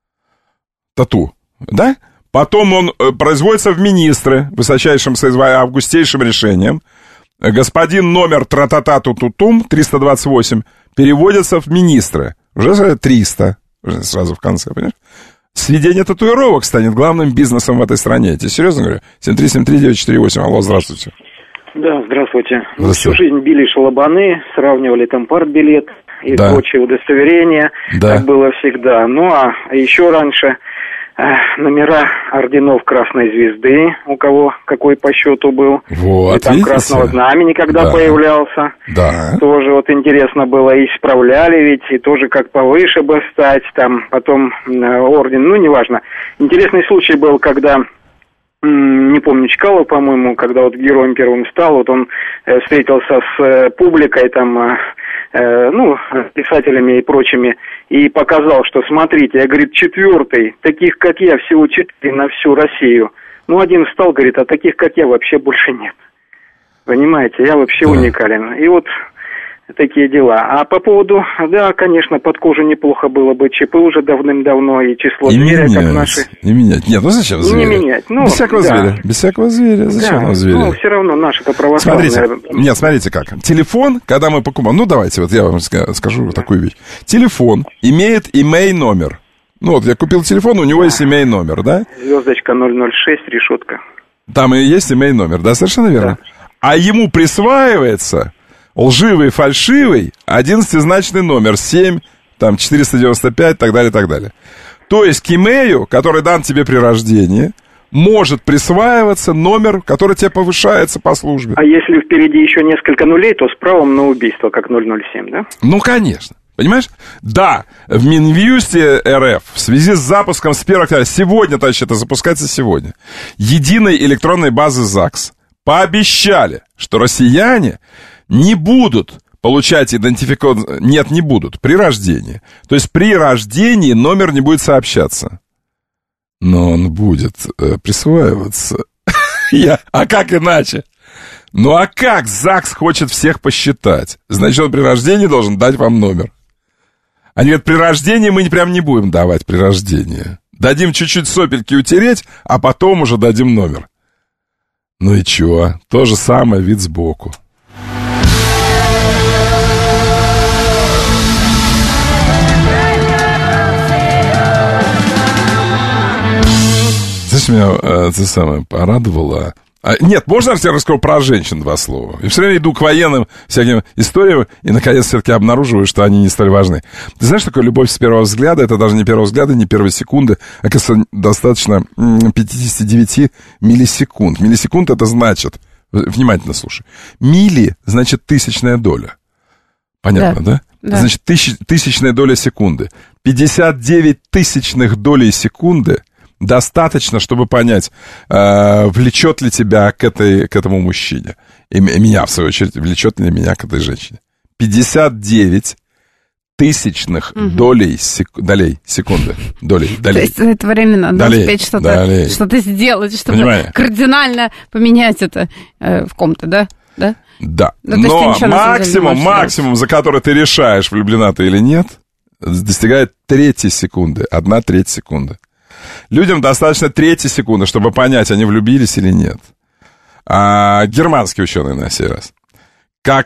Тату. Да? Потом он производится в министры высочайшим, августейшим решением. Господин номер тра-та-та-ту-ту-тум 328 переводится в министры. Уже 300. Уже сразу в конце, понимаешь? сведение татуировок станет главным бизнесом в этой стране. Я тебе серьезно говорю? 7373948. Алло, здравствуйте. Да, здравствуйте. Всю жизнь били шалабаны, сравнивали там партбилет и прочие удостоверения, как было всегда. Ну, а еще раньше номера орденов Красной Звезды, у кого какой по счету был. Вот, и там видите? Красного Знамени, когда появлялся. Да. Тоже вот интересно было, и исправляли ведь, и тоже как повыше бы стать, там потом орден, ну, неважно. Интересный случай был, когда, не помню, Чкалов, по-моему, когда вот героем первым стал, вот он встретился с публикой, там, писателями и прочими, и показал, что, смотрите, я, говорит, 4-й, таких, как я, всего 4 на всю Россию. Ну, один встал, говорит, а таких, как я, вообще больше нет. Понимаете, я вообще уникален. И вот такие дела. А по поводу, да, конечно, под кожу неплохо было бы ЧП уже давным-давно, и число зверя, как наши... И менять. Нет, ну зачем зверя? Не менять. Ну, без всякого зверя. Без всякого зверя. Зачем нам зверя? Ну, все равно наши-то православные... Смотрите как. Телефон, когда мы покупаем... Ну, давайте, вот я вам скажу такую вещь. Телефон имеет имей номер. Ну, вот я купил телефон, у него есть имей номер, да? Звездочка 006, решетка. Там и есть имей номер, да, совершенно верно. Да. А ему присваивается... лживый, фальшивый, 11-значный номер, 7, там, 495, так далее, так далее. То есть к имею, который дан тебе при рождении, может присваиваться номер, который тебе повышается по службе. А если впереди еще несколько нулей, то с правом на убийство, как 007, да? Ну, конечно. Понимаешь? Да, в Минюсте РФ в связи с запуском с 1 октября, сегодня, товарищи, это запускается сегодня, единой электронной базы ЗАГС пообещали, что россияне не будут получать идентификацию... Нет, не будут. При рождении. То есть при рождении номер не будет сообщаться. Но он будет присваиваться. А как иначе? Ну а как ЗАГС хочет всех посчитать? Значит, он при рождении должен дать вам номер. Они говорят, при рождении мы прям не будем давать при рождении. Дадим чуть-чуть сопельки утереть, а потом уже дадим номер. Ну и чего? То же самое, вид сбоку. Знаешь, меня это самое порадовало. Нет, можно я тебе расскажу про женщин 2 слова? И все время иду к военным всяким историям, и, наконец, все-таки обнаруживаю, что они не столь важны. Ты знаешь, такое любовь с первого взгляда? Это даже не первого взгляда, не первой секунды. Оказывается, достаточно 59 миллисекунд. Миллисекунд — это значит... Внимательно слушай. Милли — значит тысячная доля. Понятно, да? Да. Значит, тысячная доля секунды. 59 тысячных долей секунды достаточно, чтобы понять, влечет ли тебя к этому мужчине. И меня, в свою очередь, влечет ли меня к этой женщине. 59 тысячных долей секунды. Долей. То есть за это время надо успеть что-то сделать, чтобы кардинально поменять это в ком-то, да? Да. Да. Но максимум, за который ты решаешь, влюблена ты или нет, достигает 1/3 секунды. 1/3 секунды. Людям достаточно 1/3 секунды, чтобы понять, они влюбились или нет. Германские ученые на сей раз. Как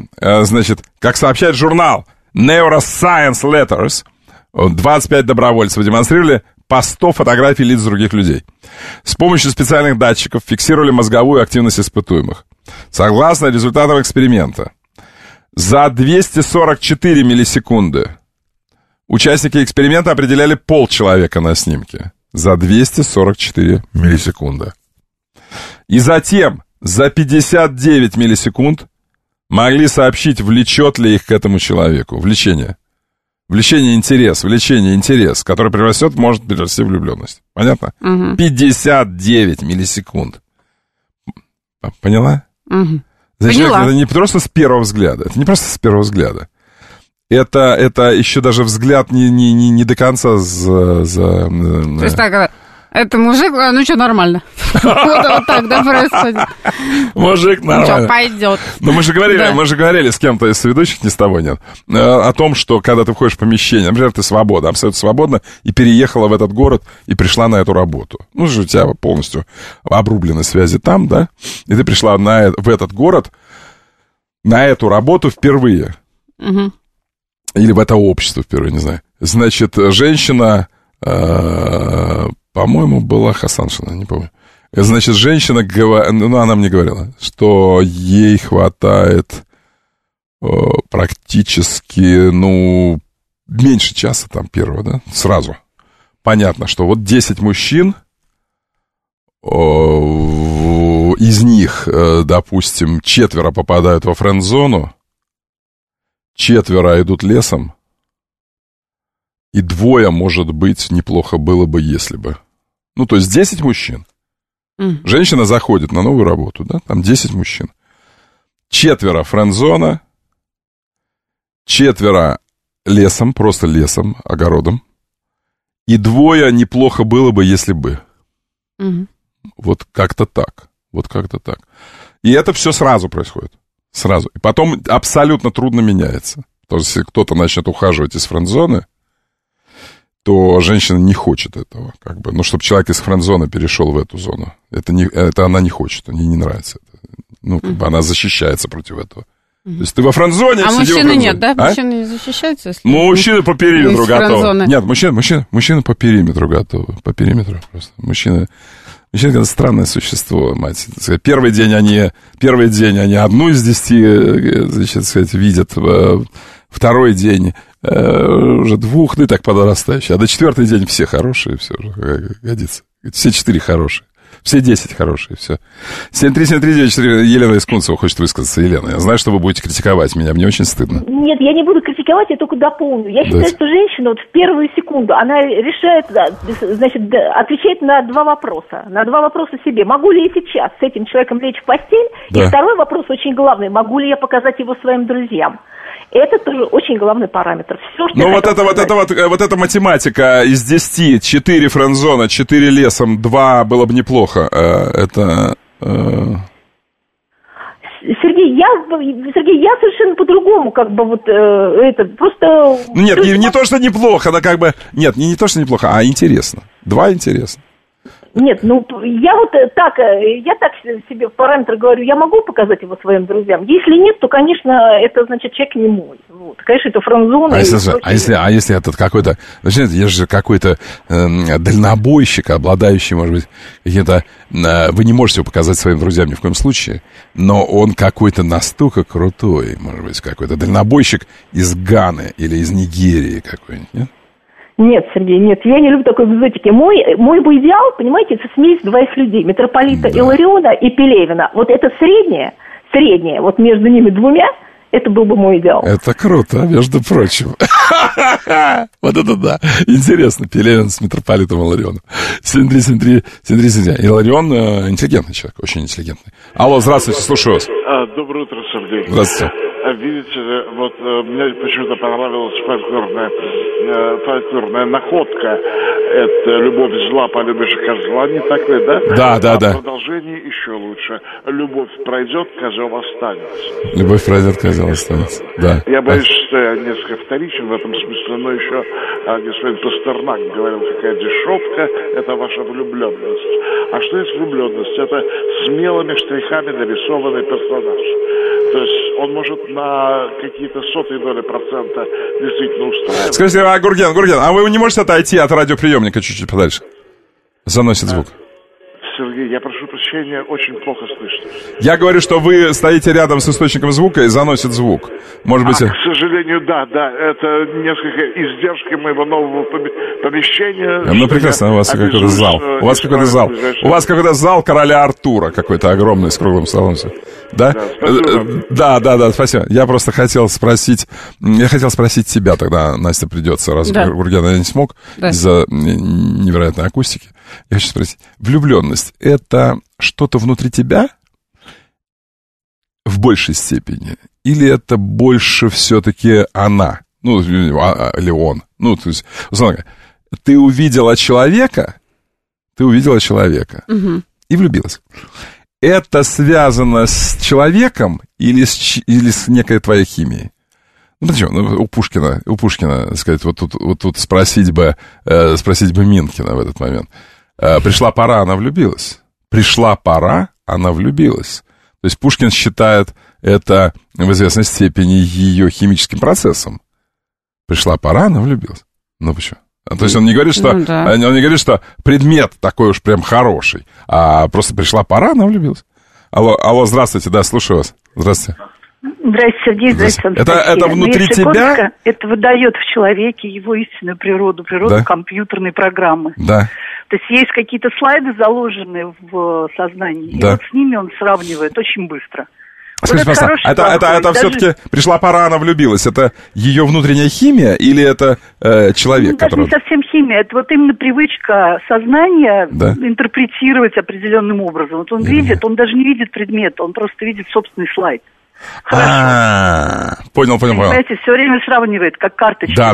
сообщает журнал Neuroscience Letters, 25 добровольцев демонстрировали по 100 фотографий лиц других людей. С помощью специальных датчиков фиксировали мозговую активность испытуемых. Согласно результатам эксперимента, за 244 миллисекунды участники эксперимента определяли пол человека на снимке. За 244 миллисекунды. И затем за 59 миллисекунд могли сообщить, влечет ли их к этому человеку. Влечение. Влечение, интерес, который может перерасти в влюбленность. Понятно? 59 миллисекунд. Поняла? Значит, это не просто с первого взгляда. Это не просто с первого взгляда. Это еще даже взгляд не до конца То есть так, это мужик, ну что, нормально. Вот так, да, происходит. Мужик нормально. Ну что, пойдет. Но мы же говорили с кем-то из ведущих, ни с того нет, о том, что когда ты входишь в помещение, например, ты свободна, абсолютно свободна, и переехала в этот город, и пришла на эту работу. Ну же у тебя полностью обрублены связи там, да? И ты пришла в этот город, на эту работу впервые. Или в это общество впервые, не знаю. Значит, женщина По-моему, была Хасаншина, не помню. Значит, женщина, она мне говорила, что ей хватает практически, меньше часа там первого, да, сразу. Понятно, что вот 10 мужчин, из них, допустим, 4 попадают во френд-зону, 4 идут лесом, и 2, может быть, неплохо было бы, если бы. То есть 10 мужчин. Женщина заходит на новую работу, да, там 10 мужчин. 4 френд-зона, 4 лесом, просто лесом, огородом. И 2 неплохо было бы, если бы. Вот как-то так. И это все сразу происходит. Сразу. И потом абсолютно трудно меняется. Потому что если кто-то начнет ухаживать из френд-зоны, то женщина не хочет этого. Чтобы человек из френд-зоны перешел в эту зону. Это она не хочет, ей не нравится это. Она защищается против этого. То есть ты во френд-зоне, а мужчины нет, да? Мужчины не защищаются? Если мужчины по периметру готовы. Нет, мужчины по периметру готовы. По периметру просто. Мужчины это странное существо, мать. Первый день они 1 из 10, значит, видят. Второй день уже 2, и так подрастающие. А до 4-й день все хорошие, все уже годится. Все 4 хорошие. Все 10 хорошие, все. 73739, Елена из Кунцева хочет высказаться. Елена, я знаю, что вы будете критиковать меня, мне очень стыдно. Нет, я не буду критиковать, я только дополню. Я считаю, что женщина в первую секунду, она решает, значит, отвечает на 2 вопроса. На 2 вопроса себе. Могу ли я сейчас с этим человеком лечь в постель? Да. И второй вопрос очень главный. Могу ли я показать его своим друзьям? Это тоже очень главный параметр. Все, что вот эта математика из 10, 4 френд-зона, 4 лесом, 2 было бы неплохо. Сергей, я совершенно по-другому, просто... Нет, не то, что неплохо, она Нет, не то, что неплохо, а интересно. 2 интересно. Нет, я так себе в параметр говорю, я могу показать его своим друзьям. Если нет, то, конечно, это значит человек не мой. Конечно, это френд-зона. А если этот какой-то, есть же какой-то дальнобойщик, обладающий, может быть, каким-то, вы не можете его показать своим друзьям ни в коем случае, но он какой-то настолько крутой, может быть, какой-то дальнобойщик из Ганы или из Нигерии какой-нибудь, нет? Нет, Сергей, нет, я не люблю такой экзотики. Мой бы идеал, понимаете, это смесь 2 людей, митрополита Илариона и Пелевина. Вот это среднее, вот между ними 2, это был бы мой идеал. Это круто, между прочим. Вот это да. Интересно, Пелевин с митрополитом Иларионом. 73739. Иларион интеллигентный человек, очень интеллигентный. Алло, здравствуйте, слушаю вас. Доброе утро, Сергей. Здравствуйте. Видите, мне почему-то понравилась фольклорная находка. Это «Любовь зла, полюбишь козла», не так ли, да? Да. Продолжение еще лучше. «Любовь пройдет, козел останется». «Любовь пройдет, козел останется», да. Я боюсь, что я несколько вторичен в этом смысле, но еще господин Пастернак говорил, какая дешевка – это ваша влюбленность. А что есть влюбленность? Это смелыми штрихами нарисованный персонаж. То есть он может на какие-то 0,01% действительно устраивать. Скажите, Гурген, а вы не можете отойти от радиоприемника чуть-чуть подальше? Заносит звук. Сергей, я прошу прощения, очень плохо слышно. Я говорю, что вы стоите рядом с источником звука и заносит звук. Может быть... К сожалению, да, это несколько издержки моего нового помещения. Прекрасно, у вас какой-то зал. У вас какой-то зал короля Артура, какой-то огромный, с круглым столом. Да? Да, спасибо. Я просто хотел спросить тебя тогда, Настя, придется, раз Гурген я не смог из-за невероятной акустики. Я хочу спросить, влюбленность — это что-то внутри тебя в большей степени? Или это больше все-таки она? Или он? То есть, условно говоря, ты увидела человека и влюбилась. Это связано с человеком или с некой твоей химией? У Пушкина, так сказать, вот тут спросить бы Минкина в этот момент. Пришла пора, она влюбилась. То есть Пушкин считает это в известной степени ее химическим процессом. Пришла пора, она влюбилась. Почему? То есть он не говорит, что, он не говорит, что предмет такой уж прям хороший, а просто пришла пора, она влюбилась. Алло, здравствуйте, да, слушаю вас. Здравствуйте. Здравствуйте, Сергей, здравствуйте. Это внутри тебя? Это выдает в человеке его истинную природу компьютерной программы. Да. То есть есть какие-то слайды, заложенные в сознании, и вот с ними он сравнивает очень быстро. Скажите, пожалуйста, это все-таки пришла пора, она влюбилась. Это ее внутренняя химия или это человек, который... Даже не совсем химия, это вот именно привычка сознания интерпретировать определенным образом. Вот он видит, он даже не видит предмета, он просто видит собственный слайд. Понял. Понимаете, все время сравнивает, как карточки. Да.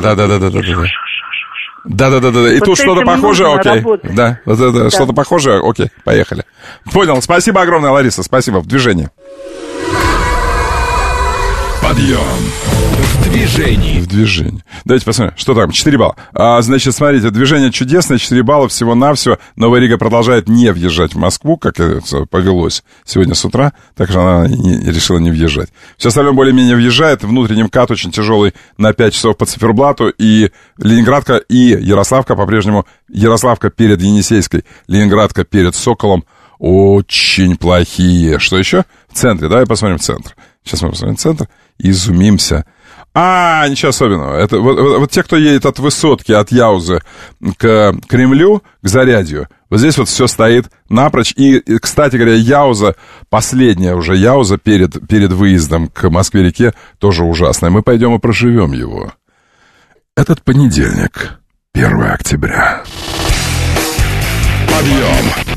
И тут что-то похожее, окей. Да, что-то похожее, окей, поехали. Понял, спасибо огромное, Лариса, спасибо, в движении. Подъем в движении. Давайте посмотрим, что там, 4 балла. Значит, смотрите, движение чудесное, 4 балла всего-навсего. Новая Рига продолжает не въезжать в Москву, как это повелось сегодня с утра, так что она решила не въезжать. Все остальное более-менее въезжает. Внутренний МКАД очень тяжелый на 5 часов по циферблату. И Ленинградка, и Ярославка по-прежнему. Ярославка перед Енисейской, Ленинградка перед Соколом очень плохие. Что еще? В центре, давай посмотрим центр. Сейчас мы посмотрим центр и изумимся. Ничего особенного. Это вот те, кто едет от Высотки, от Яузы к Кремлю, к Зарядью, вот здесь вот все стоит напрочь. И, кстати говоря, Яуза, последняя уже Яуза перед выездом к Москве-реке, тоже ужасная. Мы пойдем и проживем его. Этот понедельник, 1 октября. Подъем